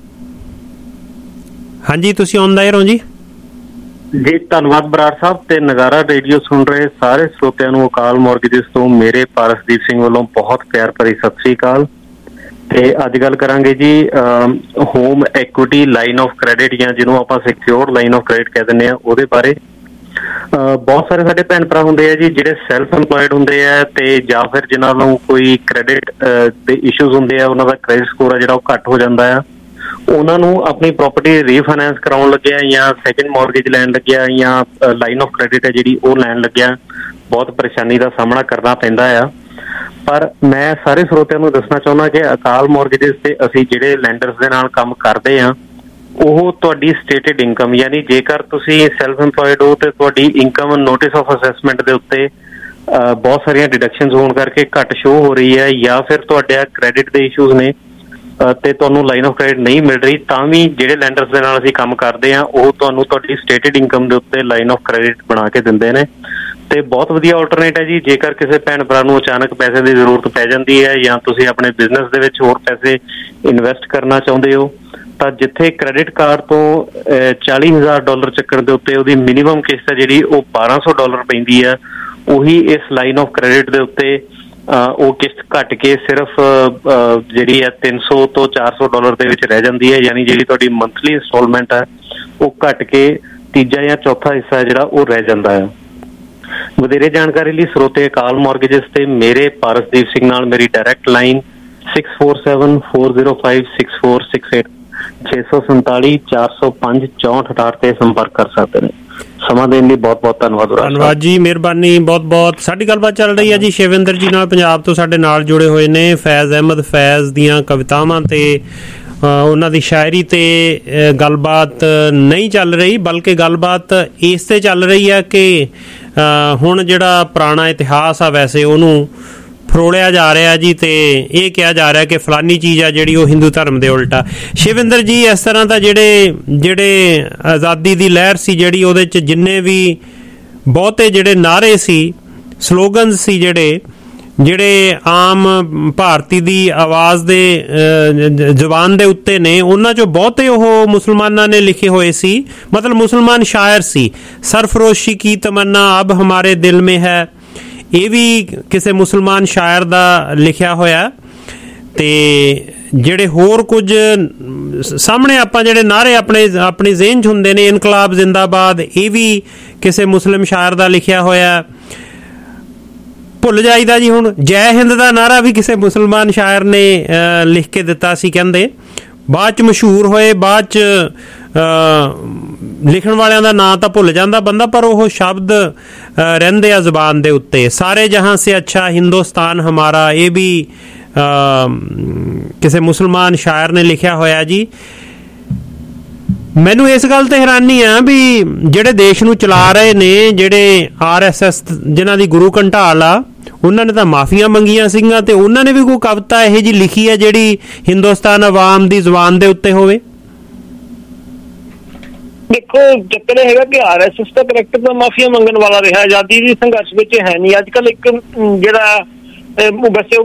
ਹਾਂਜੀ, ਤੁਸੀਂ ਔਨ ਦਾ ਏਅਰ ਹੋ ਜੀ। ਜੀ ਧੰਨਵਾਦ ਬਰਾੜ ਸਾਹਿਬ, ਤੇ ਨਗਾਰਾ ਰੇਡੀਓ ਸੁਣ ਰਹੇ ਸਾਰੇ ਸਰੋਤਿਆਂ ਨੂੰ ਅਕਾਲ ਮੌਰਗੇਜਸ ਤੋਂ ਮੇਰੇ ਪਾਰਸਦੀਪ ਸਿੰਘ ਵੱਲੋਂ ਬਹੁਤ ਪਿਆਰ ਭਰੀ ਸਤਿ ਸ੍ਰੀ ਅਕਾਲ। ਤੇ ਅੱਜ ਗੱਲ ਕਰਾਂਗੇ ਜੀ home equity line of credit, ਜਾਂ ਜਿਹਨੂੰ ਆਪਾਂ ਸਿਕਿਉਰ ਲਾਈਨ ਆਫ ਕ੍ਰੈਡਿਟ ਕਹਿ ਦਿੰਦੇ ਆ, ਉਹਦੇ ਬਾਰੇ। ਬਹੁਤ ਸਾਰੇ ਸਾਡੇ ਭੈਣ ਭਰਾ ਹੁੰਦੇ ਆ ਜੀ ਜਿਹੜੇ ਸੈਲਫ ਇੰਪਲੋਇਡ ਹੁੰਦੇ ਆ, ਤੇ ਜਾਂ ਫਿਰ ਜਿਨ੍ਹਾਂ ਨੂੰ ਕੋਈ ਕ੍ਰੈਡਿਟ ਦੇ ਇਸ਼ੂਜ਼ ਹੁੰਦੇ ਆ, ਉਹਨਾਂ ਦਾ ਕ੍ਰੈਡਿਟ ਸਕੋਰ ਆ ਜਿਹੜਾ ਉਹ ਘੱਟ ਹੋ ਜਾਂਦਾ ਆ। ਉਹਨਾਂ ਨੂੰ ਆਪਣੀ ਪ੍ਰੋਪਰਟੀ ਰੀਫਾਈਨੈਂਸ ਕਰਾਉਣ ਲੱਗਿਆ, ਜਾਂ ਸੈਕਿੰਡ ਮੌਰਗੇਜ ਲੈਣ ਲੱਗਿਆ, ਜਾਂ ਲਾਈਨ ਆਫ ਕ੍ਰੈਡਿਟ ਹੈ ਜਿਹੜੀ ਉਹ ਲੈਣ ਲੱਗਿਆ, ਬਹੁਤ ਪਰੇਸ਼ਾਨੀ ਦਾ ਸਾਹਮਣਾ ਕਰਨਾ ਪੈਂਦਾ ਆ। ਪਰ ਮੈਂ ਸਾਰੇ ਸਰੋਤਿਆਂ ਨੂੰ ਦੱਸਣਾ ਚਾਹੁੰਦਾ ਕਿ ਅਕਾਲ ਮੌਰਗੇਜਸ ਤੇ ਅਸੀਂ ਜਿਹੜੇ ਲੈਂਡਰਸ ਦੇ ਨਾਲ ਕੰਮ ਕਰਦੇ ਹਾਂ, ਉਹ ਤੁਹਾਡੀ ਸਟੇਟਡ ਇਨਕਮ, ਯਾਨੀ ਜੇਕਰ ਤੁਸੀਂ ਸੈਲਫ ਇੰਪਲੋਇਡ ਹੋ ਤੇ ਤੁਹਾਡੀ ਇਨਕਮ ਨੋਟਿਸ ਆਫ ਅਸੈਸਮੈਂਟ ਦੇ ਉੱਤੇ ਬਹੁਤ ਸਾਰੀਆਂ ਡਿਡਕਸ਼ਨਸ ਹੋਣ ਕਰਕੇ ਘੱਟ ਸ਼ੋ ਹੋ ਰਹੀ ਹੈ, ਜਾਂ ਫਿਰ ਤੁਹਾਡੇ ਕ੍ਰੈਡਿਟ ਦੇ ਇਸ਼ੂਜ਼ ਨੇ ਤੇ ਤੁਹਾਨੂੰ ਲਾਈਨ ਆਫ ਕ੍ਰੈਡਿਟ ਨਹੀਂ ਮਿਲ ਰਹੀ, ਤਾਂ ਵੀ ਜਿਹੜੇ ਲੈਂਡਰਸ ਦੇ ਨਾਲ ਅਸੀਂ ਕੰਮ ਕਰਦੇ ਹਾਂ ਉਹ ਤੁਹਾਨੂੰ ਤੁਹਾਡੀ ਸਟੇਟਡ ਇਨਕਮ ਦੇ ਉੱਤੇ ਲਾਈਨ ਆਫ ਕ੍ਰੈਡਿਟ ਬਣਾ ਕੇ ਦਿੰਦੇ ਨੇ। ਤੇ ਬਹੁਤ ਵਧੀਆ ਆਲਟਰਨੇਟ ਹੈ ਜੀ। ਜੇਕਰ ਕਿਸੇ ਭੈਣ ਭਰਾ ਨੂੰ ਅਚਾਨਕ ਪੈਸੇ ਦੀ ਜ਼ਰੂਰਤ ਪੈ ਜਾਂਦੀ ਹੈ, ਜਾਂ ਤੁਸੀਂ ਆਪਣੇ ਬਿਜ਼ਨਸ ਦੇ ਵਿੱਚ ਹੋਰ ਪੈਸੇ ਇਨਵੈਸਟ ਕਰਨਾ ਚਾਹੁੰਦੇ ਹੋ, ਤਾਂ ਜਿੱਥੇ ਕ੍ਰੈਡਿਟ ਕਾਰਡ ਤੋਂ ਚਾਲੀ ਹਜ਼ਾਰ ਡਾਲਰ ਚੱਕਣ ਦੇ ਉੱਤੇ ਉਹਦੀ ਮਿਨੀਮਮ ਕਿਸ਼ਤ ਹੈ ਜਿਹੜੀ ਉਹ ਬਾਰਾਂ ਸੌ ਡਾਲਰ ਪੈਂਦੀ ਹੈ, ਉਹੀ ਇਸ ਲਾਈਨ ਆਫ ਕ੍ਰੈਡਿਟ ਦੇ ਉੱਤੇ ਉਹ ਕਿਸ਼ਤ ਘੱਟ ਕੇ ਸਿਰਫ ਜਿਹੜੀ ਹੈ ਤਿੰਨ ਸੌ ਤੋਂ ਚਾਰ ਸੌ ਡਾਲਰ ਦੇ ਵਿੱਚ ਰਹਿ ਜਾਂਦੀ ਹੈ। ਯਾਨੀ ਜਿਹੜੀ ਤੁਹਾਡੀ ਮੰਥਲੀ ਇੰਸਟਾਲਮੈਂਟ ਹੈ ਉਹ ਘੱਟ ਕੇ ਤੀਜਾ ਜਾਂ ਚੌਥਾ ਹਿੱਸਾ ਜਿਹੜਾ ਉਹ ਰਹਿ ਜਾਂਦਾ ਹੈ। ਵਧੇਰੇ ਜਾਣਕਾਰੀ ਲਈ ਸਰੋਤੇ ਅਕਾਲ ਮੌਰਗੇਜਸ ਤੇ ਮੇਰੇ ਪਾਰਸਦੀਪ ਸਿੰਘ ਨਾਲ ਮੇਰੀ direct line six four seven four zero five six four six eight ਛੇ ਸੌ ਸੰਤਾਲੀ ਚਾਰ ਸੌ ਪੰਜ ਚੌਂਹਠ ਅਠਾਹਠ ਤੇ ਸੰਪਰਕ ਕਰ ਸਕਦੇ ਨੇ। ਸਮਾਂ ਦੇਣ ਲਈ ਬਹੁਤ ਬਹੁਤ ਧੰਨਵਾਦ। ਧੰਨਵਾਦ ਜੀ, ਮਿਹਰਬਾਨੀ ਬਹੁਤ ਬਹੁਤ। ਸਾਡੀ ਗੱਲਬਾਤ ਚੱਲ ਰਹੀ ਹੈ ਜੀ ਸ਼ਿਵਿੰਦਰ ਜੀ ਨਾਲ, ਪੰਜਾਬ ਤੋਂ ਸਾਡੇ ਨਾਲ ਜੁੜੇ ਹੋਏ ਨੇ। ਫੈਜ਼ ਅਹਿਮਦ ਫੈਜ਼ ਦੀਆਂ ਕਵਿਤਾਵਾਂ ਤੇ ਉਹਨਾਂ ਦੀ ਸ਼ਾਇਰੀ ਤੇ ਗੱਲਬਾਤ ਨਹੀਂ ਚੱਲ ਰਹੀ, ਬਲਕਿ ਗੱਲਬਾਤ ਇਸ ਤੇ ਚੱਲ ਰਹੀ ਹੈ ਕਿ ਹੁਣ ਜਿਹੜਾ ਪੁਰਾਣਾ ਇਤਿਹਾਸ ਆ ਵੈਸੇ ਉਹਨੂੰ ਫਰੋਲਿਆ ਜਾ ਰਿਹਾ ਜੀ, ਤੇ ਇਹ ਕਿਹਾ ਜਾ ਰਿਹਾ ਕਿ ਫਲਾਨੀ ਚੀਜ਼ ਆ ਜਿਹੜੀ ਉਹ ਹਿੰਦੂ ਧਰਮ ਦੇ ਉਲਟਾ। ਸ਼ਿਵਿੰਦਰ ਜੀ, ਇਸ ਤਰ੍ਹਾਂ ਦਾ ਜਿਹੜੇ ਜਿਹੜੇ ਆਜ਼ਾਦੀ ਦੀ ਲਹਿਰ ਸੀ ਜਿਹੜੀ ਉਹਦੇ 'ਚ ਜਿੰਨੇ ਵੀ ਬਹੁਤੇ ਜਿਹੜੇ ਨਾਅਰੇ ਸੀ, ਸਲੋਗਨਸ ਸੀ, ਜਿਹੜੇ ਜਿਹੜੇ ਆਮ ਭਾਰਤੀ ਦੀ ਆਵਾਜ਼ ਦੇ ਜ਼ੁਬਾਨ ਦੇ ਉੱਤੇ ਨੇ, ਉਹਨਾਂ 'ਚੋਂ ਬਹੁਤੇ ਉਹ ਮੁਸਲਮਾਨਾਂ ਨੇ ਲਿਖੇ ਹੋਏ ਸੀ, ਮਤਲਬ ਮੁਸਲਮਾਨ ਸ਼ਾਇਰ ਸੀ। ਸਰਫਰੋਸ਼ੀ ਕੀ ਤਮੰਨਾ ਅਬ ਹਮਾਰੇ ਦਿਲ ਮੇਂ ਹੈ, ਇਹ ਵੀ ਕਿਸੇ ਮੁਸਲਮਾਨ ਸ਼ਾਇਰ ਦਾ ਲਿਖਿਆ ਹੋਇਆ। ਤੇ ਜਿਹੜੇ ਹੋਰ ਕੁਝ ਸਾਹਮਣੇ ਆਪਾਂ ਜਿਹੜੇ ਨਾਅਰੇ ਆਪਣੇ ਆਪਣੀ ਜ਼ਿਹਨ 'ਚ ਹੁੰਦੇ ਨੇ, ਇਨਕਲਾਬ ਜ਼ਿੰਦਾਬਾਦ, ਇਹ ਵੀ ਕਿਸੇ ਮੁਸਲਿਮ ਸ਼ਾਇਰ ਦਾ ਲਿਖਿਆ ਹੋਇਆ। ਭੁੱਲ ਜਾਈਦਾ ਜੀ ਹੁਣ ਜੈ ਹਿੰਦ ਦਾ ਨਾਅਰਾ ਵੀ ਕਿਸੇ ਮੁਸਲਮਾਨ ਸ਼ਾਇਰ ਨੇ ਲਿਖ ਕੇ ਦਿੱਤਾ ਸੀ ਕਹਿੰਦੇ। ਬਾਅਦ 'ਚ ਮਸ਼ਹੂਰ ਹੋਏ, ਬਾਅਦ 'ਚ ਲਿਖਣ ਵਾਲਿਆਂ ਦਾ ਨਾਂ ਤਾਂ ਭੁੱਲ ਜਾਂਦਾ ਬੰਦਾ, ਪਰ ਉਹ ਸ਼ਬਦ ਰਹਿੰਦੇ ਆ ਜ਼ੁਬਾਨ ਦੇ ਉੱਤੇ। ਸਾਰੇ ਜਹਾਂ ਸੇ ਅੱਛਾ ਹਿੰਦੁਸਤਾਨ ਹਮਾਰਾ, ਇਹ ਵੀ ਕਿਸੇ ਮੁਸਲਮਾਨ ਸ਼ਾਇਰ ਨੇ ਲਿਖਿਆ ਹੋਇਆ ਜੀ। ਮੈਨੂੰ ਇਸ ਗੱਲ ਤੇ ਹੈਰਾਨੀ ਆ ਵੀ ਜਿਹੜੇ ਦੇਸ਼ ਨੂੰ ਚਲਾ ਰਹੇ ਨੇ, ਜਿਹੜੇ ਆਰ ਐਸ ਐਸ ਜਿਨ੍ਹਾਂ ਦੀ ਗੁਰੂ ਘੰਟਾਲ ਆ, ਉਹਨਾਂ ਨੇ ਤਾਂ ਮਾਫੀਆਂ ਮੰਗੀਆਂ ਸੀਗੀਆਂ, ਤੇ ਉਹਨਾਂ ਨੇ ਵੀ ਕੋਈ ਕਵਿਤਾ ਇਹੋ ਜਿਹੀ ਲਿਖੀ ਹੈ ਜਿਹੜੀ ਹਿੰਦੁਸਤਾਨ ਆਵਾਮ ਦੀ ਜ਼ੁਬਾਨ ਦੇ ਉੱਤੇ ਹੋਵੇ? ਦੇਖੋ, ਚੱਕਰ ਇਹ ਹੈਗਾ ਕਿ ਆਰ ਐਸ ਐਸ ਦਾ ਕਰੈਕਟਰ ਤਾਂ ਮਾਫੀਆ ਮੰਗਣ ਵਾਲਾ ਰਿਹਾ, ਆਜ਼ਾਦੀ ਦੀ ਸੰਘਰਸ਼ ਵਿੱਚ ਹੈ ਨਹੀਂ। ਅੱਜ ਕੱਲ ਇੱਕ ਜਿਹੜਾ ਵੈਸੇ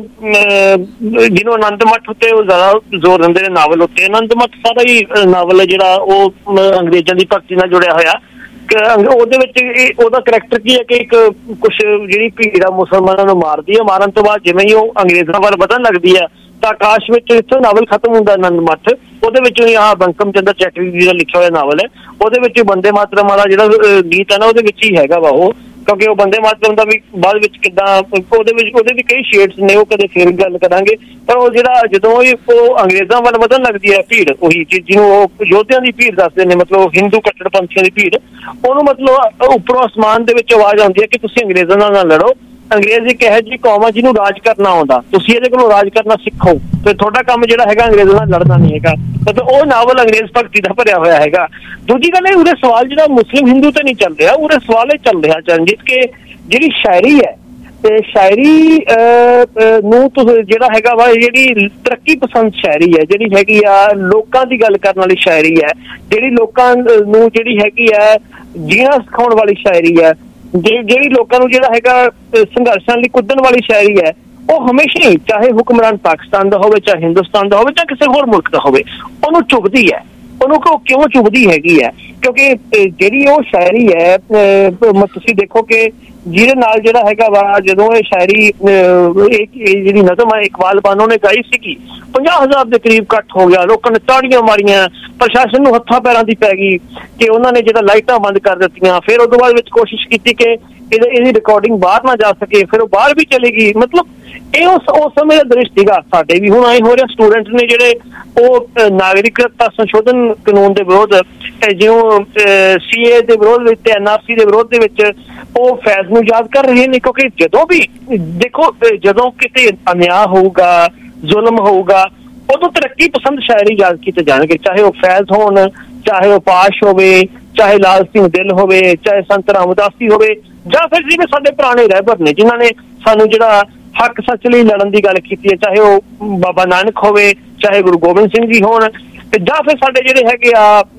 ਜਿਹਨੂੰ ਆਨੰਦ ਮੱਠ ਉੱਤੇ ਉਹ ਜ਼ਿਆਦਾ ਜ਼ੋਰ ਦਿੰਦੇ ਨੇ ਨਾਵਲ ਉੱਤੇ, ਆਨੰਦ ਮੱਠ ਸਾਰਾ ਹੀ ਨਾਵਲ ਹੈ ਜਿਹੜਾ ਉਹ ਅੰਗਰੇਜ਼ਾਂ ਦੀ ਭਗਤੀ ਨਾਲ ਜੁੜਿਆ ਹੋਇਆ। ਉਹਦੇ ਵਿੱਚ ਉਹਦਾ ਕਰੈਕਟਰ ਕੀ ਹੈ ਕਿ ਇੱਕ ਕੁਛ ਜਿਹੜੀ ਭੀੜ ਆ ਮੁਸਲਮਾਨਾਂ ਨੂੰ ਮਾਰਦੀ ਹੈ, ਮਾਰਨ ਤੋਂ ਬਾਅਦ ਜਿਵੇਂ ਹੀ ਉਹ ਅੰਗਰੇਜ਼ਾਂ ਵੱਲ ਵਧਣ ਲੱਗਦੀ ਹੈ ਤਾਂ ਆਕਾਸ਼ ਵਿੱਚ ਇੱਥੋਂ ਨਾਵਲ ਖਤਮ ਹੁੰਦਾ ਆਨੰਦ ਮੱਠ। ਉਹਦੇ ਵਿੱਚੋਂ ਹੀ ਆਹ ਬੰਕਮ ਚੰਦਰ ਚੈਟਰਜੀ ਦਾ ਲਿਖਿਆ ਹੋਇਆ ਨਾਵਲ ਹੈ, ਉਹਦੇ ਵਿੱਚ ਬੰਦੇ ਮਾਤਰਮ ਵਾਲਾ ਜਿਹੜਾ ਗੀਤ ਹੈ ਨਾ ਉਹਦੇ ਵਿੱਚ ਹੀ ਹੈਗਾ ਵਾ ਉਹ, ਕਿਉਂਕਿ ਉਹ ਬੰਦੇ ਮਾਤਰਮ ਦਾ ਵੀ ਬਾਅਦ ਵਿੱਚ ਕਿੱਦਾਂ ਉਹਦੇ ਵਿੱਚ ਉਹਦੇ ਵੀ ਕਈ ਸ਼ੇਡਸ ਨੇ, ਉਹ ਕਦੇ ਫਿਰ ਗੱਲ ਕਰਾਂਗੇ। ਪਰ ਉਹ ਜਿਹੜਾ ਜਦੋਂ ਉਹ ਅੰਗਰੇਜ਼ਾਂ ਵੱਲ ਵਧਣ ਲੱਗਦੀ ਹੈ ਭੀੜ, ਉਹੀ ਜਿਹਨੂੰ ਉਹ ਯੋਧਿਆਂ ਦੀ ਭੀੜ ਦੱਸਦੇ ਨੇ, ਮਤਲਬ ਹਿੰਦੂ ਕੱਟੜਪੰਥੀਆਂ ਦੀ ਭੀੜ, ਉਹਨੂੰ ਮਤਲਬ ਉੱਪਰੋਂ ਅਸਮਾਨ ਦੇ ਵਿੱਚ ਆਵਾਜ਼ ਆਉਂਦੀ ਹੈ ਕਿ ਤੁਸੀਂ ਅੰਗਰੇਜ਼ਾਂ ਨਾਲ ਨਾ ਲੜੋ, ਅੰਗਰੇਜ਼ ਇੱਕ ਇਹੋ ਜਿਹੀ ਕੌਮ ਆ ਜਿਹਨੂੰ ਰਾਜ ਕਰਨਾ ਆਉਂਦਾ, ਤੁਸੀਂ ਇਹਦੇ ਕੋਲੋਂ ਰਾਜ ਕਰਨਾ ਸਿੱਖੋ, ਤੇ ਤੁਹਾਡਾ ਕੰਮ ਜਿਹੜਾ ਹੈਗਾ ਅੰਗਰੇਜ਼ਾਂ ਨਾਲ ਲੜਨਾ ਨਹੀਂ ਹੈਗਾ। ਮਤਲਬ ਉਹ ਨਾਵਲ ਅੰਗਰੇਜ਼ ਭਗਤੀ ਦਾ ਭਰਿਆ ਹੋਇਆ ਹੈਗਾ। ਦੂਜੀ ਗੱਲ ਇਹ, ਉਹਦੇ ਸਵਾਲ ਜਿਹੜਾ ਮੁਸਲਿਮ ਹਿੰਦੂ ਤੇ ਨਹੀਂ ਚੱਲ ਰਿਹਾ, ਉਹਦੇ ਸਵਾਲ ਇਹ ਚੱਲ ਰਿਹਾ ਚਰਨਜੀਤ ਕਿ ਜਿਹੜੀ ਸ਼ਾਇਰੀ ਹੈ, ਤੇ ਸ਼ਾਇਰੀ ਨੂੰ ਤੁਸੀਂ ਜਿਹੜਾ ਹੈਗਾ ਵਾ, ਜਿਹੜੀ ਤਰੱਕੀ ਪਸੰਦ ਸ਼ਾਇਰੀ ਹੈ, ਜਿਹੜੀ ਹੈਗੀ ਆ ਲੋਕਾਂ ਦੀ ਗੱਲ ਕਰਨ ਵਾਲੀ ਸ਼ਾਇਰੀ ਹੈ, ਜਿਹੜੀ ਲੋਕਾਂ ਨੂੰ ਜਿਹੜੀ ਹੈਗੀ ਹੈ ਜੀਣਾ ਸਿਖਾਉਣ ਵਾਲੀ ਸ਼ਾਇਰੀ ਹੈ, ਜਿਹੜੀ ਲੋਕਾਂ ਨੂੰ ਜਿਹੜਾ ਹੈਗਾ ਸੰਘਰਸ਼ਾਂ ਲਈ ਕੁੱਦਣ ਵਾਲੀ ਸ਼ਾਇਰੀ ਹੈ, ਉਹ ਹਮੇਸ਼ਾ ਹੀ ਚਾਹੇ ਹੁਕਮਰਾਨ ਪਾਕਿਸਤਾਨ ਦਾ ਹੋਵੇ, ਚਾਹੇ ਹਿੰਦੁਸਤਾਨ ਦਾ ਹੋਵੇ, ਚਾਹੇ ਕਿਸੇ ਹੋਰ ਮੁਲਕ ਦਾ ਹੋਵੇ, ਉਹਨੂੰ ਚੁਭਦੀ ਹੈ। ਉਹਨੂੰ ਕਿਉਂ ਚੁਭਦੀ ਹੈਗੀ ਹੈ? ਕਿਉਂਕਿ ਜਿਹੜੀ ਉਹ ਸ਼ਾਇਰੀ ਹੈ, ਤੁਸੀਂ ਦੇਖੋ ਕਿ ਜਿਹਦੇ ਨਾਲ ਜਿਹੜਾ ਹੈਗਾ ਵਾ, ਜਦੋਂ ਇਹ ਸ਼ਾਇਰੀ ਜਿਹੜੀ ਨਜ਼ਮ ਹੈ ਇਕਬਾਲ ਬਾਨੋ ਨੇ ਗਾਈ ਸੀਗੀ, ਪੰਜਾਹ ਹਜ਼ਾਰ ਦੇ ਕਰੀਬ ਇਕੱਠ ਹੋ ਗਿਆ, ਲੋਕਾਂ ਨੇ ਤਾੜੀਆਂ ਮਾਰੀਆਂ, ਪ੍ਰਸ਼ਾਸਨ ਨੂੰ ਹੱਥਾਂ ਪੈਰਾਂ ਦੀ ਪੈ ਗਈ ਕਿ ਉਹਨਾਂ ਨੇ ਜਿਹੜਾ ਲਾਈਟਾਂ ਬੰਦ ਕਰ ਦਿੱਤੀਆਂ। ਫਿਰ ਉਦੋਂ ਬਾਅਦ ਵਿੱਚ ਕੋਸ਼ਿਸ਼ ਕੀਤੀ ਕਿ ਇਹਦੀ ਰਿਕਾਰਡਿੰਗ ਬਾਹਰ ਨਾ ਜਾ ਸਕੇ, ਫਿਰ ਉਹ ਬਾਹਰ ਵੀ ਚਲੀ ਗਈ। ਮਤਲਬ ਇਹ ਉਸ ਉਸ ਸਮੇਂ ਦਾ ਦ੍ਰਿਸ਼ ਸੀਗਾ। ਸਾਡੇ ਵੀ ਹੁਣ ਆਏ ਹੋ ਰਿਹਾ ਸਟੂਡੈਂਟ ਨੇ ਜਿਹੜੇ ਉਹ ਨਾਗਰਿਕਤਾ ਸੰਸ਼ੋਧਨ ਕਾਨੂੰਨ ਦੇ ਵਿਰੋਧ, ਜਿਉਂ ਸੀ ਏ ਦੇ ਵਿਰੋਧ ਵਿੱਚ ਤੇ ਐਨ ਆਰ ਸੀ ਦੇ ਵਿਰੋਧ ਦੇ ਵਿੱਚ ਉਹ ਫੈਜ਼ ਨੂੰ ਯਾਦ ਕਰ ਰਹੇ ਨੇ, ਕਿਉਂਕਿ ਜਦੋਂ ਵੀ ਦੇਖੋ ਜਦੋਂ ਕਿਤੇ ਅਨਿਆਂ ਹੋਊਗਾ, ਜ਼ੁਲਮ ਹੋਊਗਾ, ਉਦੋਂ ਤਰੱਕੀ ਪਸੰਦ ਸ਼ਾਇਰੀ ਯਾਦ ਕੀਤੇ ਜਾਣਗੇ, ਚਾਹੇ ਉਹ ਫੈਜ਼ ਹੋਣ, ਚਾਹੇ ਉਹ ਪਾਸ਼ ਹੋਵੇ, ਚਾਹੇ ਲਾਲ ਸਿੰਘ ਦਿਲ ਹੋਵੇ, ਚਾਹੇ ਸੰਤ ਰਾਮਦਾਸੀ ਹੋਵੇ, ਜਾਂ ਫਿਰ ਜਿਵੇਂ ਸਾਡੇ ਪੁਰਾਣੇ ਰਹਿਬਰ ਨੇ ਜਿਨ੍ਹਾਂ ਨੇ ਸਾਨੂੰ ਜਿਹੜਾ ਹੱਕ ਸੱਚ ਲਈ ਲੜਨ ਦੀ ਗੱਲ ਕੀਤੀ ਹੈ, ਚਾਹੇ ਉਹ ਬਾਬਾ ਨਾਨਕ ਹੋਵੇ, ਚਾਹੇ ਗੁਰੂ ਗੋਬਿੰਦ ਸਿੰਘ ਜੀ ਹੋਣ, ਤੇ ਜਾਂ ਫਿਰ ਸਾਡੇ ਜਿਹੜੇ ਹੈਗੇ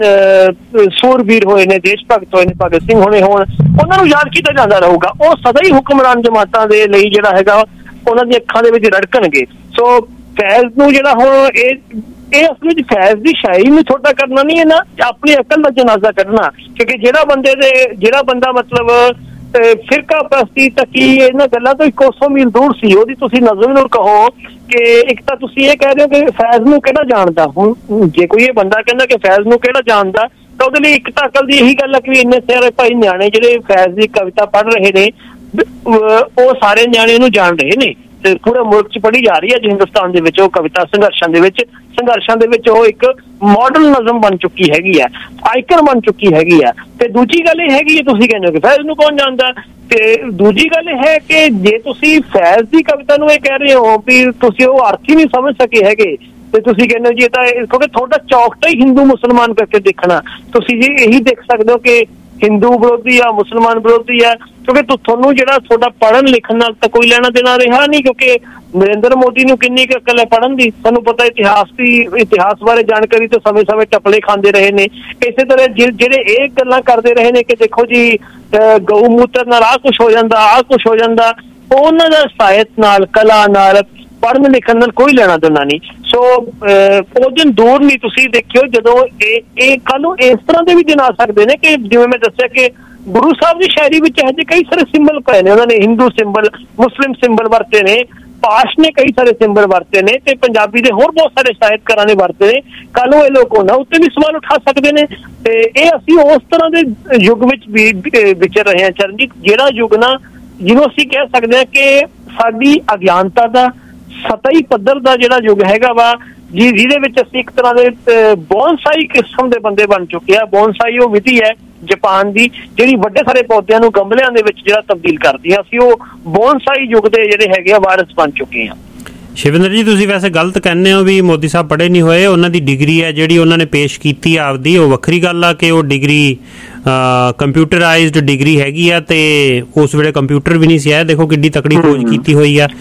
ਆ ਸੂਰਬੀਰ ਹੋਏ ਨੇ, ਦੇਸ਼ ਭਗਤ ਹੋਏ ਨੇ, ਭਗਤ ਸਿੰਘ ਹੋਣੇ ਹੋਣ, ਉਹਨਾਂ ਨੂੰ ਯਾਦ ਕੀਤਾ ਜਾਂਦਾ ਰਹੂਗਾ। ਉਹ ਸਦਾ ਹੀ ਹੁਕਮਰਾਨ ਜਮਾਤਾਂ ਦੇ ਲਈ ਜਿਹੜਾ ਹੈਗਾ ਉਹਨਾਂ ਦੀਆਂ ਅੱਖਾਂ ਦੇ ਵਿੱਚ ਰੜਕਣਗੇ। ਸੋ ਫੈਜ਼ ਨੂੰ ਜਿਹੜਾ ਹੁਣ ਇਹ ਇਹ ਅਸਲ ਵਿੱਚ ਫੈਜ਼ ਦੀ ਸ਼ਾਇਰੀ ਨੂੰ ਛੋਟਾ ਕਰਨਾ ਨਹੀਂ ਹੈ ਨਾ, ਆਪਣੀ ਅਕਲ ਦਾ ਜਨਾਜ਼ਾ ਕੱਢਣਾ। ਕਿਉਂਕਿ ਜਿਹੜਾ ਬੰਦੇ ਦੇ ਜਿਹੜਾ ਬੰਦਾ ਮਤਲਬ ਫਿਰਕਾ ਪ੍ਰਸਤੀ ਤੱਕੀ ਇਹਨਾਂ ਗੱਲਾਂ ਤੋਂ ਇੱਕ ਸੌ ਮੀਲ ਦੂਰ ਸੀ, ਉਹਦੀ ਤੁਸੀਂ ਨਜ਼ਮ ਨੂੰ ਕਹੋ ਕਿ ਇੱਕ ਤਾਂ ਤੁਸੀਂ ਇਹ ਕਹਿ ਰਹੇ ਹੋ ਕਿ ਫੈਜ਼ ਨੂੰ ਕਿਹੜਾ ਜਾਣਦਾ। ਹੁਣ ਜੇ ਕੋਈ ਇਹ ਬੰਦਾ ਕਹਿੰਦਾ ਕਿ ਫੈਜ਼ ਨੂੰ ਕਿਹੜਾ ਜਾਣਦਾ, ਤਾਂ ਉਹਦੇ ਲਈ ਇੱਕ ਤਾਂ ਅਕਲ ਦੀ ਇਹੀ ਗੱਲ ਹੈ ਕਿ ਇੰਨੇ ਸਾਰੇ ਭਾਈ ਨਿਆਣੇ ਜਿਹੜੇ ਫੈਜ਼ ਦੀ ਕਵਿਤਾ ਪੜ੍ਹ ਰਹੇ ਨੇ ਉਹ ਸਾਰੇ ਨਿਆਣੇ ਇਹਨੂੰ ਜਾਣ ਰਹੇ ਨੇ ਤੇ ਪੂਰੇ ਮੁਲਕ 'ਚ ਪੜ੍ਹੀ ਜਾ ਰਹੀ ਹੈ ਹਿੰਦੁਸਤਾਨ ਦੇ ਵਿੱਚ ਉਹ ਕਵਿਤਾ ਸੰਘਰਸ਼ਾਂ ਦੇ ਵਿੱਚ ਸੰਘਰਸ਼ਾਂ ਦੇ ਵਿੱਚ ਉਹ ਇੱਕ ਮਾਡਰਨ ਨਜ਼ਮ ਬਣ ਚੁੱਕੀ ਹੈਗੀ ਹੈ, ਆਈਕਨ ਬਣ ਚੁੱਕੀ ਹੈਗੀ ਹੈ। ਤੇ ਦੂਜੀ ਗੱਲ ਇਹ ਹੈਗੀ ਹੈ, ਤੁਸੀਂ ਕਹਿੰਦੇ ਹੋ ਕਿ ਫੈਜ਼ ਨੂੰ ਕੌਣ ਜਾਣਦਾ, ਤੇ ਦੂਜੀ ਗੱਲ ਇਹ ਹੈ ਕਿ ਜੇ ਤੁਸੀਂ ਫੈਜ਼ ਦੀ ਕਵਿਤਾ ਨੂੰ ਇਹ ਕਹਿ ਰਹੇ ਹੋ ਵੀ ਤੁਸੀਂ ਉਹ ਅਰਥ ਹੀ ਨਹੀਂ ਸਮਝ ਸਕੇ ਹੈਗੇ ਤੇ ਤੁਸੀਂ ਕਹਿੰਦੇ ਹੋ ਜੀ ਇਹ ਤਾਂ ਕਿਉਂਕਿ ਤੁਹਾਡਾ ਚੌਕਟਾ ਹੀ ਹਿੰਦੂ ਮੁਸਲਮਾਨ ਕਰਕੇ ਦੇਖਣਾ, ਤੁਸੀਂ ਜੀ ਇਹੀ ਦੇਖ ਸਕਦੇ ਹੋ ਕਿ ਹਿੰਦੂ ਵਿਰੋਧੀ ਆ ਮੁਸਲਮਾਨ ਵਿਰੋਧੀ ਆ, ਕਿਉਂਕਿ ਤੁਹਾਨੂੰ ਜਿਹੜਾ ਤੁਹਾਡਾ ਪੜ੍ਹਨ ਲਿਖਣ ਨਾਲ ਤਾਂ ਕੋਈ ਲੈਣਾ ਦੇਣਾ ਰਿਹਾ ਨਹੀਂ, ਕਿਉਂਕਿ ਨਰਿੰਦਰ ਮੋਦੀ ਨੂੰ ਕਿੰਨੀ ਕੁ ਅਕਲ ਹੈ ਪੜ੍ਹਨ ਦੀ, ਤੁਹਾਨੂੰ ਪਤਾ ਇਤਿਹਾਸ ਦੀ ਇਤਿਹਾਸ ਬਾਰੇ ਜਾਣਕਾਰੀ ਤਾਂ ਸਮੇਂ ਸਮੇਂ ਟਪਲੇ ਖਾਂਦੇ ਰਹੇ ਨੇ। ਇਸੇ ਤਰ੍ਹਾਂ ਜਿਹੜੇ ਇਹ ਗੱਲਾਂ ਕਰਦੇ ਰਹੇ ਨੇ ਕਿ ਦੇਖੋ ਜੀ ਗਊ ਮੂਤਰ ਨਾਲ ਆਹ ਕੁਛ ਹੋ ਜਾਂਦਾ ਆਹ ਕੁਛ ਹੋ ਜਾਂਦਾ, ਉਹਨਾਂ ਦਾ ਸਾਹਿਤ ਨਾਲ ਕਲਾ ਨਾਲ ਪੜ੍ਹਨ ਲਿਖਣ ਨਾਲ ਕੋਈ ਲੈਣਾ ਦੇਣਾ ਨਹੀਂ। ਸੋ ਉਹ ਦਿਨ ਦੂਰ ਨਹੀਂ, ਤੁਸੀਂ ਦੇਖਿਓ ਜਦੋਂ ਇਹ ਇਹ ਕੱਲ ਨੂੰ ਇਸ ਤਰ੍ਹਾਂ ਦੇ ਵੀ ਦਿਨ ਆ ਸਕਦੇ ਨੇ ਕਿ ਜਿਵੇਂ ਮੈਂ ਦੱਸਿਆ ਕਿ ਗੁਰੂ ਸਾਹਿਬ ਦੀ ਸ਼ਾਇਰੀ ਵਿੱਚ ਇਹੋ ਜਿਹੇ ਕਈ ਸਾਰੇ ਸਿੰਬਲ ਪਏ ਨੇ, ਉਹਨਾਂ ਨੇ ਹਿੰਦੂ ਸਿੰਬਲ ਮੁਸਲਿਮ ਸਿੰਬਲ ਵਰਤੇ ਨੇ, ਪਾਸ਼ ਨੇ ਕਈ ਸਾਰੇ ਸਿੰਬਲ ਵਰਤੇ ਨੇ ਤੇ ਪੰਜਾਬੀ ਦੇ ਹੋਰ ਬਹੁਤ ਸਾਰੇ ਸਾਹਿਤਕਾਰਾਂ ਨੇ ਵਰਤੇ ਨੇ। ਕੱਲ ਨੂੰ ਇਹ ਲੋਕ ਉਹਨਾਂ ਉੱਤੇ ਵੀ ਸਵਾਲ ਉਠਾ ਸਕਦੇ ਨੇ ਤੇ ਇਹ ਅਸੀਂ ਉਸ ਤਰ੍ਹਾਂ ਦੇ ਯੁੱਗ ਵਿੱਚ ਵੀ ਵਿਚਰ ਰਹੇ ਹਾਂ ਚਰਨਜੀਤ, ਜਿਹੜਾ ਯੁੱਗ ਨਾ ਜਿਹਨੂੰ ਅਸੀਂ ਕਹਿ ਸਕਦੇ ਹਾਂ ਕਿ ਸਾਡੀ ਅਗਿਆਨਤਾ ਦਾ ਸਤਹੀ ਪੱਧਰ ਦਾ ਜਿਹੜਾ ਯੁੱਗ ਹੈਗਾ ਵਾ ਜੀ, ਜਿਹਦੇ ਵਿੱਚ ਅਸੀਂ ਇੱਕ ਤਰ੍ਹਾਂ ਦੇ ਬੋਨਸਾਈ ਕਿਸਮ ਦੇ ਬੰਦੇ ਬਣ ਚੁੱਕੇ ਆ। ਬੋਨਸਾਈ ਉਹ ਵਿਧੀ ਹੈ ਜਾਪਾਨ ਦੀ ਜਿਹੜੀ ਵੱਡੇ ਸਾਰੇ ਪੌਦਿਆਂ ਨੂੰ ਗਮਲਿਆਂ ਦੇ ਵਿੱਚ ਜਿਹੜਾ ਤਬਦੀਲ ਕਰਦੀ ਆ, ਅਸੀਂ ਉਹ ਬੋਨਸਾਈ ਯੁੱਗ ਦੇ ਜਿਹੜੇ ਹੈਗੇ ਆ ਵਾਰਸ ਬਣ ਚੁੱਕੇ ਆ। ਸ਼ਿਵਿੰਦਰ ਜੀ ਤੁਸੀਂ ਵੈਸੇ ਗਲਤ ਕਹਿੰਦੇ ਹੋ ਵੀ ਮੋਦੀ ਸਾਹਿਬ ਪੜ੍ਹੇ ਨਹੀਂ ਹੋਏ, ਉਹਨਾਂ ਦੀ ਡਿਗਰੀ ਹੈ ਜਿਹੜੀ ਉਹਨਾਂ ਨੇ ਪੇਸ਼ ਕੀਤੀ ਆਪਦੀ, ਉਹ ਵੱਖਰੀ ਗੱਲ ਆ ਕਿ ਉਹ ਡਿਗਰੀ ਕੰਪਿਊਟਰਾਈਜ਼ਡ ਡਿਗਰੀ ਹੈਗੀ ਆ ਤੇ ਉਸ ਵੇਲੇ ਕੰਪਿਊਟਰ ਵੀ ਨਹੀਂ ਸੀ ਆਇਆ, ਦੇਖੋ ਕਿੱਡੀ ਤਕੜੀ ਖੋਜ ਕੀਤੀ ਹੋਈ ਆ।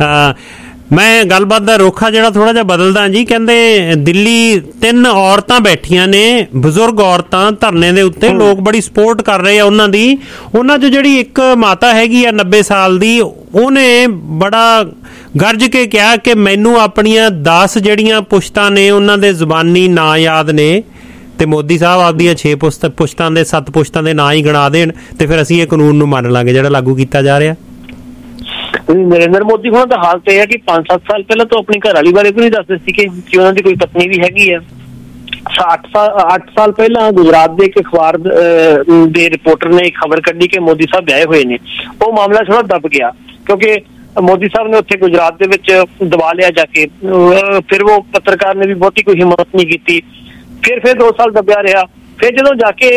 ਮੈਂ ਗੱਲਬਾਤ ਦਾ ਰੁੱਖਾ ਜਿਹੜਾ ਥੋੜਾ ਜਿਹਾ ਬਦਲਦਾ ਜੀ, ਕਹਿੰਦੇ ਦਿੱਲੀ ਤਿੰਨ ਔਰਤਾਂ ਬੈਠੀਆਂ ਨੇ, ਬਜ਼ੁਰਗ ਔਰਤਾਂ ਧਰਨੇ ਦੇ ਉੱਤੇ, ਲੋਕ ਬੜੀ ਸਪੋਰਟ ਕਰ ਰਹੇ ਆ ਉਹਨਾਂ ਦੀ। ਉਹਨਾਂ 'ਚ ਜਿਹੜੀ ਇੱਕ ਮਾਤਾ ਹੈਗੀ ਆ ਨੱਬੇ ਸਾਲ ਦੀ, ਉਹਨੇ ਬੜਾ ਗਰਜ ਕੇ ਕਿਹਾ ਕਿ ਮੈਨੂੰ ਆਪਣੀਆਂ ਦਸ ਜਿਹੜੀਆਂ ਪੁਸ਼ਤਾਂ ਨੇ ਉਹਨਾਂ ਦੇ ਜ਼ੁਬਾਨੀ ਨਾਂ ਯਾਦ ਨੇ ਤੇ ਮੋਦੀ ਸਾਹਿਬ ਆਪਦੀਆਂ ਛੇ ਪੁਸ਼ਤ ਪੁਸ਼ਤਾਂ ਦੇ ਸੱਤ ਪੁਸ਼ਤਾਂ ਦੇ ਨਾਂ ਹੀ ਗਿਣਾ ਦੇਣ ਤੇ ਫਿਰ ਅਸੀਂ ਇਹ ਕਾਨੂੰਨ ਨੂੰ ਮੰਨ ਲਾਂਗੇ ਜਿਹੜਾ ਲਾਗੂ ਕੀਤਾ ਜਾ ਰਿਹਾ। ਨਰਿੰਦਰ ਮੋਦੀ ਹੋਣਾ ਦਾ ਹਾਲ ਤੇ ਹੈ ਕਿ ਪੰਜ ਸੱਤ ਸਾਲ ਪਹਿਲਾਂ ਤੋਂ ਆਪਣੀ ਘਰ ਵਾਲੀ ਬਾਰੇ ਵੀ ਨਹੀਂ ਦੱਸਦੇ ਸੀ ਕਿ ਉਹਨਾਂ ਦੀ ਕੋਈ ਪਤਨੀ ਵੀ ਹੈਗੀ ਆ। ਅੱਠ ਸਾਲ ਅੱਠ ਸਾਲ ਪਹਿਲਾਂ ਗੁਜਰਾਤ ਦੇ ਇੱਕ ਅਖਬਾਰ ਦੇ ਰਿਪੋਰਟਰ ਨੇ ਇੱਕ ਖਬਰ ਕੱਢੀ ਕਿ ਮੋਦੀ ਸਾਹਿਬ ਵਿਆਹੇ ਹੋਏ ਨੇ। ਉਹ ਮਾਮਲਾ ਥੋੜਾ ਦਬ ਗਿਆ ਕਿਉਂਕਿ ਮੋਦੀ ਸਾਹਿਬ ਨੇ ਉੱਥੇ ਗੁਜਰਾਤ ਦੇ ਵਿੱਚ ਦਬਾ ਲਿਆ ਜਾ ਕੇ, ਫਿਰ ਉਹ ਪੱਤਰਕਾਰ ਨੇ ਵੀ ਬਹੁਤੀ ਕੋਈ ਹਿੰਮਤ ਨਹੀਂ ਕੀਤੀ, ਫਿਰ ਫਿਰ ਦੋ ਸਾਲ ਦਬਿਆ ਰਿਹਾ। ਫਿਰ ਜਦੋਂ ਜਾ ਕੇ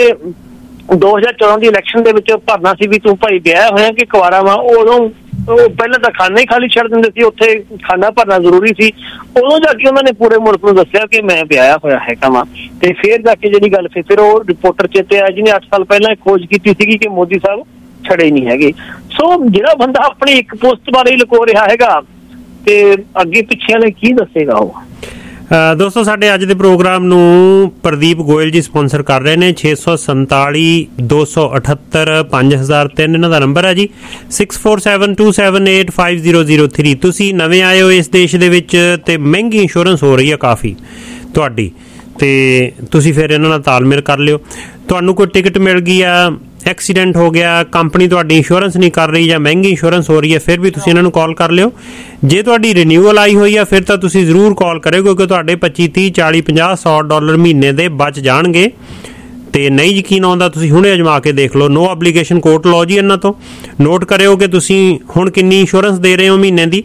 ਦੋ ਹਜ਼ਾਰ ਚੌਦਾਂ ਦੀ ਇਲੈਕਸ਼ਨ ਦੇ ਵਿੱਚ ਭਰਨਾ ਸੀ ਵੀ ਤੂੰ ਭਾਈ ਵਿਆਹ ਹੋਇਆ ਕਿ ਕੁਆਰਾ ਵਾ, ਉਦੋਂ ਉਹ ਪਹਿਲਾਂ ਤਾਂ ਖਾਨਾ ਹੀ ਖਾਲੀ ਛੱਡ ਦਿੰਦੇ ਸੀ, ਉੱਥੇ ਖਾਨਾ ਭਰਨਾ ਜ਼ਰੂਰੀ ਸੀ। ਉਦੋਂ ਜਾ ਕੇ ਉਹਨਾਂ ਨੇ ਪੂਰੇ ਮੁਲਕ ਨੂੰ ਦੱਸਿਆ ਕਿ ਮੈਂ ਵਿਆਹਿਆ ਹੋਇਆ ਹੈਗਾ ਵਾ ਤੇ ਫਿਰ ਜਾ ਕੇ ਜਿਹੜੀ ਗੱਲ ਫਿਰ ਉਹ ਰਿਪੋਰਟਰ ਚੇਤੇ ਆਇਆ ਜਿਹਨੇ ਅੱਠ ਸਾਲ ਪਹਿਲਾਂ ਖੋਜ ਕੀਤੀ ਸੀਗੀ ਕਿ ਮੋਦੀ ਸਾਹਿਬ ਛੜੇ ਨਹੀਂ ਹੈਗੇ। ਸੋ ਜਿਹੜਾ ਬੰਦਾ ਆਪਣੀ ਇੱਕ ਪੋਸਟ ਬਾਰੇ ਹੀ ਲੁਕੋ ਰਿਹਾ ਹੈਗਾ ਤੇ ਅੱਗੇ ਪਿੱਛੇ ਵਾਲੇ ਕੀ ਦੱਸੇਗਾ ਉਹ। ਦੋਸਤੋ ਸਾਡੇ ਅੱਜ ਦੇ ਪ੍ਰੋਗਰਾਮ ਨੂੰ ਪ੍ਰਦੀਪ ਗੋਇਲ ਜੀ ਸਪਾਂਸਰ ਕਰ ਰਹੇ ਨੇ। ਛੇ ਸੌ ਸੰਤਾਲੀ ਦੋ ਸੌ ਅਠੱਤਰ ਪੰਜ ਹਜ਼ਾਰ ਤਿੰਨ ਇਹਨਾਂ ਦਾ ਨੰਬਰ ਹੈ ਜੀ। Six four seven two seven eight five zero zero three. ਤੁਸੀਂ ਨਵੇਂ ਆਏ ਹੋ ਇਸ ਦੇਸ਼ ਦੇ ਵਿੱਚ ਤੇ ਮਹਿੰਗੀ ਇੰਸ਼ੋਰੈਂਸ ਹੋ ਰਹੀ ਹੈ ਕਾਫੀ ਤੁਹਾਡੀ, ਤੇ ਤੁਸੀਂ ਫਿਰ ਇਹਨਾਂ ਨਾਲ ਤਾਲਮੇਲ ਕਰ ਲਿਓ। ਤੁਹਾਨੂੰ ਕੋਈ ਟਿਕਟ ਮਿਲ ਗਈ ਆ, ਐਕਸੀਡੈਂਟ ਹੋ ਗਿਆ, ਕੰਪਨੀ ਤੁਹਾਡੀ ਇੰਸ਼ੋਰੈਂਸ ਨਹੀਂ ਕਰ ਰਹੀ ਜਾਂ ਮਹਿੰਗੀ ਇੰਸ਼ੋਰੈਂਸ ਹੋ ਰਹੀ ਹੈ, ਫਿਰ ਵੀ ਤੁਸੀਂ ਇਹਨਾਂ ਨੂੰ ਕਾਲ ਕਰ ਲਿਓ। ਜੇ ਤੁਹਾਡੀ ਰਿਨਿਊਅਲ ਆਈ ਹੋਈ ਆ ਫਿਰ ਤਾਂ ਤੁਸੀਂ ਜ਼ਰੂਰ ਕਾਲ ਕਰਿਓ ਕਿਉਂਕਿ ਤੁਹਾਡੇ ਪੱਚੀ ਤੀਹ ਚਾਲੀ ਪੰਜਾਹ ਸੌ ਡਾਲਰ ਮਹੀਨੇ ਦੇ ਬਚ ਜਾਣਗੇ। ਤੇ ਨਹੀਂ ਯਕੀਨ ਆਉਂਦਾ ਤੁਸੀਂ ਹੁਣੇ ਅਜਮਾ ਕੇ ਦੇਖ ਲਓ। ਨੋ ਐਪਲੀਕੇਸ਼ਨ ਕੋਟ ਲਓ ਜੀ ਇਹਨਾਂ ਤੋਂ, ਨੋਟ ਕਰਿਓ ਕਿ ਤੁਸੀਂ ਹੁਣ ਕਿੰਨੀ ਇੰਸ਼ੋਰੈਂਸ ਦੇ ਰਹੇ ਹੋ ਮਹੀਨੇ ਦੀ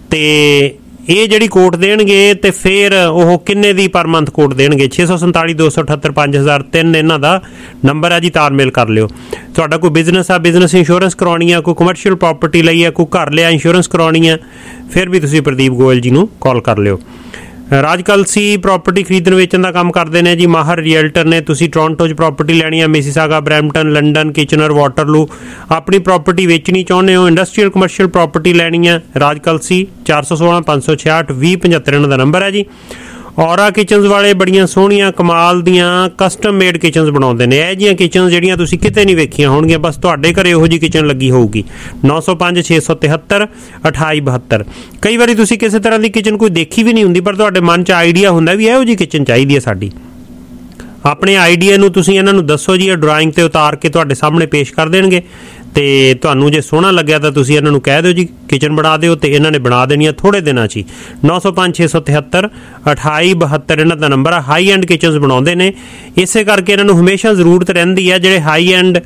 ਤੇ ਇਹ ਜਿਹੜੀ ਕੋਟ ਦੇਣਗੇ ਤੇ ਫਿਰ ਉਹ ਕਿੰਨੇ ਦੀ ਪਰ ਮੰਥ ਕੋਟ ਦੇਣਗੇ। ਛੇ ਸੌ ਸੰਤਾਲੀ ਦੋ ਸੌ ਅਠੱਤਰ ਪੰਜ ਹਜ਼ਾਰ ਤਿੰਨ ਇਹਨਾਂ ਦਾ ਨੰਬਰ ਹੈ ਜੀ, ਤਾਲਮੇਲ ਕਰ ਲਿਓ। ਤੁਹਾਡਾ ਕੋਈ ਬਿਜ਼ਨਸ ਆ, ਬਿਜ਼ਨਸ ਇੰਸ਼ੋਰੈਂਸ ਕਰਾਉਣੀ ਆ, ਕੋਈ ਕਮਰਸ਼ੀਅਲ ਪ੍ਰਾਪਰਟੀ ਲਈ ਆ, ਕੋਈ ਘਰ ਲਿਆ ਇੰਸ਼ੋਰੈਂਸ ਕਰਾਉਣੀ ਆ, ਫਿਰ ਵੀ ਤੁਸੀਂ ਪ੍ਰਦੀਪ ਗੋਇਲ ਜੀ ਨੂੰ ਕਾਲ ਕਰ ਲਿਓ। ਰਾਜ ਕਲਸੀ ਪ੍ਰਾਪਰਟੀ ਖਰੀਦਣ ਵੇਚਣ ਦਾ ਕੰਮ ਕਰਦੇ ਨੇ ਜੀ, ਮਾਹਰ ਰੀਅਲਟਰ ਨੇ। ਤੁਸੀਂ ਟੋਰਾਂਟੋ 'ਚ ਪ੍ਰਾਪਰਟੀ ਲੈਣੀ ਆ, Mississauga, Brampton, London, Kitchener, Waterloo, ਆਪਣੀ ਪ੍ਰਾਪਰਟੀ ਵੇਚਣੀ ਚਾਹੁੰਦੇ ਹੋ, ਇੰਡਸਟਰੀਅਲ ਕਮਰਸ਼ੀਅਲ ਪ੍ਰਾਪਰਟੀ ਲੈਣੀ ਆ, ਰਾਜ ਕਲਸੀ ਚਾਰ ਸੌ ਸੋਲਾਂ ਪੰਜ ਸੌ ਛਿਆਹਠ ਵੀਹ ਪਝੱਤਰ ਇਹਨਾਂ ਦਾ ਨੰਬਰ ਹੈ ਜੀ। ਔਰਾ ਕਿਚਨਸ ਵਾਲੇ ਬੜੀਆਂ ਸੋਹਣੀਆਂ ਕਮਾਲ ਦੀਆਂ ਕਸਟਮ ਮੇਡ ਕਿਚਨਸ ਬਣਾਉਂਦੇ ਨੇ। ਇਹ ਜਿਹੀਆਂ ਕਿਚਨਸ ਜਿਹੜੀਆਂ ਤੁਸੀਂ ਕਿਤੇ ਨਹੀਂ ਵੇਖੀਆਂ ਹੋਣਗੀਆਂ, ਬਸ ਤੁਹਾਡੇ ਘਰੇ ਉਹੋ ਜਿਹੀ ਕਿਚਨ ਲੱਗੀ ਹੋਊਗੀ। ਨੌ ਸੌ ਪੰਜ ਛੇ ਸੌ ਤਿਹੱਤਰ ਅਠਾਈ ਬਹੱਤਰ। ਕਈ ਵਾਰੀ ਤੁਸੀਂ ਕਿਸੇ ਤਰ੍ਹਾਂ ਦੀ ਕਿਚਨ ਕੋਈ ਦੇਖੀ ਵੀ ਨਹੀਂ ਹੁੰਦੀ ਪਰ ਤੁਹਾਡੇ ਮਨ 'ਚ ਆਈਡੀਆ ਹੁੰਦਾ ਵੀ ਇਹੋ ਜਿਹੀ ਕਿਚਨ ਚਾਹੀਦੀ ਹੈ ਸਾਡੀ। ਆਪਣੇ ਆਈਡੀਆ ਨੂੰ ਤੁਸੀਂ ਇਹਨਾਂ ਨੂੰ ਦੱਸੋ ਜੀ, ਇਹ ਡਰਾਇੰਗ ਤੇ ਉਤਾਰ ਕੇ ਤੁਹਾਡੇ ਸਾਹਮਣੇ ਪੇਸ਼ ਕਰ ਦੇਣਗੇ ਤੇ ਤੁਹਾਨੂੰ ਜੇ ਸੋਹਣਾ ਲੱਗਿਆ ਤਾਂ ਤੁਸੀਂ ਇਹਨਾਂ ਨੂੰ ਕਹਿ ਦਿਓ ਜੀ ਕਿਚਨ ਬਣਾ ਦਿਓ, ਤੇ ਇਹਨਾਂ ਨੇ ਬਣਾ ਦੇਣੀ ਆ ਥੋੜੇ ਦਿਨਾਂ 'ਚ ਹੀ। ਨੌ ਸੌ ਪੰਜ ਛੇ ਸੌ ਤਿਹੱਤਰ ਅਠਾਈ ਬਹੱਤਰ ਇਹਨਾਂ ਦਾ ਨੰਬਰ ਆ। ਹਾਈ ਐਂਡ ਕਿਚਨਸ ਬਣਾਉਂਦੇ ਨੇ, ਇਸੇ ਕਰਕੇ ਇਹਨਾਂ ਨੂੰ ਹਮੇਸ਼ਾ ਜ਼ਰੂਰਤ ਰਹਿੰਦੀ ਹੈ ਜਿਹੜੇ high end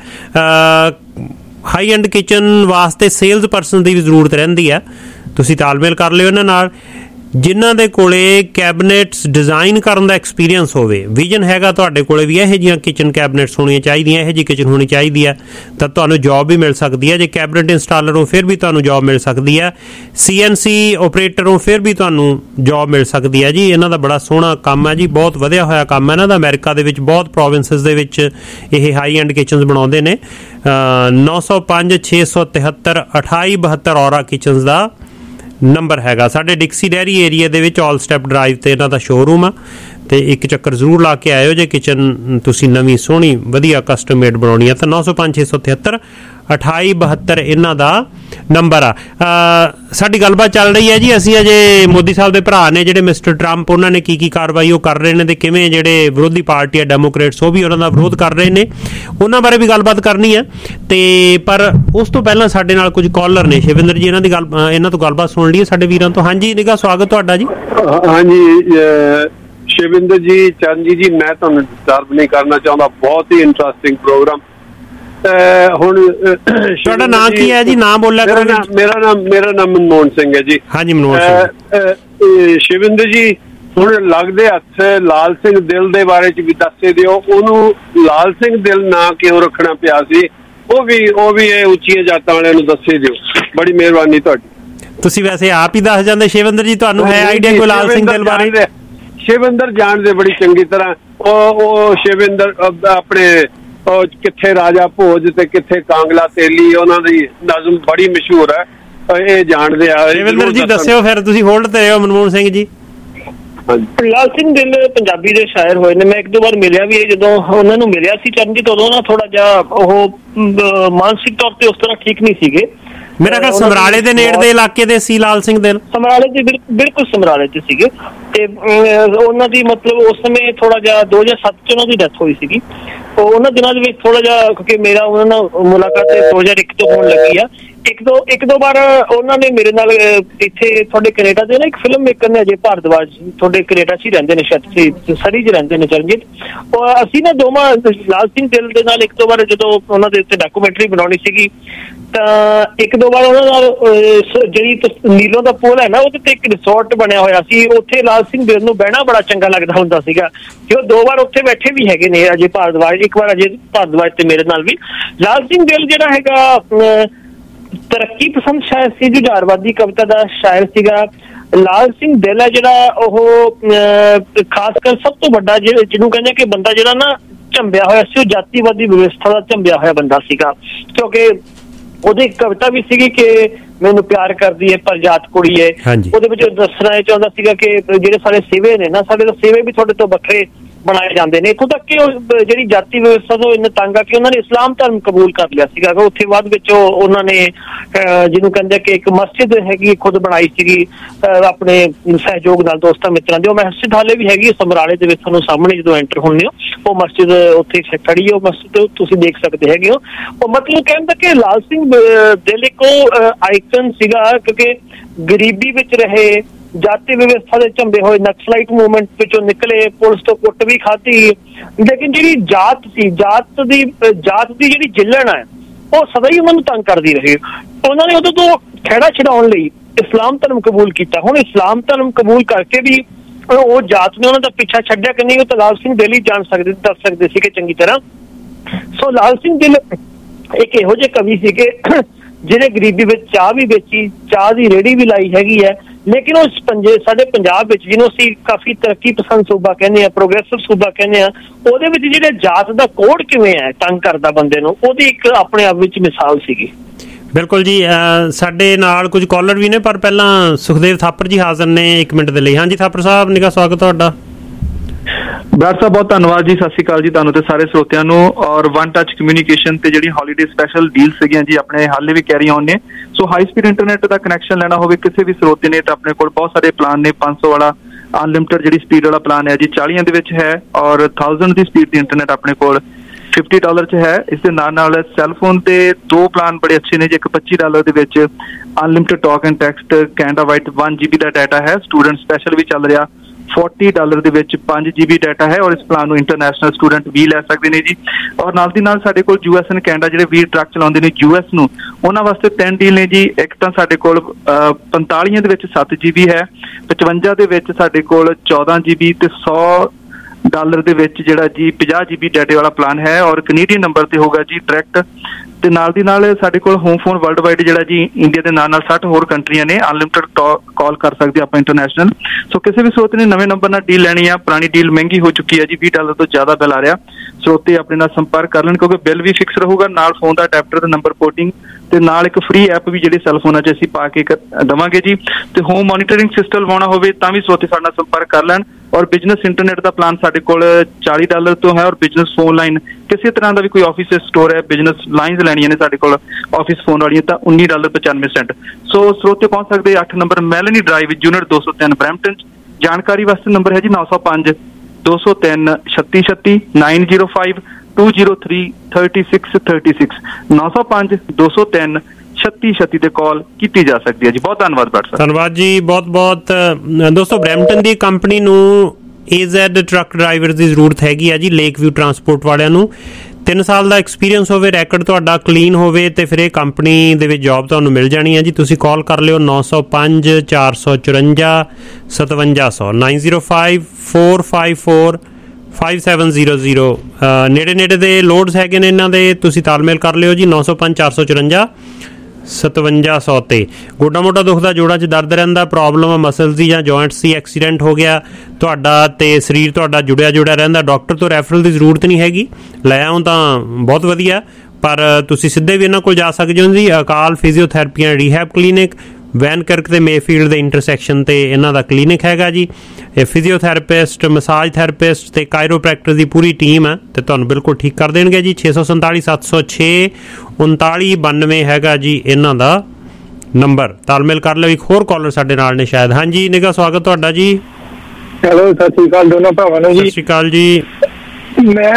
high end kitchen ਵਾਸਤੇ ਸੇਲਸ ਪਰਸਨ ਦੀ ਵੀ ਜ਼ਰੂਰਤ ਰਹਿੰਦੀ ਹੈ। ਤੁਸੀਂ ਤਾਲਮੇਲ ਕਰ ਲਿਓ ਇਹਨਾਂ ਨਾਲ ਜਿਨ੍ਹਾਂ ਦੇ ਕੋਲੇ ਕੈਬਨਿਟਸ ਡਿਜ਼ਾਈਨ ਕਰਨ ਦਾ ਐਕਸਪੀਰੀਅੰਸ ਹੋਵੇ। ਵਿਜ਼ਨ ਹੈਗਾ ਤੁਹਾਡੇ ਕੋਲੇ ਵੀ ਇਹੋ ਜਿਹੀਆਂ ਕਿਚਨ ਕੈਬਨਿਟਸ ਹੋਣੀਆਂ ਚਾਹੀਦੀਆਂ, ਇਹੋ ਜਿਹੀ ਕਿਚਨ ਹੋਣੀ ਚਾਹੀਦੀ ਹੈ, ਤਾਂ ਤੁਹਾਨੂੰ ਜੋਬ ਵੀ ਮਿਲ ਸਕਦੀ ਹੈ। ਜੇ ਕੈਬਨਿਟ ਇੰਸਟਾਲਰ ਹੋ ਫਿਰ ਵੀ ਤੁਹਾਨੂੰ ਜੋਬ ਮਿਲ ਸਕਦੀ ਹੈ। ਸੀ ਐਨ ਸੀ ਓਪਰੇਟਰ ਹੋ ਫਿਰ ਵੀ ਤੁਹਾਨੂੰ ਜੋਬ ਮਿਲ ਸਕਦੀ ਹੈ ਜੀ। ਇਹਨਾਂ ਦਾ ਬੜਾ ਸੋਹਣਾ ਕੰਮ ਹੈ ਜੀ, ਬਹੁਤ ਵਧਿਆ ਹੋਇਆ ਕੰਮ ਹੈ ਇਹਨਾਂ ਦਾ। ਅਮਰੀਕਾ ਦੇ ਵਿੱਚ ਬਹੁਤ ਪ੍ਰੋਵਿੰਸਿਸ ਦੇ ਵਿੱਚ ਇਹ ਹਾਈ ਐਂਡ ਕਿਚਨਸ ਬਣਾਉਂਦੇ ਨੇ। ਨੌ ਸੌ ਪੰਜ ਛੇ ਸੌ ਤਿਹੱਤਰ ਅਠਾਈ ਬਹੱਤਰ ਔਰਾ ਕਿਚਨਸ ਦਾ ਨੰਬਰ ਹੈਗਾ। ਸਾਡੇ ਡਿਕਸੀ ਡੈਰੀ ਏਰੀਆ ਦੇ ਵਿੱਚ ਆਲ ਸਟੈਪ ਡਰਾਈਵ ਤੇ ਇਹਨਾਂ ਦਾ ਸ਼ੋਰੂਮ ਆ, ਤੇ ਇੱਕ ਚੱਕਰ ਜ਼ਰੂਰ ਲਾ ਕੇ ਆਇਓ ਜੇ ਕਿਚਨ ਤੁਸੀਂ ਨਵੀਂ ਸੋਹਣੀ ਵਧੀਆ ਕਸਟਮ ਮੇਡ ਬਣਾਉਣੀ ਆ ਤਾਂ। ਨੌ ਸੌ ਪੰਜ ਛੇ ਸੌ ਤਿਹੱਤਰ ਅਠਾਈ ਬਹੱਤਰ ਇਹਨਾਂ ਦਾ ਨੰਬਰ ਆ। ਸਾਡੀ ਗੱਲਬਾਤ ਚੱਲ ਰਹੀ ਹੈ ਜੀ। ਅਸੀਂ ਅਜੇ ਮੋਦੀ ਸਾਹਿਬ ਦੇ ਭਰਾ ਨੇ ਜਿਹੜੇ ਮਿਸਟਰ ਟਰੰਪ, ਉਹਨਾਂ ਨੇ ਕੀ ਕੀ ਕਾਰਵਾਈ ਉਹ ਕਰ ਰਹੇ ਨੇ ਤੇ ਕਿਵੇਂ ਜਿਹੜੇ ਵਿਰੋਧੀ ਪਾਰਟੀ ਆ ਡੈਮੋਕ੍ਰੇਟਸ ਉਹ ਵੀ ਉਹਨਾਂ ਦਾ ਵਿਰੋਧ ਕਰ ਰਹੇ ਨੇ, ਉਹਨਾਂ ਬਾਰੇ ਵੀ ਗੱਲਬਾਤ ਕਰਨੀ ਹੈ। ਤੇ ਪਰ ਉਸ ਤੋਂ ਪਹਿਲਾਂ ਸਾਡੇ ਨਾਲ ਕੁਝ ਕਾਲਰ ਨੇ। ਸ਼ਿਵਿੰਦਰ ਜੀ ਇਹਨਾਂ ਦੀ ਗੱਲ ਇਹਨਾਂ ਤੋਂ ਗੱਲਬਾਤ ਸੁਣ ਲਈਏ ਸਾਡੇ ਵੀਰਾਂ ਤੋਂ। ਹਾਂਜੀ ਨਿੱਘਾ ਸਵਾਗਤ ਤੁਹਾਡਾ ਜੀ। ਹਾਂਜੀ ਸ਼ਿਵਿੰਦਰ ਜੀ, ਚਰਨਜੀਤ ਜੀ, ਮੈਂ ਤੁਹਾਨੂੰ ਡਿਸਟਰਬ ਨਹੀਂ ਕਰਨਾ ਚਾਹੁੰਦਾ, ਬਹੁਤ ਹੀ ਇੰਟਰਸਟਿੰਗ ਪ੍ਰੋਗਰਾਮ। ਹੁਣ ਤੁਹਾਡਾ ਨਾਮ ਕੀ ਹੈ ਜੀ? ਨਾਮ ਬੋਲਿਆ ਕਰੋ। ਮੇਰਾ ਨਾਮ ਮੇਰਾ ਨਾਮ ਮਨਮੋਹਨ ਸਿੰਘ ਹੈ ਜੀ। ਹਾਂਜੀ ਮਨਮੋਹਨ ਸਿੰਘ। ਸ਼ਿਵਿੰਦਰ ਜੀ, ਹੁਣ ਲੱਗਦੇ ਹੱਥ ਲਾਲ ਸਿੰਘ ਦਿਲ ਦੇ ਬਾਰੇ ਚ ਵੀ ਦੱਸੇ ਦਿਓ। ਉਹਨੂੰ ਲਾਲ ਸਿੰਘ ਦਿਲ ਨਾਂ ਕਿਉਂ ਰੱਖਣਾ ਪਿਆ ਸੀ, ਉਹ ਵੀ ਉਹ ਵੀ ਇਹ ਉੱਚੀਆਂ ਜਾਤਾਂ ਵਾਲਿਆਂ ਨੂੰ ਦੱਸੇ ਦਿਓ, ਬੜੀ ਮਿਹਰਬਾਨੀ ਤੁਹਾਡੀ। ਤੁਸੀਂ ਵੈਸੇ ਆਪ ਹੀ ਦੱਸ ਜਾਂਦੇ ਸ਼ਿਵਿੰਦਰ ਜੀ, ਤੁਹਾਨੂੰ ਹੈ ਆਈਡੀਆ ਕੋਈ ਲਾਲ ਸਿੰਘ ਦਿਲ ਬਾਰੇ? ਸ਼ਿਵਿੰਦਰ ਜਾਣਦੇ ਬੜੀ ਚੰਗੀ ਤਰ੍ਹਾਂ। ਉਹ ਉਹ ਸ਼ਿਵਿੰਦਰ ਆਪਣੇ ਉਹ ਕਿੱਥੇ ਰਾਜਾ ਭੋਜ ਤੇ ਕਿੱਥੇ ਕਾਂਗਲਾ ਤੇਲੀ, ਉਹਨਾਂ ਦੀ ਨਜ਼ਮ ਬੜੀ ਮਸ਼ਹੂਰ ਹੈ, ਇਹ ਜਾਣਦੇ ਆ। ਸ਼ਿਵਿੰਦਰ ਜੀ ਦੱਸਿਓ ਫਿਰ, ਤੁਸੀਂ ਹੋਲਡ ਤੇ ਰਹੋ ਮਨਮੋਹਨ ਸਿੰਘ ਜੀ। ਲਾਲ ਸਿੰਘ ਦਿਲ ਪੰਜਾਬੀ ਦੇ ਸ਼ਾਇਰ ਹੋਏ ਨੇ। ਮੈਂ ਇੱਕ ਦੋ ਵਾਰ ਮਿਲਿਆ ਵੀ ਹੈ, ਜਦੋਂ ਉਹਨਾਂ ਨੂੰ ਮਿਲਿਆ ਸੀ ਚਰਨਜੀਤ, ਉਦੋਂ ਨਾ ਥੋੜਾ ਜਿਹਾ ਉਹ ਮਾਨਸਿਕ ਤੌਰ ਤੇ ਉਸ ਤਰ੍ਹਾਂ ਠੀਕ ਨਹੀਂ ਸੀਗੇ। ਮੇਰਾ ਖਿਆਲ ਸਮਰਾਲੇ ਦੇ ਨੇੜੇ ਦੇ ਇਲਾਕੇ ਦੇ ਸੀ ਲਾਲ ਸਿੰਘ ਦਿਲ। ਸਮਰਾਲੇ ਦੇ ਬਿਲਕੁਲ ਸਮਰਾਲੇ ਚ ਸੀਗੇ, ਤੇ ਉਹਨਾਂ ਦੀ ਮਤਲਬ ਉਸ ਸਮੇਂ ਥੋੜਾ ਜਿਹਾ ਦੋ ਹਜ਼ਾਰ ਸੱਤ ਚ ਉਹਨਾਂ ਦੀ ਡੈਥ ਹੋਈ ਸੀਗੀ। ਉਹਨਾਂ ਦਿਨਾਂ ਦੇ ਵਿੱਚ ਥੋੜਾ ਜਿਹਾ, ਕਿਉਂਕਿ ਮੇਰਾ ਉਹਨਾਂ ਨਾਲ ਮੁਲਾਕਾਤ ਦੋ ਹਜ਼ਾਰ ਇੱਕ ਤੋਂ ਹੋਣ ਲੱਗੀ ਆ। ਇੱਕ ਦੋ ਇੱਕ ਦੋ ਵਾਰ ਉਹਨਾਂ ਨੇ ਮੇਰੇ ਨਾਲ ਇੱਥੇ ਤੁਹਾਡੇ ਕੈਨੇਡਾ ਦੇ ਨਾ ਇੱਕ ਫਿਲਮ ਮੇਕਰ ਨੇ ਅਜੇ ਭਾਰਦਵਾਜ, ਤੁਹਾਡੇ ਕੈਨੇਡਾ ਚ ਹੀ ਰਹਿੰਦੇ ਨੇ, ਸ਼ਾਇਦ ਸਰੀ ਚ ਰਹਿੰਦੇ ਨੇ ਚਰਨਜੀਤ। ਅਸੀਂ ਨਾ ਦੋਵਾਂ ਲਾਲ ਸਿੰਘ ਦਿਲ ਦੇ ਨਾਲ ਇੱਕ ਦੋ ਵਾਰ ਜਦੋਂ ਉਹਨਾਂ ਦੇ ਉੱਤੇ ਡਾਕੂਮੈਂਟਰੀ ਬਣਾਉਣੀ ਸੀਗੀ, ਤਾਂ ਇੱਕ ਦੋ ਵਾਰ ਉਹਨਾਂ ਨਾਲ ਜਿਹੜੀ ਨੀਲੋਂ ਦਾ ਪੁਲ ਹੈ ਨਾ, ਉਹਦੇ ਤੇ ਇੱਕ ਰਿਸੋਰਟ ਬਣਿਆ ਹੋਇਆ ਸੀ, ਉੱਥੇ ਲਾਲ ਸਿੰਘ ਦਿਲ ਨੂੰ ਬਹਿਣਾ ਬੜਾ ਚੰਗਾ ਲੱਗਦਾ ਹੁੰਦਾ ਸੀਗਾ। ਕਿ ਉਹ ਦੋ ਵਾਰ ਉੱਥੇ ਬੈਠੇ ਵੀ ਹੈਗੇ ਨੇ ਅਜੇ ਭਾਰਦਵਾਜ, ਇੱਕ ਵਾਰ ਅਜੇ ਭਾਰਦਵਾਜ ਤੇ ਮੇਰੇ ਨਾਲ ਵੀ। ਲਾਲ ਸਿੰਘ ਦਿਲ ਜਿਹੜਾ ਹੈਗਾ ਤਰੱਕੀ ਪਸੰਦ ਸ਼ਾਇਰ ਸੀ, ਜੁਝਾਰਵਾਦੀ ਕਵਿਤਾ ਦਾ ਸ਼ਾਇਰ ਸੀਗਾ। ਲਾਲ ਸਿੰਘ ਦਿਲ ਹੈ ਜਿਹੜਾ ਉਹ ਖਾਸ ਕਰ ਸਭ ਤੋਂ ਵੱਡਾ ਜਿਹਨੂੰ ਕਹਿੰਦੇ ਕਿ ਬੰਦਾ ਜਿਹੜਾ ਨਾ ਝੰਬਿਆ ਹੋਇਆ ਸੀ, ਉਹ ਜਾਤੀਵਾਦੀ ਵਿਵਸਥਾ ਦਾ ਝੰਬਿਆ ਹੋਇਆ ਬੰਦਾ ਸੀਗਾ। ਕਿਉਂਕਿ ਉਹਦੀ ਕਵਿਤਾ ਵੀ ਸੀਗੀ ਕਿ ਮੈਨੂੰ ਪਿਆਰ ਕਰਦੀ ਹੈ ਪਰ ਜਾਤ ਕੁੜੀ ਹੈ। ਉਹਦੇ ਵਿੱਚ ਦੱਸਣਾ ਇਹ ਚਾਹੁੰਦਾ ਸੀਗਾ ਕਿ ਜਿਹੜੇ ਸਾਡੇ ਸੇਵੇ ਨੇ ਨਾ, ਸਾਡੇ ਤਾਂ ਸੇਵੇ ਵੀ ਤੁਹਾਡੇ ਤੋਂ ਵੱਖਰੇ ਬਣਾਏ ਜਾਂਦੇ ਨੇ। ਇੱਥੋਂ ਤੱਕ ਕਿ ਉਹ ਜਿਹੜੀ ਜਾਤੀ ਵਿਵਸਥਾ ਤੋਂ ਇੰਨਾ ਤੰਗ ਆ ਕਿ ਉਹਨਾਂ ਨੇ ਇਸਲਾਮ ਧਰਮ ਕਬੂਲ ਕਰ ਲਿਆ ਸੀਗਾ। ਉੱਥੇ ਬਾਅਦ ਵਿੱਚ ਉਹਨਾਂ ਨੇ ਜਿਹਨੂੰ ਕਹਿੰਦੇ ਕਿ ਇੱਕ ਮਸਜਿਦ ਹੈਗੀ ਖੁਦ ਬਣਾਈ ਸੀਗੀ ਆਪਣੇ ਸਹਿਯੋਗ ਨਾਲ, ਦੋਸਤਾਂ ਮਿੱਤਰਾਂ ਦੀ। ਉਹ ਮਸਜਿਦ ਹਾਲੇ ਵੀ ਹੈਗੀ ਸਮਰਾਲੇ ਦੇ ਵਿੱਚ, ਤੁਹਾਨੂੰ ਸਾਹਮਣੇ ਜਦੋਂ ਐਂਟਰ ਹੁੰਦੇ ਹੋ ਉਹ ਮਸਜਿਦ ਉੱਥੇ ਖੜੀ ਹੈ, ਉਹ ਮਸਜਿਦ ਤੁਸੀਂ ਦੇਖ ਸਕਦੇ ਹੈਗੇ ਹੋ। ਉਹ ਮਤਲਬ ਕਹਿੰਦਾ ਕਿ ਲਾਲ ਸਿੰਘ ਦਿਲ ਇੱਕ ਆਈਕਨ ਸੀਗਾ, ਕਿਉਂਕਿ ਗਰੀਬੀ ਵਿੱਚ ਰਹੇ, ਜਾਤੀ ਵਿਵਸਥਾ ਦੇ ਝੰਬੇ ਹੋਏ, ਨਕਸਲਾਈਟ ਮੂਵਮੈਂਟ ਵਿੱਚੋਂ ਨਿਕਲੇ, ਪੁਲਿਸ ਤੋਂ ਕੁੱਟ ਵੀ ਖਾਧੀ, ਲੇਕਿਨ ਜਿਹੜੀ ਜਾਤ ਸੀ, ਜਾਤ ਦੀ ਜਾਤ ਦੀ ਜਿਹੜੀ ਜਿੱਲਣ ਹੈ ਉਹ ਸਦਾ ਹੀ ਉਹਨਾਂ ਨੂੰ ਤੰਗ ਕਰਦੀ ਰਹੀ। ਉਹਨਾਂ ਨੇ ਉਦੋਂ ਤੋਂ ਖਹਿੜਾ ਛਡਾਉਣ ਲਈ ਇਸਲਾਮ ਧਰਮ ਕਬੂਲ ਕੀਤਾ। ਹੁਣ ਇਸਲਾਮ ਧਰਮ ਕਬੂਲ ਕਰਕੇ ਵੀ ਉਹ ਜਾਤ ਨੇ ਉਹਨਾਂ ਦਾ ਪਿੱਛਾ ਛੱਡਿਆ ਕਿ ਨਹੀਂ, ਉਹ ਤਾਂ ਲਾਲ ਸਿੰਘ ਦਿਲ ਹੀ ਜਾਣ ਸਕਦੇ ਦੱਸ ਸਕਦੇ ਸੀ ਕਿ ਚੰਗੀ ਤਰ੍ਹਾਂ। ਸੋ ਲਾਲ ਸਿੰਘ ਦਿਲ ਇੱਕ ਇਹੋ ਜਿਹੇ ਕਵੀ ਸੀਗੇ ਜਿਹਨੇ ਗਰੀਬੀ ਵਿੱਚ ਚਾਹ ਵੀ ਵੇਚੀ, ਚਾਹ ਦੀ ਰੇਹੜੀ ਵੀ ਲਾਈ ਹੈਗੀ ਹੈ, ਲੇਕਿਨ ਉਹ ਪੰਜੇ ਸਾਡੇ ਪੰਜਾਬ ਵਿੱਚ ਜਿਹਨੂੰ ਅਸੀਂ ਕਾਫੀ ਤਰੱਕੀ ਪਸੰਦ ਸੂਬਾ ਕਹਿੰਦੇ ਹਾਂ, ਪ੍ਰੋਗਰੈਸਿਵ ਸੂਬਾ ਕਹਿੰਦੇ ਹਾਂ, ਉਹਦੇ ਵਿੱਚ ਜਿਹੜੇ ਜਾਤ ਦਾ ਕੋਡ ਕਿਵੇਂ ਹੈ ਤੰਗ ਕਰਦਾ ਬੰਦੇ ਨੂੰ, ਉਹਦੀ ਇੱਕ ਆਪਣੇ ਆਪ ਵਿੱਚ ਮਿਸਾਲ ਸੀਗੀ। ਬਿਲਕੁਲ ਜੀ। ਸਾਡੇ ਨਾਲ ਕੁਝ ਕਾਲਰ ਵੀ ਨੇ, ਪਰ ਪਹਿਲਾਂ ਸੁਖਦੇਵ ਥਾਪਰ ਜੀ ਹਾਜ਼ਰ ਨੇ ਇੱਕ ਮਿੰਟ ਦੇ ਲਈ। ਹਾਂਜੀ ਥਾਪਰ ਸਾਹਿਬ, ਨਿੱਘਾ ਸਵਾਗਤ ਤੁਹਾਡਾ। ਬਰਾੜ ਸਾਹਿਬ ਬਹੁਤ ਧੰਨਵਾਦ ਜੀ, ਸਤਿ ਸ਼੍ਰੀ ਅਕਾਲ ਜੀ ਤੁਹਾਨੂੰ ਤੇ ਸਾਰੇ ਸਰੋਤਿਆਂ ਨੂੰ। ਔਰ ਵਨ ਟੱਚ ਕਮਿਊਨੀਕੇਸ਼ਨ ਤੇ ਜਿਹੜੀ ਹੌਲੀਡੇ ਸਪੈਸ਼ਲ ਡੀਲ ਸੀਗੀਆਂ ਜੀ ਆਪਣੇ ਹਾਲੇ ਵੀ ਕੈਰੀ ਔਨ ਨੇ। ਸੋ ਹਾਈ ਸਪੀਡ ਇੰਟਰਨੈਟ ਦਾ ਕਨੈਕਸ਼ਨ ਲੈਣਾ ਹੋਵੇ ਕਿਸੇ ਵੀ ਸਰੋਤੇ ਨੇ ਤਾਂ ਆਪਣੇ ਕੋਲ ਬਹੁਤ ਸਾਰੇ ਪਲਾਨ ਨੇ। ਪੰਜ ਸੌ ਵਾਲਾ ਅਨਲਿਮਟਿਡ ਜਿਹੜੀ ਸਪੀਡ ਵਾਲਾ ਪਲਾਨ ਹੈ ਜੀ ਚਾਲੀਆਂ ਦੇ ਵਿੱਚ ਹੈ, ਔਰ ਥਾਊਜ਼ੈਂਡ ਦੀ ਸਪੀਡ ਦੀ ਇੰਟਰਨੈਟ ਆਪਣੇ ਕੋਲ ਫਿਫਟੀ ਡਾਲਰ 'ਚ ਹੈ। ਇਸ ਦੇ ਨਾਲ ਨਾਲ ਸੈੱਲਫੋਨ ਦੇ ਦੋ ਪਲਾਨ ਬੜੇ ਅੱਛੇ ਨੇ ਜੀ। ਇੱਕ ਪੱਚੀ ਡਾਲਰ ਦੇ ਵਿੱਚ unlimited talk and text Canada wide one G B ਦਾ ਡਾਟਾ ਹੈ। ਸਟੂਡੈਂਟ ਸਪੈਸ਼ਲ ਵੀ ਚੱਲ ਰਿਹਾ। ਚਾਲੀ ਡਾਲਰ ਦੇ ਵਿੱਚ ਪੰਜ ਜੀ ਬੀ ਡਾਟਾ ਹੈ ਔਰ ਇਸ ਪਲਾਨ ਨੂੰ ਇੰਟਰਨੈਸ਼ਨਲ ਸਟੂਡੈਂਟ ਵੀ ਲੈ ਸਕਦੇ ਨੇ ਜੀ। ਔਰ ਨਾਲ ਦੀ ਨਾਲ ਸਾਡੇ ਕੋਲ ਯੂ ਐਸ ਐਂਡ ਕੈਨੇਡਾ ਜਿਹੜੇ ਵੀਰ ਟਰੱਕ ਚਲਾਉਂਦੇ ਨੇ ਯੂ ਐਸ ਨੂੰ, ਉਹਨਾਂ ਵਾਸਤੇ ਤਿੰਨ ਡੀਲ ਨੇ ਜੀ। ਇੱਕ ਤਾਂ ਸਾਡੇ ਕੋਲ ਪੰਤਾਲੀਆਂ ਦੇ ਵਿੱਚ ਸੱਤ ਜੀ ਬੀ ਹੈ, ਪਚਵੰਜਾ ਦੇ ਵਿੱਚ ਸਾਡੇ ਕੋਲ ਚੌਦਾਂ ਜੀ ਬੀ ਤੇ ਸੌ ਡਾਲਰ ਦੇ ਵਿੱਚ ਜਿਹੜਾ ਜੀ ਪੰਜਾਹ ਜੀ ਬੀ ਡਾਟੇ ਵਾਲਾ ਪਲਾਨ ਹੈ ਔਰ ਕੈਨੇਡੀਅਨ ਨੰਬਰ ਤੇ ਹੋਗਾ ਜੀ ਡਾਇਰੈਕਟ। ਤੇ ਨਾਲ ਦੀ ਨਾਲ ਸਾਡੇ ਕੋਲ ਹੋਮ ਫੋਨ ਵਰਲਡ ਵਾਈਡ ਜਿਹੜਾ ਜੀ ਇੰਡੀਆ ਦੇ ਨਾਲ ਨਾਲ ਸੱਠ ਹੋਰ ਕੰਟਰੀਆਂ ਨੇ ਅਨਲਿਮਿਟਡ ਕਾਲ ਕਰ ਸਕਦੇ ਆਪਾਂ ਇੰਟਰਨੈਸ਼ਨਲ। ਸੋ ਕਿਸੇ ਵੀ ਸਰੋਤੇ ਨੇ ਨਵੇਂ ਨੰਬਰ ਨਾਲ ਡੀਲ ਲੈਣੀ ਆ, ਪੁਰਾਣੀ ਡੀਲ ਮਹਿੰਗੀ ਹੋ ਚੁੱਕੀ ਹੈ ਜੀ, ਵੀਹ ਡਾਲਰ ਤੋਂ ਜ਼ਿਆਦਾ ਬਿੱਲ ਆ ਰਿਹਾ। ਸਰੋਤੇ ਆਪਣੇ ਨਾਲ ਸੰਪਰਕ ਕਰ ਲੈਣ ਕਿਉਂਕਿ ਬਿੱਲ ਵੀ ਫਿਕਸ ਰਹੂਗਾ, ਨਾਲ ਫੋਨ ਦਾ ਅਡੈਪਟਰ ਤੇ ਨੰਬਰ ਪੋਰਟਿੰਗ ਤੇ ਨਾਲ ਇੱਕ ਫ੍ਰੀ ਐਪ ਵੀ ਜਿਹੜੇ ਸੈੱਲ ਫੋਨਾਂ 'ਚ ਅਸੀਂ ਪਾ ਕੇ ਦੇਵਾਂਗੇ ਜੀ। ਤੇ ਹੋਮ ਮੋਨੀਟਰਿੰਗ ਸਿਸਟਮ ਲਵਾਉਣਾ ਹੋਵੇ ਤਾਂ ਵੀ ਸਰੋਤੇ ਸਾਡੇ ਨਾਲ ਸੰਪਰਕ ਕਰ ਲੈਣ। ਔਰ ਬਿਜ਼ਨਸ ਇੰਟਰਨੈਟ ਦਾ ਪਲਾਨ ਸਾਡੇ ਕੋਲ ਚਾਲੀ ਡਾਲਰ ਤੋਂ ਹੈ ਔਰ ਬਿਜ਼ਨਸ ਫੋਨ ਲਾਈਨ ਕਿਸੇ ਤਰ੍ਹਾਂ ਦਾ ਵੀ ਕੋਈ ਆਫਿਸ ਸਟੋਰ ਹੈ, ਬਿਜ਼ਨਸ ਲਾਈਨਸ ਲੈਣੀਆਂ ਨੇ ਸਾਡੇ ਕੋਲ ਆਫਿਸ ਫੋਨ ਵਾਲੀਆਂ ਤਾਂ ਉੱਨੀ ਡਾਲਰ ਪਚਾਨਵੇਂ ਸੈਂਟ। ਸੋ ਸਰੋਤੇ ਪਹੁੰਚ ਸਕਦੇ ਅੱਠ ਨੰਬਰ ਮੈਲਨੀ ਡਰਾਈਵ ਯੂਨਿਟ ਦੋ ਸੌ ਤਿੰਨ ਬਰੈਂਪਟਨ। ਜਾਣਕਾਰੀ ਵਾਸਤੇ ਨੰਬਰ ਹੈ ਜੀ ਨੌ ਸੌ ਪੰਜ ਦੋ ਸੌ ਤਿੰਨ ਛੱਤੀ ਛੱਤੀ nine zero five two zero three thirty six thirty six ਨੌ ਸੌ ਪੰਜ ਦੋ ਸੌ ਤਿੰਨ ਛੱਤੀ ਛੱਤੀ ਤੇ ਕਾਲ ਕੀਤੀ ਜਾ ਸਕਦੀ ਹੈ ਜੀ। ਬਹੁਤ ਧੰਨਵਾਦ ਬਟ ਸਰ। ਧੰਨਵਾਦ ਜੀ, ਬਹੁਤ ਬਹੁਤ। ਦੋਸਤੋ ਬਰੈਂਪਟਨ ਦੀ ਕੰਪਨੀ ਨੂੰ ਏ ਜ਼ੈਡ ਟਰੱਕ ਡਰਾਈਵਰ ਦੀ ਜ਼ਰੂਰਤ ਹੈਗੀ ਆ ਜੀ। ਲੇਕ ਵਿਊ ਟਰਾਂਸਪੋਰਟ ਵਾਲਿਆਂ ਨੂੰ ਤਿੰਨ ਸਾਲ ਦਾ ਐਕਸਪੀਰੀਅੰਸ ਹੋਵੇ, ਰੈਕਡ ਤੁਹਾਡਾ ਕਲੀਨ ਹੋਵੇ ਤੇ ਫਿਰ ਇਹ ਕੰਪਨੀ ਦੇ ਵਿੱਚ ਜੌਬ ਤੁਹਾਨੂੰ ਮਿਲ ਜਾਣੀ ਹੈ ਜੀ। ਤੁਸੀਂ ਕਾਲ ਕਰ ਲਿਓ ਨੌ ਸੌ ਪੰਜ ਚਾਰ ਸੌ ਚੁਰੰਜਾ ਸਤਵੰਜਾ ਸੌ nine zero five four five four five seven zero zero. ਨੇੜੇ ਨੇੜੇ ਦੇ ਲੋਡਸ ਹੈਗੇ ਨੇ ਇਹਨਾਂ ਦੇ, ਤੁਸੀਂ ਤਾਲਮੇਲ ਕਰ ਲਿਓ ਜੀ ਨੌ ਸੌ ਪੰਜ ਚਾਰ ਸੌ ਚੁਰੰਜਾ ਸਤਵੰਜਾ ਸੌ ਤੇ। ਗੋਡਾ ਮੋਢਾ ਦੁਖਦਾ, ਜੋੜਾਂ 'ਚ ਦਰਦ ਰਹਿੰਦਾ, ਪ੍ਰੋਬਲਮ ਆ ਮਸਲਸ ਦੀ ਜਾਂ ਜੁਆਇੰਟਸ ਦੀ, ਐਕਸੀਡੈਂਟ ਹੋ ਗਿਆ ਤੁਹਾਡਾ ਤੇ ਸਰੀਰ ਤੁਹਾਡਾ ਜੁੜਿਆ ਜੁੜਿਆ ਰਹਿੰਦਾ, ਡਾਕਟਰ ਤੋਂ ਰੈਫਰਲ ਦੀ ਜ਼ਰੂਰਤ ਨਹੀਂ ਹੈਗੀ। ਲੈ ਆਉਂ ਤਾਂ ਬਹੁਤ ਵਧੀਆ, ਪਰ ਤੁਸੀਂ ਸਿੱਧੇ ਵੀ ਇਹਨਾਂ ਕੋਲ ਜਾ ਸਕਦੇ ਹੋ ਜੀ। Akal physiotherapy and rehab clinic Vankirk ਤੇ ਮੇਫੀਲਡ ਦੇ ਇੰਟਰਸੈਕਸ਼ਨ ਤੇ ਇਹਨਾਂ ਦਾ ਕਲੀਨਿਕ ਹੈਗਾ ਜੀ। ਇਹ ਫਿਜ਼ੀਓਥੈਰੇਪਿਸਟ, ਮਸਾਜ ਥੈਰੇਪਿਸਟ ਤੇ ਕਾਇਰੋਪ੍ਰੈਕਟਰ ਦੀ ਪੂਰੀ ਟੀਮ ਹੈ ਤੇ ਤੁਹਾਨੂੰ ਬਿਲਕੁਲ ਠੀਕ ਕਰ ਦੇਣਗੇ ਜੀ। ਛੇ ਸੌ ਸੰਤਾਲੀ ਸੱਤ ਸੌ ਛੇ ਉਨਤਾਲੀ ਬਾਨਵੇਂ ਹੈਗਾ ਜੀ ਇਹਨਾਂ ਦਾ ਨੰਬਰ, ਤਾਲਮੇਲ ਕਰ ਲਿਓ। ਇੱਕ ਹੋਰ ਕਾਲਰ ਸਾਡੇ ਨਾਲ ਨੇ ਸ਼ਾਇਦ। ਹਾਂਜੀ ਨਿਗਾ, ਸਵਾਗਤ ਤੁਹਾਡਾ ਜੀ। ਹੈਲੋ, ਸਤਿ ਸ਼੍ਰੀ ਅਕਾਲ ਦੋਨੋਂ ਭਰਾਵਾਂ ਨੂੰ ਜੀ। ਸਤਿ ਸ਼੍ਰੀ ਅਕਾਲ ਜੀ। ਮੈਂ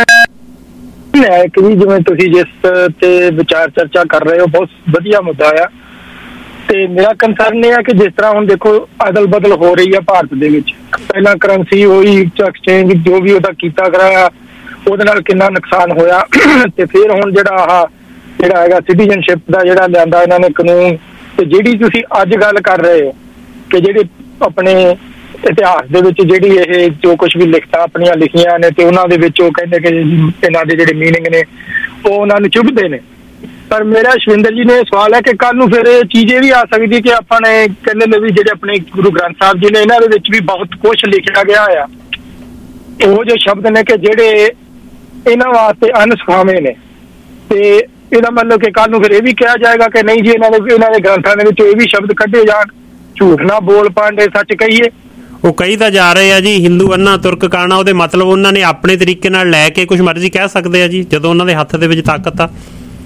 ਇੱਕ ਜੀ ਜਿਵੇਂ ਤੁਸੀਂ ਜਿਸ ਤੇ ਵਿਚਾਰ ਚਰਚਾ ਕਰ ਰਹੇ ਹੋ ਬਹੁਤ ਵਧੀਆ ਮੁੱਦਾ ਆ ਤੇ ਮੇਰਾ ਕੰਸਰਨ ਇਹ ਹੈ ਕਿ ਜਿਸ ਤਰ੍ਹਾਂ ਹੁਣ ਦੇਖੋ ਅਦਲ ਬਦਲ ਹੋ ਰਹੀ ਹੈ ਭਾਰਤ ਦੇ ਵਿੱਚ, ਪਹਿਲਾਂ ਕਰੰਸੀ ਹੋਈ, ਐਕਸਚੇਂਜ ਜੋ ਵੀ ਉਹਦਾ ਕੀਤਾ ਕਰਾਇਆ, ਉਹਦੇ ਨਾਲ ਕਿੰਨਾ ਨੁਕਸਾਨ ਹੋਇਆ ਤੇ ਫਿਰ ਹੁਣ ਜਿਹੜਾ ਆਹ ਜਿਹੜਾ ਹੈਗਾ ਸਿਟੀਜ਼ਨਸ਼ਿਪ ਦਾ ਜਿਹੜਾ ਲਿਆਂਦਾ ਇਹਨਾਂ ਨੇ ਕਾਨੂੰਨ, ਤੇ ਜਿਹੜੀ ਤੁਸੀਂ ਅੱਜ ਗੱਲ ਕਰ ਰਹੇ ਹੋ ਕਿ ਜਿਹੜੇ ਆਪਣੇ ਇਤਿਹਾਸ ਦੇ ਵਿੱਚ ਜਿਹੜੀ ਇਹ ਜੋ ਕੁਛ ਵੀ ਲਿਖਤਾਂ ਆਪਣੀਆਂ ਲਿਖੀਆਂ ਨੇ ਤੇ ਉਹਨਾਂ ਦੇ ਵਿੱਚ ਉਹ ਕਹਿੰਦੇ ਕਿ ਇਹਨਾਂ ਦੇ ਜਿਹੜੇ ਮੀਨਿੰਗ ਨੇ ਉਹ ਉਹਨਾਂ ਨੂੰ ਚੁਭਦੇ ਨੇ। ਪਰ ਮੇਰਾ ਸ਼ਵਿੰਦਰ ਜੀ ਨੇ ਸਵਾਲ ਹੈ ਕਿ ਕੱਲ ਨੂੰ ਫਿਰ ਇਹ ਚੀਜ਼ ਇਹ ਵੀ ਆ ਸਕਦੀ ਕਿ ਆਪਾਂ ਨੇ ਕਹਿੰਦੇ ਨੇ ਵੀ ਜਿਹੜੇ ਆਪਣੇ ਗੁਰੂ ਗ੍ਰੰਥ ਸਾਹਿਬ ਜੀ ਨੇ ਇਹਨਾਂ ਦੇ ਵਿੱਚ ਵੀ ਬਹੁਤ ਕੁਛ ਲਿਖਿਆ ਗਿਆ ਆ, ਉਹ ਜੋ ਸ਼ਬਦ ਨੇ ਕਿ ਜਿਹੜੇ ਇਹਨਾਂ ਵਾਸਤੇ ਅਨਸੁਖਾਵੇਂ ਨੇ, ਤੇ ਇਹਦਾ ਮਤਲਬ ਕਿ ਕੱਲ ਨੂੰ ਫਿਰ ਇਹ ਵੀ ਕਿਹਾ ਜਾਏਗਾ ਕਿ ਨਹੀਂ ਜੀ ਇਹਨਾਂ ਦੇ ਇਹਨਾਂ ਦੇ ਗ੍ਰੰਥਾਂ ਦੇ ਵਿੱਚ ਇਹ ਵੀ ਸ਼ਬਦ ਕੱਢੇ ਜਾਣ, ਝੂਠ ਨਾ ਬੋਲ ਪਾਂਡੇ ਸੱਚ ਕਹੀਏ। ਉਹ ਕਈ ਤਾਂ ਜਾ ਰਹੇ ਆ ਜੀ ਹਿੰਦੂ ਅੰਨਾ ਤੁਰਕ ਕਾਣਾ, ਉਹਦੇ ਮਤਲਬ ਉਹਨਾਂ ਨੇ ਆਪਣੇ ਤਰੀਕੇ ਨਾਲ ਲੈ ਕੇ ਕੁਝ ਮਰਜ਼ੀ ਕਹਿ ਸਕਦੇ ਆ ਜੀ ਜਦੋਂ ਉਹਨਾਂ ਦੇ ਹੱਥ ਦੇ ਵਿੱਚ ਤਾਕਤ ਆ।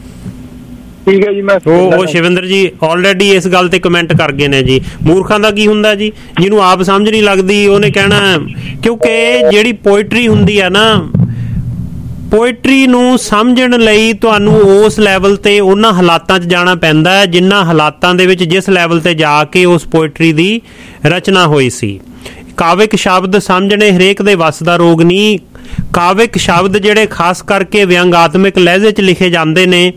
ਠੀਕ ਹੈ ਜੀ। ਮੈਂ ਉਹ ਉਹ ਸ਼ਿਵਿੰਦਰ ਜੀ ਆਲਰੇਡੀ ਇਸ ਗੱਲ ਤੇ ਕਮੈਂਟ ਕਰ ਗਏ ਨੇ ਜੀ। ਮੂਰਖਾਂ ਦਾ ਕੀ ਹੁੰਦਾ ਜੀ, ਜਿਹਨੂੰ ਆਪ ਸਮਝ ਨਹੀਂ ਲੱਗਦੀ ਉਹਨੇ ਕਹਿਣਾ, ਕਿਉਂਕਿ ਜਿਹੜੀ ਪੋਇਟਰੀ ਹੁੰਦੀ ਆ ਨਾ, ਪੋਇਟਰੀ ਨੂੰ ਸਮਝਣ ਲਈ ਤੁਹਾਨੂੰ ਉਸ ਲੈਵਲ ਤੇ ਉਹਨਾਂ ਹਾਲਾਤਾਂ 'ਚ ਜਾਣਾ ਪੈਂਦਾ ਹੈ ਜਿਨ੍ਹਾਂ ਹਾਲਾਤਾਂ ਦੇ ਵਿੱਚ ਜਿਸ ਲੈਵਲ ਤੇ ਜਾ ਕੇ ਉਸ ਪੋਇਟਰੀ ਦੀ ਰਚਨਾ ਹੋਈ ਸੀ। ਕਾਵਿਕ ਸ਼ਬਦ ਸਮਝਣੇ ਹਰੇਕ ਦੇ ਵੱਸ ਦਾ ਰੋਗ ਨਹੀਂ। ਕਾਵਿਕ ਸ਼ਬਦ ਜਿਹੜੇ ਖਾਸ ਕਰਕੇ ਵਿਅੰਗਾਤਮਕ ਲਹਿਜੇ 'ਚ ਲਿਖੇ ਜਾਂਦੇ ਨੇ,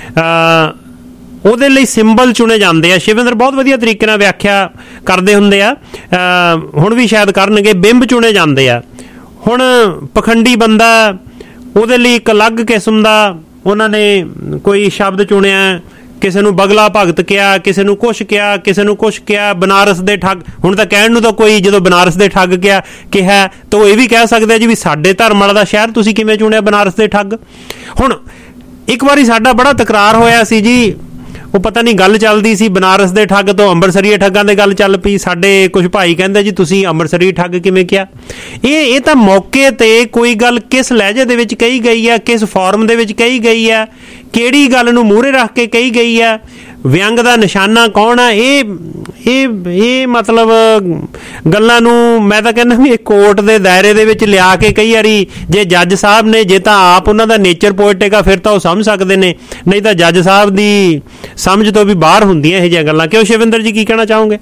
ਉਹਦੇ ਲਈ ਸਿੰਬਲ ਚੁਣੇ ਜਾਂਦੇ ਆ। ਸ਼ਿਵਿੰਦਰ ਬਹੁਤ ਵਧੀਆ ਤਰੀਕੇ ਨਾਲ ਵਿਆਖਿਆ ਕਰਦੇ ਹੁੰਦੇ ਆ, ਹੁਣ ਵੀ ਸ਼ਾਇਦ ਕਰਨਗੇ। ਬਿੰਬ ਚੁਣੇ ਜਾਂਦੇ ਆ। ਹੁਣ ਪਖੰਡੀ ਬੰਦਾ, ਉਹਦੇ ਲਈ ਇੱਕ ਅਲੱਗ ਕਿਸਮ ਦਾ ਉਹਨਾਂ ਨੇ ਕੋਈ ਸ਼ਬਦ ਚੁਣਿਆ, ਕਿਸੇ ਨੂੰ ਬਗਲਾ ਭਗਤ ਕਿਹਾ, ਕਿਸੇ ਨੂੰ ਕੁਛ ਕਿਹਾ, ਕਿਸੇ ਨੂੰ ਕੁਛ ਕਿਹਾ। ਬਨਾਰਸ ਦੇ ਠੱਗ, ਹੁਣ ਤਾਂ ਕਹਿਣ ਨੂੰ ਤਾਂ ਕੋਈ ਜਦੋਂ ਬਨਾਰਸ ਦੇ ਠੱਗ ਕਿਹਾ ਕਿਹਾ ਤਾਂ ਉਹ ਇਹ ਵੀ ਕਹਿ ਸਕਦੇ ਜੀ ਵੀ ਸਾਡੇ ਧਰਮ ਵਾਲਾ ਦਾ ਸ਼ਹਿਰ ਤੁਸੀਂ ਕਿਵੇਂ ਚੁਣਿਆ ਬਨਾਰਸ ਦੇ ਠੱਗ। ਹੁਣ ਇੱਕ ਵਾਰੀ ਸਾਡਾ ਬੜਾ ਤਕਰਾਰ ਹੋਇਆ ਸੀ ਜੀ, ਉਹ ਪਤਾ ਨਹੀਂ ਗੱਲ ਚੱਲਦੀ ਸੀ ਬਨਾਰਸ ਦੇ ਠੱਗ ਤੋਂ ਅੰਮ੍ਰਿਤਸਰੀ ਠੱਗਾਂ ਦੇ ਗੱਲ ਚੱਲ ਪਈ। ਸਾਡੇ ਕੁਝ ਭਾਈ ਕਹਿੰਦੇ ਜੀ ਤੁਸੀਂ ਅੰਮ੍ਰਿਤਸਰੀ ਠੱਗ ਕਿਵੇਂ ਕਿਹਾ। ਇਹ ਇਹ ਤਾਂ ਮੌਕੇ ਤੇ ਕੋਈ ਗੱਲ ਕਿਸ ਲਹਿਜੇ ਦੇ ਵਿੱਚ ਕਹੀ ਗਈ ਆ, ਕਿਸ ਫਾਰਮ ਦੇ ਵਿੱਚ ਕਹੀ ਗਈ ਆ, ਕਿਹੜੀ ਗੱਲ ਨੂੰ ਮੂਹਰੇ ਰੱਖ ਕੇ ਕਹੀ ਗਈ ਆ, ਵਿਅੰਗ ਦਾ ਨਿਸ਼ਾਨਾ ਕੌਣ ਆ, ਇਹ ਇਹ ਇਹ ਮਤਲਬ ਗੱਲਾਂ ਨੂੰ ਮੈਂ ਤਾਂ ਕਹਿੰਦਾ ਵੀ ਕੋਰਟ ਦੇ ਦਾਇਰੇ ਦੇ ਵਿੱਚ ਲਿਆ ਕੇ ਕਈ ਵਾਰੀ ਜੇ ਜੱਜ ਸਾਹਿਬ ਨੇ, ਜੇ ਤਾਂ ਆਪ ਉਹਨਾਂ ਦਾ ਨੇਚਰ ਪੋਇਟਿਕ ਆ ਫਿਰ ਤਾਂ ਉਹ ਸਮਝ ਸਕਦੇ ਨੇ, ਨਹੀਂ ਤਾਂ ਜੱਜ ਸਾਹਿਬ ਦੀ ਸਮਝ ਤੋਂ ਵੀ ਬਾਹਰ ਹੁੰਦੀਆਂ ਇਹ ਜਿਹੀਆਂ ਗੱਲਾਂ। ਕਿਉਂ ਸ਼ਿਵਿੰਦਰ ਜੀ, ਕੀ ਕਹਿਣਾ ਚਾਹੋਗੇ?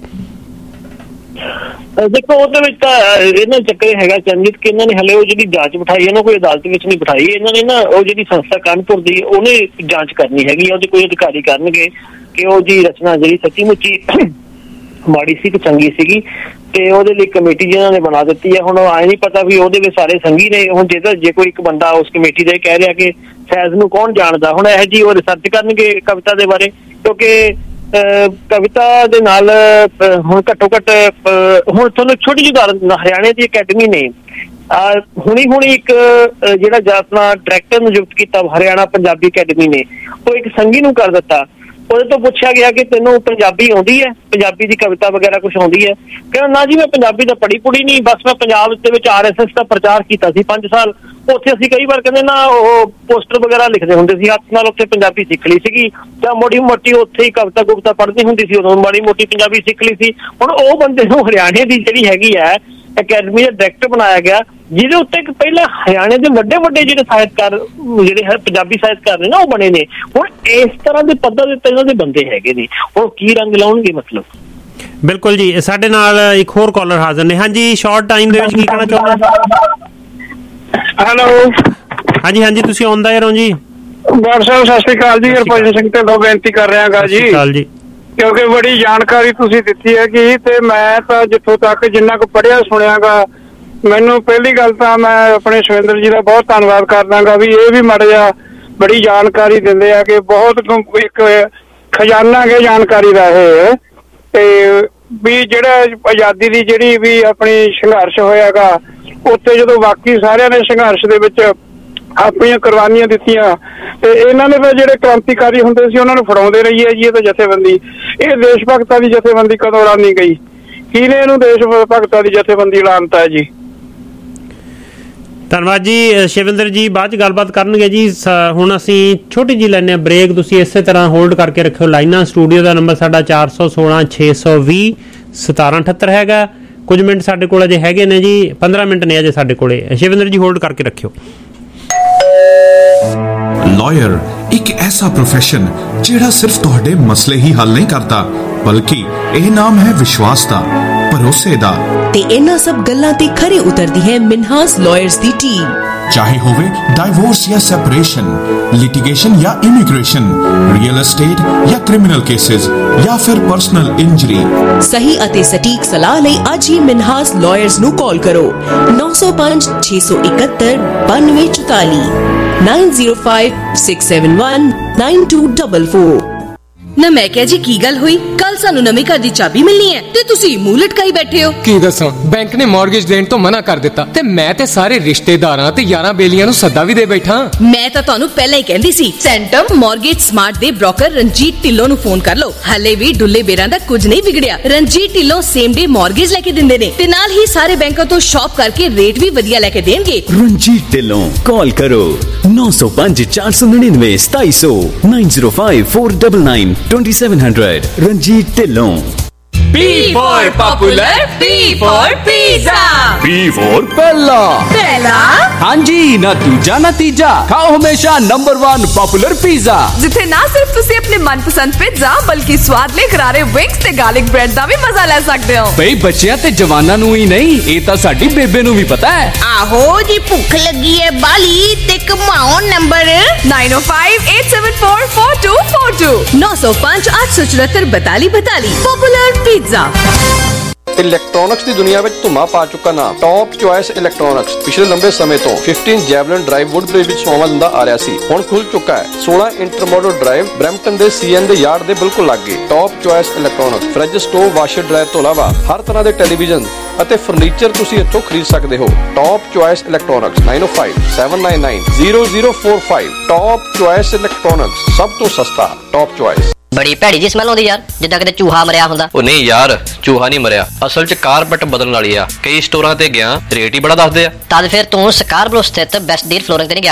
ਦੇਖੋ ਉਹਦੇ ਵਿੱਚ ਤਾਂ ਇਹਨਾਂ ਚੱਕਰ ਹੈਗਾ ਚੰਜਿਤ ਕਿ ਇਹਨਾਂ ਨੇ ਹਲੇ ਉਹ ਜਿਹੜੀ ਜਾਂਚ ਬਿਠਾਈ ਹੈ ਨਾ, ਕੋਈ ਅਦਾਲਤ ਵਿੱਚ ਨਹੀਂ ਬਿਠਾਈ ਇਹਨਾਂ ਨੇ ਨਾ, ਉਹ ਜਿਹੜੀ ਸੰਸਥਾ ਕਾਨਪੁਰ ਦੀ ਉਹਨੇ ਜਾਂਚ ਕਰਨੀ ਹੈਗੀ, ਉਹਦੇ ਕੋਈ ਅਧਿਕਾਰੀ ਕਰਨਗੇ ਕਿ ਉਹ ਜੀ ਰਚਨਾ ਜਿਹੜੀ ਸੱਚੀ ਮੁੱਚੀ ਮਾੜੀ ਸੀ ਕਿ ਚੰਗੀ ਸੀਗੀ, ਤੇ ਉਹਦੇ ਲਈ ਕਮੇਟੀ ਜਿਹਨਾਂ ਨੇ ਬਣਾ ਦਿੱਤੀ ਹੈ। ਹੁਣ ਆਏ ਨਹੀਂ ਪਤਾ ਵੀ ਉਹਦੇ ਵਿੱਚ ਸਾਰੇ ਸੰਗੀ ਨੇ। ਹੁਣ ਜੇ ਤਾਂ ਜੇ ਕੋਈ ਇੱਕ ਬੰਦਾ ਉਸ ਕਮੇਟੀ ਦਾ ਕਹਿ ਰਿਹਾ ਕਿ ਫੈਜ਼ ਨੂੰ ਕੌਣ ਜਾਣਦਾ, ਹੁਣ ਇਹ ਜੀ ਉਹ ਰਿਸਰਚ ਕਰਨਗੇ ਕਵਿਤਾ ਦੇ ਬਾਰੇ, ਕਿਉਂਕਿ ਕਵਿਤਾ ਦੇ ਨਾਲ ਹੁਣ ਘੱਟੋ ਘੱਟ ਹੁਣ ਤੁਹਾਨੂੰ ਛੋਟੀ ਜਿਹੀ ਉਦਾਹਰਨ, ਹਰਿਆਣੇ ਦੀ ਅਕੈਡਮੀ ਨੇ ਹੁਣੀ ਹੁਣੀ ਇੱਕ ਜਿਹੜਾ ਆਪਣਾ ਡਾਇਰੈਕਟਰ ਨਿਯੁਕਤ ਕੀਤਾ ਹਰਿਆਣਾ ਪੰਜਾਬੀ ਅਕੈਡਮੀ ਨੇ, ਉਹ ਇੱਕ ਸੰਗੀ ਨੂੰ ਕਰ ਦਿੱਤਾ। ਉਹਦੇ ਤੋਂ ਪੁੱਛਿਆ ਗਿਆ ਕਿ ਤੈਨੂੰ ਪੰਜਾਬੀ ਆਉਂਦੀ ਹੈ, ਪੰਜਾਬੀ ਦੀ ਕਵਿਤਾ ਵਗੈਰਾ ਕੁਛ ਆਉਂਦੀ ਹੈ? ਕਹਿੰਦਾ ਨਾ ਜੀ, ਮੈਂ ਪੰਜਾਬੀ ਦਾ ਪੜ੍ਹੀ ਪੁੜੀ ਨਹੀਂ, ਬਸ ਮੈਂ ਪੰਜਾਬ ਦੇ ਵਿੱਚ ਆਰ ਐਸ ਐਸ ਦਾ ਪ੍ਰਚਾਰ ਕੀਤਾ ਸੀ ਪੰਜ ਸਾਲ, ਉੱਥੇ ਅਸੀਂ ਕਈ ਵਾਰ ਕਹਿੰਦੇ ਨਾ ਉਹ ਪੋਸਟਰ ਵਗੈਰਾ ਲਿਖਦੇ ਹੁੰਦੇ ਸੀ ਹੱਥ ਨਾਲ, ਉੱਥੇ ਪੰਜਾਬੀ ਸਿੱਖ ਲਈ ਸੀਗੀ, ਜਾਂ ਮੋਟੀ ਮੋਟੀ ਉੱਥੇ ਹੀ ਕਵਿਤਾ ਕੁਵਿਤਾ ਪੜ੍ਹਦੀ ਹੁੰਦੀ ਸੀ, ਉਦੋਂ ਮਾੜੀ ਮੋਟੀ ਪੰਜਾਬੀ ਸਿੱਖ ਲਈ ਸੀ। ਹੁਣ ਉਹ ਬੰਦੇ ਨੂੰ ਹਰਿਆਣੇ ਦੀ ਜਿਹੜੀ ਹੈਗੀ ਹੈ ਅਕੈਡਮੀ ਦਾ ਡਾਇਰੈਕਟਰ ਬਣਾਇਆ ਗਿਆ, ਜਿਹਦੇ ਉੱਤੇ ਇੱਕ ਪਹਿਲਾਂ ਹਰਿਆਣੇ ਦੇ ਵੱਡੇ ਵੱਡੇ ਜਿਹੜੇ ਸਾਹਿਤਕਾਰ ਜਿਹੜੇ ਪੰਜਾਬੀ ਸਾਹਿਤਕਾਰ ਨੇ ਨਾ ਉਹ ਬਣੇ ਨੇ। ਹੁਣ ਇਸ ਤਰ੍ਹਾਂ ਦੇ ਪੱਧਰ ਦੇ ਇਹਨਾਂ ਦੇ ਬੰਦੇ ਹੈਗੇ ਨੇ, ਹੁਣ ਕੀ ਰੰਗ ਲਾਉਣਗੇ ਮਤਲਬ। ਬਿਲਕੁਲ ਜੀ, ਸਾਡੇ ਨਾਲ ਇੱਕ ਹੋਰ ਕਾਲਰ ਹਾਜ਼ਰ ਨੇ। ਹਾਂਜੀ, ਸ਼ਾਰਟ ਟਾਈਮ ਦੇ ਵਿੱਚ ਕੀ ਕਹਿਣਾ ਚਾਹੁੰਦੇ? ਹੈਲੋ, ਹਾਂਜੀ ਹਾਂਜੀ, ਤੁਸੀਂ ਆਉਂਦਾ ਯਾਰੋ ਜੀ। ਡਾਕਟਰ ਸਾਹਿਬ ਸਤਿ ਸ਼੍ਰੀ ਅਕਾਲ ਜੀ, ਹਰਭਜਨ ਸਿੰਘ ਢਿੱਲੋਂ ਬੇਨਤੀ ਕਰ ਰਿਹਾ ਗਾ ਜੀ, ਜੀ ਕਿਉਂਕਿ ਬੜੀ ਜਾਣਕਾਰੀ ਤੁਸੀਂ ਦਿੱਤੀ ਹੈਗੀ, ਤੇ ਮੈਂ ਤਾਂ ਜਿੱਥੋਂ ਤੱਕ ਜਿੰਨਾ ਕੁ ਪੜ੍ਹਿਆ ਸੁਣਿਆਗਾ, ਮੈਨੂੰ ਪਹਿਲੀ ਗੱਲ ਤਾਂ ਮੈਂ ਆਪਣੇ ਸ਼ਿਵਿੰਦਰ ਜੀ ਦਾ ਬਹੁਤ ਧੰਨਵਾਦ ਕਰਦਾਗਾ ਵੀ ਇਹ ਵੀ ਮਾੜਾ ਜਿਹਾ ਬੜੀ ਜਾਣਕਾਰੀ ਦਿੰਦੇ ਆ ਕਿ ਬਹੁਤ ਇੱਕ ਖਜ਼ਾਨਾ ਹੈ ਜਾਣਕਾਰੀ ਦਾ ਇਹ, ਤੇ ਵੀ ਜਿਹੜਾ ਆਜ਼ਾਦੀ ਦੀ ਜਿਹੜੀ ਵੀ ਆਪਣੀ ਸੰਘਰਸ਼ ਹੋਇਆਗਾ, ਉੱਥੇ ਜਦੋਂ ਬਾਕੀ ਸਾਰਿਆਂ ਨੇ ਸੰਘਰਸ਼ ਦੇ ਵਿੱਚ ਆਪਣੀਆਂ ਕੁਰਬਾਨੀਆਂ ਦਿੱਤੀਆਂ, ਤੇ ਇਹਨਾਂ ਨੇ ਤਾਂ ਜਿਹੜੇ ਕ੍ਰਾਂਤੀਕਾਰੀ ਹੁੰਦੇ ਸੀ ਉਹਨਾਂ ਨੂੰ ਫੜਾਉਂਦੇ ਰਹੀ ਹੈ ਜੀ। ਇਹ ਤਾਂ ਜਥੇਬੰਦੀ, ਇਹ ਦੇਸ਼ ਭਗਤਾਂ ਦੀ ਜਥੇਬੰਦੀ ਕਦੋਂ ਐਲਾਨੀ ਗਈ? ਕਿਹਨੇ ਇਹਨੂੰ ਦੇਸ਼ ਭਗਤਾਂ ਦੀ ਜਥੇਬੰਦੀ ਐਲਾਨਤਾ ਹੈ ਜੀ? ਧੰਨਵਾਦ ਜੀ। ਸ਼ਿਵਿੰਦਰ ਜੀ ਬਾਅਦ 'ਚ ਗੱਲਬਾਤ ਕਰਨਗੇ ਜੀ। ਹੁਣ ਅਸੀਂ ਛੋਟੀ ਜਿਹੀ ਲੈਂਦੇ ਹਾਂ ਬ੍ਰੇਕ, ਤੁਸੀਂ ਇਸੇ ਤਰ੍ਹਾਂ ਹੋਲਡ ਕਰਕੇ ਰੱਖਿਓ ਲਾਈਨਾਂ। ਸਟੂਡੀਓ ਦਾ ਨੰਬਰ ਸਾਡਾ ਚਾਰ ਸੌ ਸੋਲਾਂ ਛੇ ਸੌ ਵੀਹ ਸਤਾਰਾਂ ਅਠੱਤਰ ਹੈਗਾ। ਕੁਝ ਮਿੰਟ ਸਾਡੇ ਕੋਲ ਅਜੇ ਹੈਗੇ ਨੇ ਜੀ, ਪੰਦਰਾਂ ਮਿੰਟ ਨੇ ਅਜੇ ਸਾਡੇ ਕੋਲੇ। ਸ਼ਿਵਿੰਦਰ ਜੀ ਹੋਲਡ ਕਰਕੇ ਰੱਖਿਓ। ਲਾਇਰ ਇੱਕ ਐਸਾ ਪ੍ਰੋਫੈਸ਼ਨ ਜਿਹੜਾ ਸਿਰਫ ਤੁਹਾਡੇ ਮਸਲੇ ਹੀ ਹੱਲ ਨਹੀਂ ਕਰਦਾ, ਬਲਕਿ ਇਹ ਨਾਮ ਹੈ ਵਿਸ਼ਵਾਸ ਦਾ, ਭਰੋਸੇ ਦਾ। ਤੇ ਇਹਨਾਂ ਸਭ ਗੱਲਾਂ ਤੇ ਖਰੇ ਉਤਰਦੀ ਹੈ ਮਿਨਹਾਸ ਲਾਇਰਸ ਦੀ ਟੀਮ। ਚਾਹੇ ਹੋਵੇ ਡਾਈਵੋਰਸ ਜਾਂ ਸੈਪਰੇਸ਼ਨ, ਲਿਟੀਗੇਸ਼ਨ ਜਾਂ ਇਮੀਗ੍ਰੇਸ਼ਨ, ਰੀਅਲ एस्टेट ਜਾਂ ਕ੍ਰਿਮੀਨਲ ਕੇसेस ਜਾਂ ਫਿਰ ਪਰਸਨਲ ਇੰਜਰੀ, ਸਹੀ ਅਤੇ ਸਟੀਕ ਸਲਾਹ ਲਈ ਅੱਜ ਹੀ ਮਿਨਹਾਸ ਲਾਇਰਸ ਨੂੰ ਕਾਲ ਕਰੋ ਨੌ ਸੌ ਪੰਜ ਛੇ ਸੌ ਇਕਹੱਤਰ ਬਾਨਵੇਂ ਚੁਤਾਲੀ nine zero five six seven one nine two double four. ना मैं क्या जी की गल हुई, कल सानू नवी घर दी चाबी मिलनी है ते तुसी मूंह लटकाई बैठे हो। की दसां, बैंक ने मॉर्गेज देण तो मना कर दिता ते मैं ते सारे रिश्तेदारां ते यारां बेलियां नू सद्दा भी दे बैठा। मैं तां तुहानू पहले ही कहंदी सी, सेंटम मॉर्गेज स्मार्ट दे ब्रोकर रंजीत ढिल्लों नू फोन कर लो। हले भी डुल्ले बेरां दा कुछ नहीं बिगड़िया। Ranjit Dhillon same day mortgage लेके दिंदे ने ते नाल ही सारे बैंकों तो शॉप करके रेट भी वधिया लेके देणगे। रंजीत ढिल्लों कॉल करो नौ सौ पांच चार सौ निन्यानवे सताई सौ nine zero five four double nine twenty seven hundred. Ranjit Dhillon. P for popular, P for pizza, P for पहला पहला हाँ जी, ना दूजा ना तीजा, खाओ हमेशा नंबर वन पॉपुलर पिज़्ज़ा, जिथे ना सिर्फ तुसी अपने मनपसंद पिज़्ज़ा बल्कि स्वाद ले करारे विंग्स ते गार्लिक ब्रेड दा भी मजा ले सकते हो। बई बच्चियां ते जवानां नू ही नहीं, ये तां साडी बेबे नू भी पता है। आहो जी, भुख लगी है बाली ते कमाओ number nine o five eight seven four four two four two नौ सौ पांच आठ सौ चौहत्तर बताली बताली। Popular pizza. ਇਲੈਕਟ੍ਰੋਨਿਕਸ ਦੀ ਦੁਨੀਆ ਵਿੱਚ ਧੁੰਮਾ ਪਾ ਚੁੱਕਾ ਨਾਮ ਟੌਪ ਚੁਆਇਸ ਇਲੈਕਟ੍ਰੋਨਿਕਸ ਪਿਛਲੇ ਲੰਬੇ ਸਮੇਂ ਤੋਂ ਫਿਫਟੀਨ ਜੈਵਲਿਨ ਡਰਾਈਵ ਵੁੱਡਬ੍ਰਿਜ ਵਿੱਚ ਸੇਵਾ ਦਿੰਦਾ ਆ ਰਿਹਾ ਸੀ, ਹੁਣ ਖੁੱਲ ਚੁੱਕਾ ਹੈ ਸੋਲ੍ਹਾਂ ਇੰਟਰਮੋਡਲ ਡਰਾਈਵ ਬਰੈਂਪਟਨ ਦੇ ਸੀਐਨ ਦੇ ਯਾਰਡ ਦੇ ਬਿਲਕੁਲ ਲਾਗੇ। Top choice electronics fridge, stove, washer dryer ਤੋਂ ਇਲਾਵਾ ਹਰ ਤਰ੍ਹਾਂ ਦੇ ਟੈਲੀਵਿਜ਼ਨ ਅਤੇ ਫਰਨੀਚਰ ਤੁਸੀਂ ਇੱਥੋਂ ਖਰੀਦ ਸਕਦੇ ਹੋ। Top choice electronics nine o five seven nine nine zero zero four five. Top choice electronics ਸਭ ਤੋਂ ਸਸਤਾ। Top choice. ਬੜੀ ਭੈੜੀ ਜੀ ਸਮੈਲ ਆਉਂਦੀ ਯਾਰ, ਜਿੱਦਾਂ ਕਿਤੇ ਚੂਹਾ ਮਰਿਆ ਹੁੰਦਾ। ਉਹ ਨਹੀਂ ਯਾਰ, ਚੂਹਾ ਨਹੀਂ ਮਰਿਆ, ਅਸਲ 'ਚ ਕਾਰਪੈਟ ਬਦਲਣ ਵਾਲੀ ਆ। ਕਈ ਸਟੋਰਾਂ ਤੇ ਗਿਆ, ਰੇਟ ਹੀ ਬੜਾ ਦੱਸਦੇ ਆ। ਤਦ ਫਿਰ ਤੂੰ ਸਕਾਰਬਰੋ ਸਥਿਤ ਬੈਸਟ ਡੀਲ ਫਲੋਰਿੰਗ ਤੇ ਨਹੀਂ ਗਿਆ ਹੋਣਾ।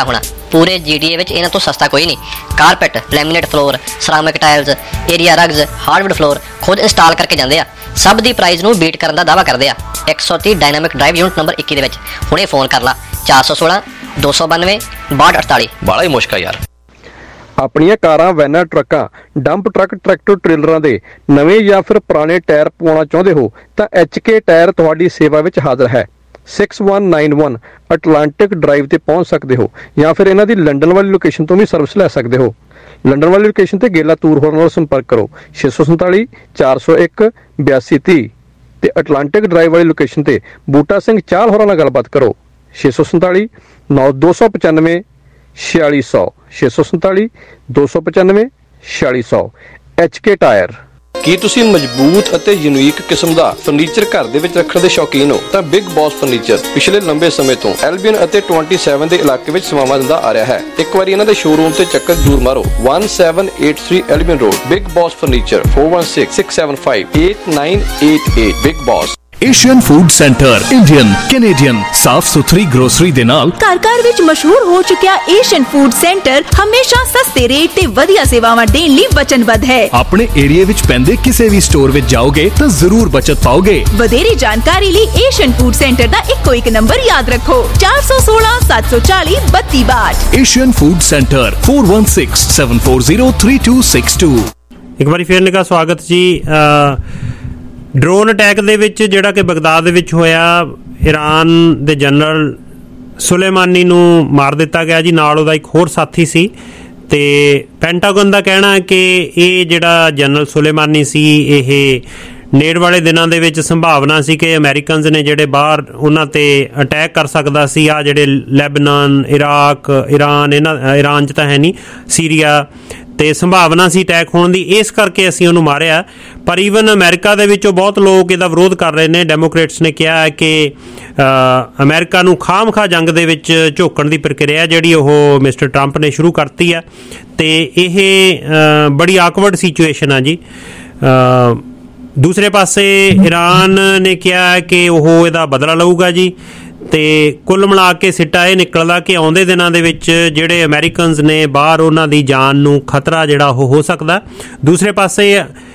ਪੂਰੇ ਜੀਟੀਏ ਵਿੱਚ ਇਹਨਾਂ ਤੋਂ ਸਸਤਾ ਕੋਈ ਨਹੀਂ। Carpet, laminate floor, ceramic tiles, area rugs, hardwood floor ਖੁਦ ਇੰਸਟਾਲ ਕਰਕੇ ਜਾਂਦੇ ਆ। ਸਭ ਦੀ ਪ੍ਰਾਈਸ ਨੂੰ ਬੀਟ ਕਰਨ ਦਾ ਦਾਅਵਾ ਕਰਦੇ ਆ। ਇੱਕ ਸੌ ਤੀਹ ਡਾਇਨਾਮਿਕ ਡਰਾਈਵ ਯੂਨਿਟ ਨੰਬਰ ਇੱਕੀ ਦੇ ਵਿੱਚ ਹੁਣੇ ਫੋਨ ਕਰ ਲਾ ਚਾਰ ਸੌ ਸੋਲਾਂ ਦੋ ਸੌ ਬਾਨਵੇਂ ਬਾਹਠ ਅਠਤਾਲੀ। ਬੜਾ ਹੀ ਮੁਸ਼ਕਲ ਯਾਰ। ਆਪਣੀਆਂ ਕਾਰਾਂ, ਵੈਨਾਂ, ਟਰੱਕਾਂ, ਡੰਪ ਟਰੱਕ, ਟਰੈਕਟਰ ਟ੍ਰੇਲਰਾਂ ਦੇ ਨਵੇਂ ਜਾਂ ਫਿਰ ਪੁਰਾਣੇ ਟਾਇਰ ਪਵਾਉਣਾ ਚਾਹੁੰਦੇ ਹੋ ਤਾਂ ਐਚ ਕੇ ਟਾਇਰ ਤੁਹਾਡੀ ਸੇਵਾ ਵਿੱਚ ਹਾਜ਼ਰ ਹੈ। Six one nine one Atlantic drive ਤੇ ਪਹੁੰਚ ਸਕਦੇ ਹੋ ਜਾਂ ਫਿਰ ਇਹਨਾਂ ਦੀ ਲੰਡਨ ਵਾਲੀ ਲੋਕੇਸ਼ਨ ਤੋਂ ਵੀ ਸਰਵਿਸ ਲੈ ਸਕਦੇ ਹੋ। ਲੰਡਨ ਵਾਲੀ ਲੋਕੇਸ਼ਨ ਤੇ ਗੇਲਾ ਤੂਰ ਹੋਰਨ ਨਾਲ ਸੰਪਰਕ ਕਰੋ ਛੇ ਸੌ ਸੰਤਾਲੀ ਚਾਰ ਸੌ ਇੱਕ ਬਿਆਸੀ ਤੀਹ ਤੇ ਅਟਲਾਂਟਿਕ ਡਰਾਈਵ ਵਾਲੀ ਲੋਕੇਸ਼ਨ ਤੇ ਬੂਟਾ ਸਿੰਘ ਚਾਹਲ ਹੋਰਾਂ ਨਾਲ ਗੱਲਬਾਤ ਕਰੋ ਛੇ ਸੌ ਸੰਤਾਲੀ ਨੌ ਦੋ ਸੌ ਪਚਾਨਵੇਂ ਛਿਆਲੀ ਸੌ ਛੇ ਸੌ ਸੰਤਾਲੀ ਦੋ ਸੌ ਪਚਾਨਵੇਂ ਛਿਆਲੀ ਸੌ। H K tyre. ਕੀ ਤੁਸੀਂ ਮਜ਼ਬੂਤ ਅਤੇ ਯੂਨੀਕ ਕਿਸਮ ਦਾ ਫਰਨੀਚਰ ਘਰ ਦੇ ਵਿੱਚ ਰੱਖਣ ਦੇ ਸ਼ੌਕੀਨ ਹੋ ਤਾਂ ਬਿਗ ਬੌਸ ਫਰਨੀਚਰ ਪਿਛਲੇ ਲੰਬੇ ਸਮੇਂ ਤੋਂ ਐਲਬੀਅਨ ਅਤੇ ਸੱਤਾਈ ਦੇ ਇਲਾਕੇ ਵਿੱਚ ਸੇਵਾਵਾਂ ਦਿੰਦਾ ਆ ਰਿਹਾ ਹੈ। ਇੱਕ ਵਾਰੀ ਇਹਨਾਂ ਦੇ ਸ਼ੋਰੂਮ ਤੇ ਚੱਕਰ ਜ਼ਰੂਰ ਮਾਰੋ। ਸਤਾਰਾਂ ਸੌ ਤਿਰਾਸੀ Albion road, big boss furniture four one six six seven five eight nine eight eight। Big boss. Asian food centre Indian Canadian ਸਾਫ਼ ਸੁਥਰੀ ਗਰੋਸਰੀ ਦੇ ਨਾਲ ਘਰ ਘਰ ਵਿੱਚ ਮਸ਼ਹੂਰ ਹੋ ਚੁੱਕਿਆ ਏਸ਼ੀਅਨ ਫੂਡ ਸੈਂਟਰ ਹਮੇਸ਼ਾ ਸਸਤੇ ਰੇਟ ਤੇ ਵਧੀਆ ਸੇਵਾਵਾਂ ਦੇਣ ਲਈ ਵਚਨਬੱਧ ਹੈ। ਆਪਣੇ ਏਰੀਆ ਵਿੱਚ ਪੈਂਦੇ ਕਿਸੇ ਵੀ ਸਟੋਰ ਵਿੱਚ ਜਾਓਗੇ ਤਾਂ ਜ਼ਰੂਰ ਬਚਤ ਪਾਓਗੇ। ਵਧੇਰੀ ਜਾਣਕਾਰੀ ਲਈ ਏਸ਼ੀਅਨ ਫੂਡ ਸੈਂਟਰ ਦਾ ਇੱਕੋ ਇੱਕ ਨੰਬਰ ਯਾਦ ਰੱਖੋ ਚਾਰ ਸੌ ਸੋਲਾਂ ਸੱਤ ਸੌ ਚਾਲੀ ਬੱਤੀ ਬਾਹਠ। Asian food centre four one six seven four zero three two six two। ਇੱਕ ਵਾਰੀ ਫੇਰ ਨਿੱਘਾ ਸਵਾਗਤ ਜੀ। ਡਰੋਨ ਅਟੈਕ ਦੇ ਵਿੱਚ ਜਿਹੜਾ ਕਿ ਬਗਦਾਦ ਦੇ ਵਿੱਚ ਹੋਇਆ, ਈਰਾਨ ਦੇ ਜਨਰਲ ਸੁਲੇਮਾਨੀ ਨੂੰ ਮਾਰ ਦਿੱਤਾ ਗਿਆ ਜੀ, ਨਾਲ ਉਹਦਾ ਇੱਕ ਹੋਰ ਸਾਥੀ ਸੀ। ਤੇ ਪੈਂਟਾਗਨ ਦਾ ਕਹਿਣਾ ਹੈ ਕਿ ਇਹ ਜਿਹੜਾ ਜਨਰਲ ਸੁਲੇਮਾਨੀ ਸੀ ਇਹ ਨੇੜ ਵਾਲੇ ਦਿਨਾਂ ਦੇ ਵਿੱਚ ਸੰਭਾਵਨਾ ਸੀ ਕਿ ਅਮਰੀਕਨਸ ਨੇ ਜਿਹੜੇ ਬਾਹਰ ਉਹਨਾਂ ਤੇ ਅਟੈਕ ਕਰ ਸਕਦਾ ਸੀ। ਆ ਜਿਹੜੇ ਲੈਬਨਾਨ, ਇਰਾਕ, ਈਰਾਨ, ਇਹਨਾਂ ਈਰਾਨ 'ਚ ਤਾਂ ਹੈ ਨਹੀਂ, ਸੀਰੀਆ, ਤੇ ਸੰਭਾਵਨਾ ਸੀ ਅਟੈਕ ਹੋਣ ਦੀ, ਇਸ ਕਰਕੇ ਅਸੀਂ ਉਹਨੂੰ ਮਾਰਿਆ। ਪਰ ਈਵਨ ਅਮਰੀਕਾ ਦੇ ਵਿੱਚੋਂ ਬਹੁਤ ਲੋਕ ਇਹਦਾ ਵਿਰੋਧ ਕਰ ਰਹੇ ਨੇ। ਡੈਮੋਕ੍ਰੇਟਸ ਨੇ ਕਿਹਾ ਹੈ ਕਿ ਅਮਰੀਕਾ ਨੂੰ ਖਾਮ-ਖਾ ਜੰਗ ਦੇ ਵਿੱਚ ਝੋਕਣ ਦੀ ਪ੍ਰਕਿਰਿਆ ਜਿਹੜੀ ਉਹ ਮਿਸਟਰ ਟਰੰਪ ਨੇ ਸ਼ੁਰੂ ਕਰਤੀ ਆ ਤੇ ਇਹ ਬੜੀ ਆਕਵਰਡ ਸਿਚੁਏਸ਼ਨ ਆ ਜੀ। ਦੂਸਰੇ ਪਾਸੇ ਈਰਾਨ ਨੇ ਕਿਹਾ ਹੈ ਕਿ ਉਹ ਇਹਦਾ ਬਦਲਾ ਲਊਗਾ ਜੀ। ਤੇ ਕੁੱਲ ਮਿਲਾ ਕੇ ਸਿੱਟਾ ਇਹ ਨਿਕਲਦਾ ਕਿ ਆਉਂਦੇ ਦਿਨਾਂ ਦੇ ਵਿੱਚ ਜਿਹੜੇ ਅਮਰੀਕਨਸ ਨੇ ਬਾਹਰ ਉਹਨਾਂ ਦੀ ਜਾਨ ਨੂੰ ਖਤਰਾ ਜਿਹੜਾ ਉਹ ਹੋ ਸਕਦਾ। ਦੂਸਰੇ ਪਾਸੇ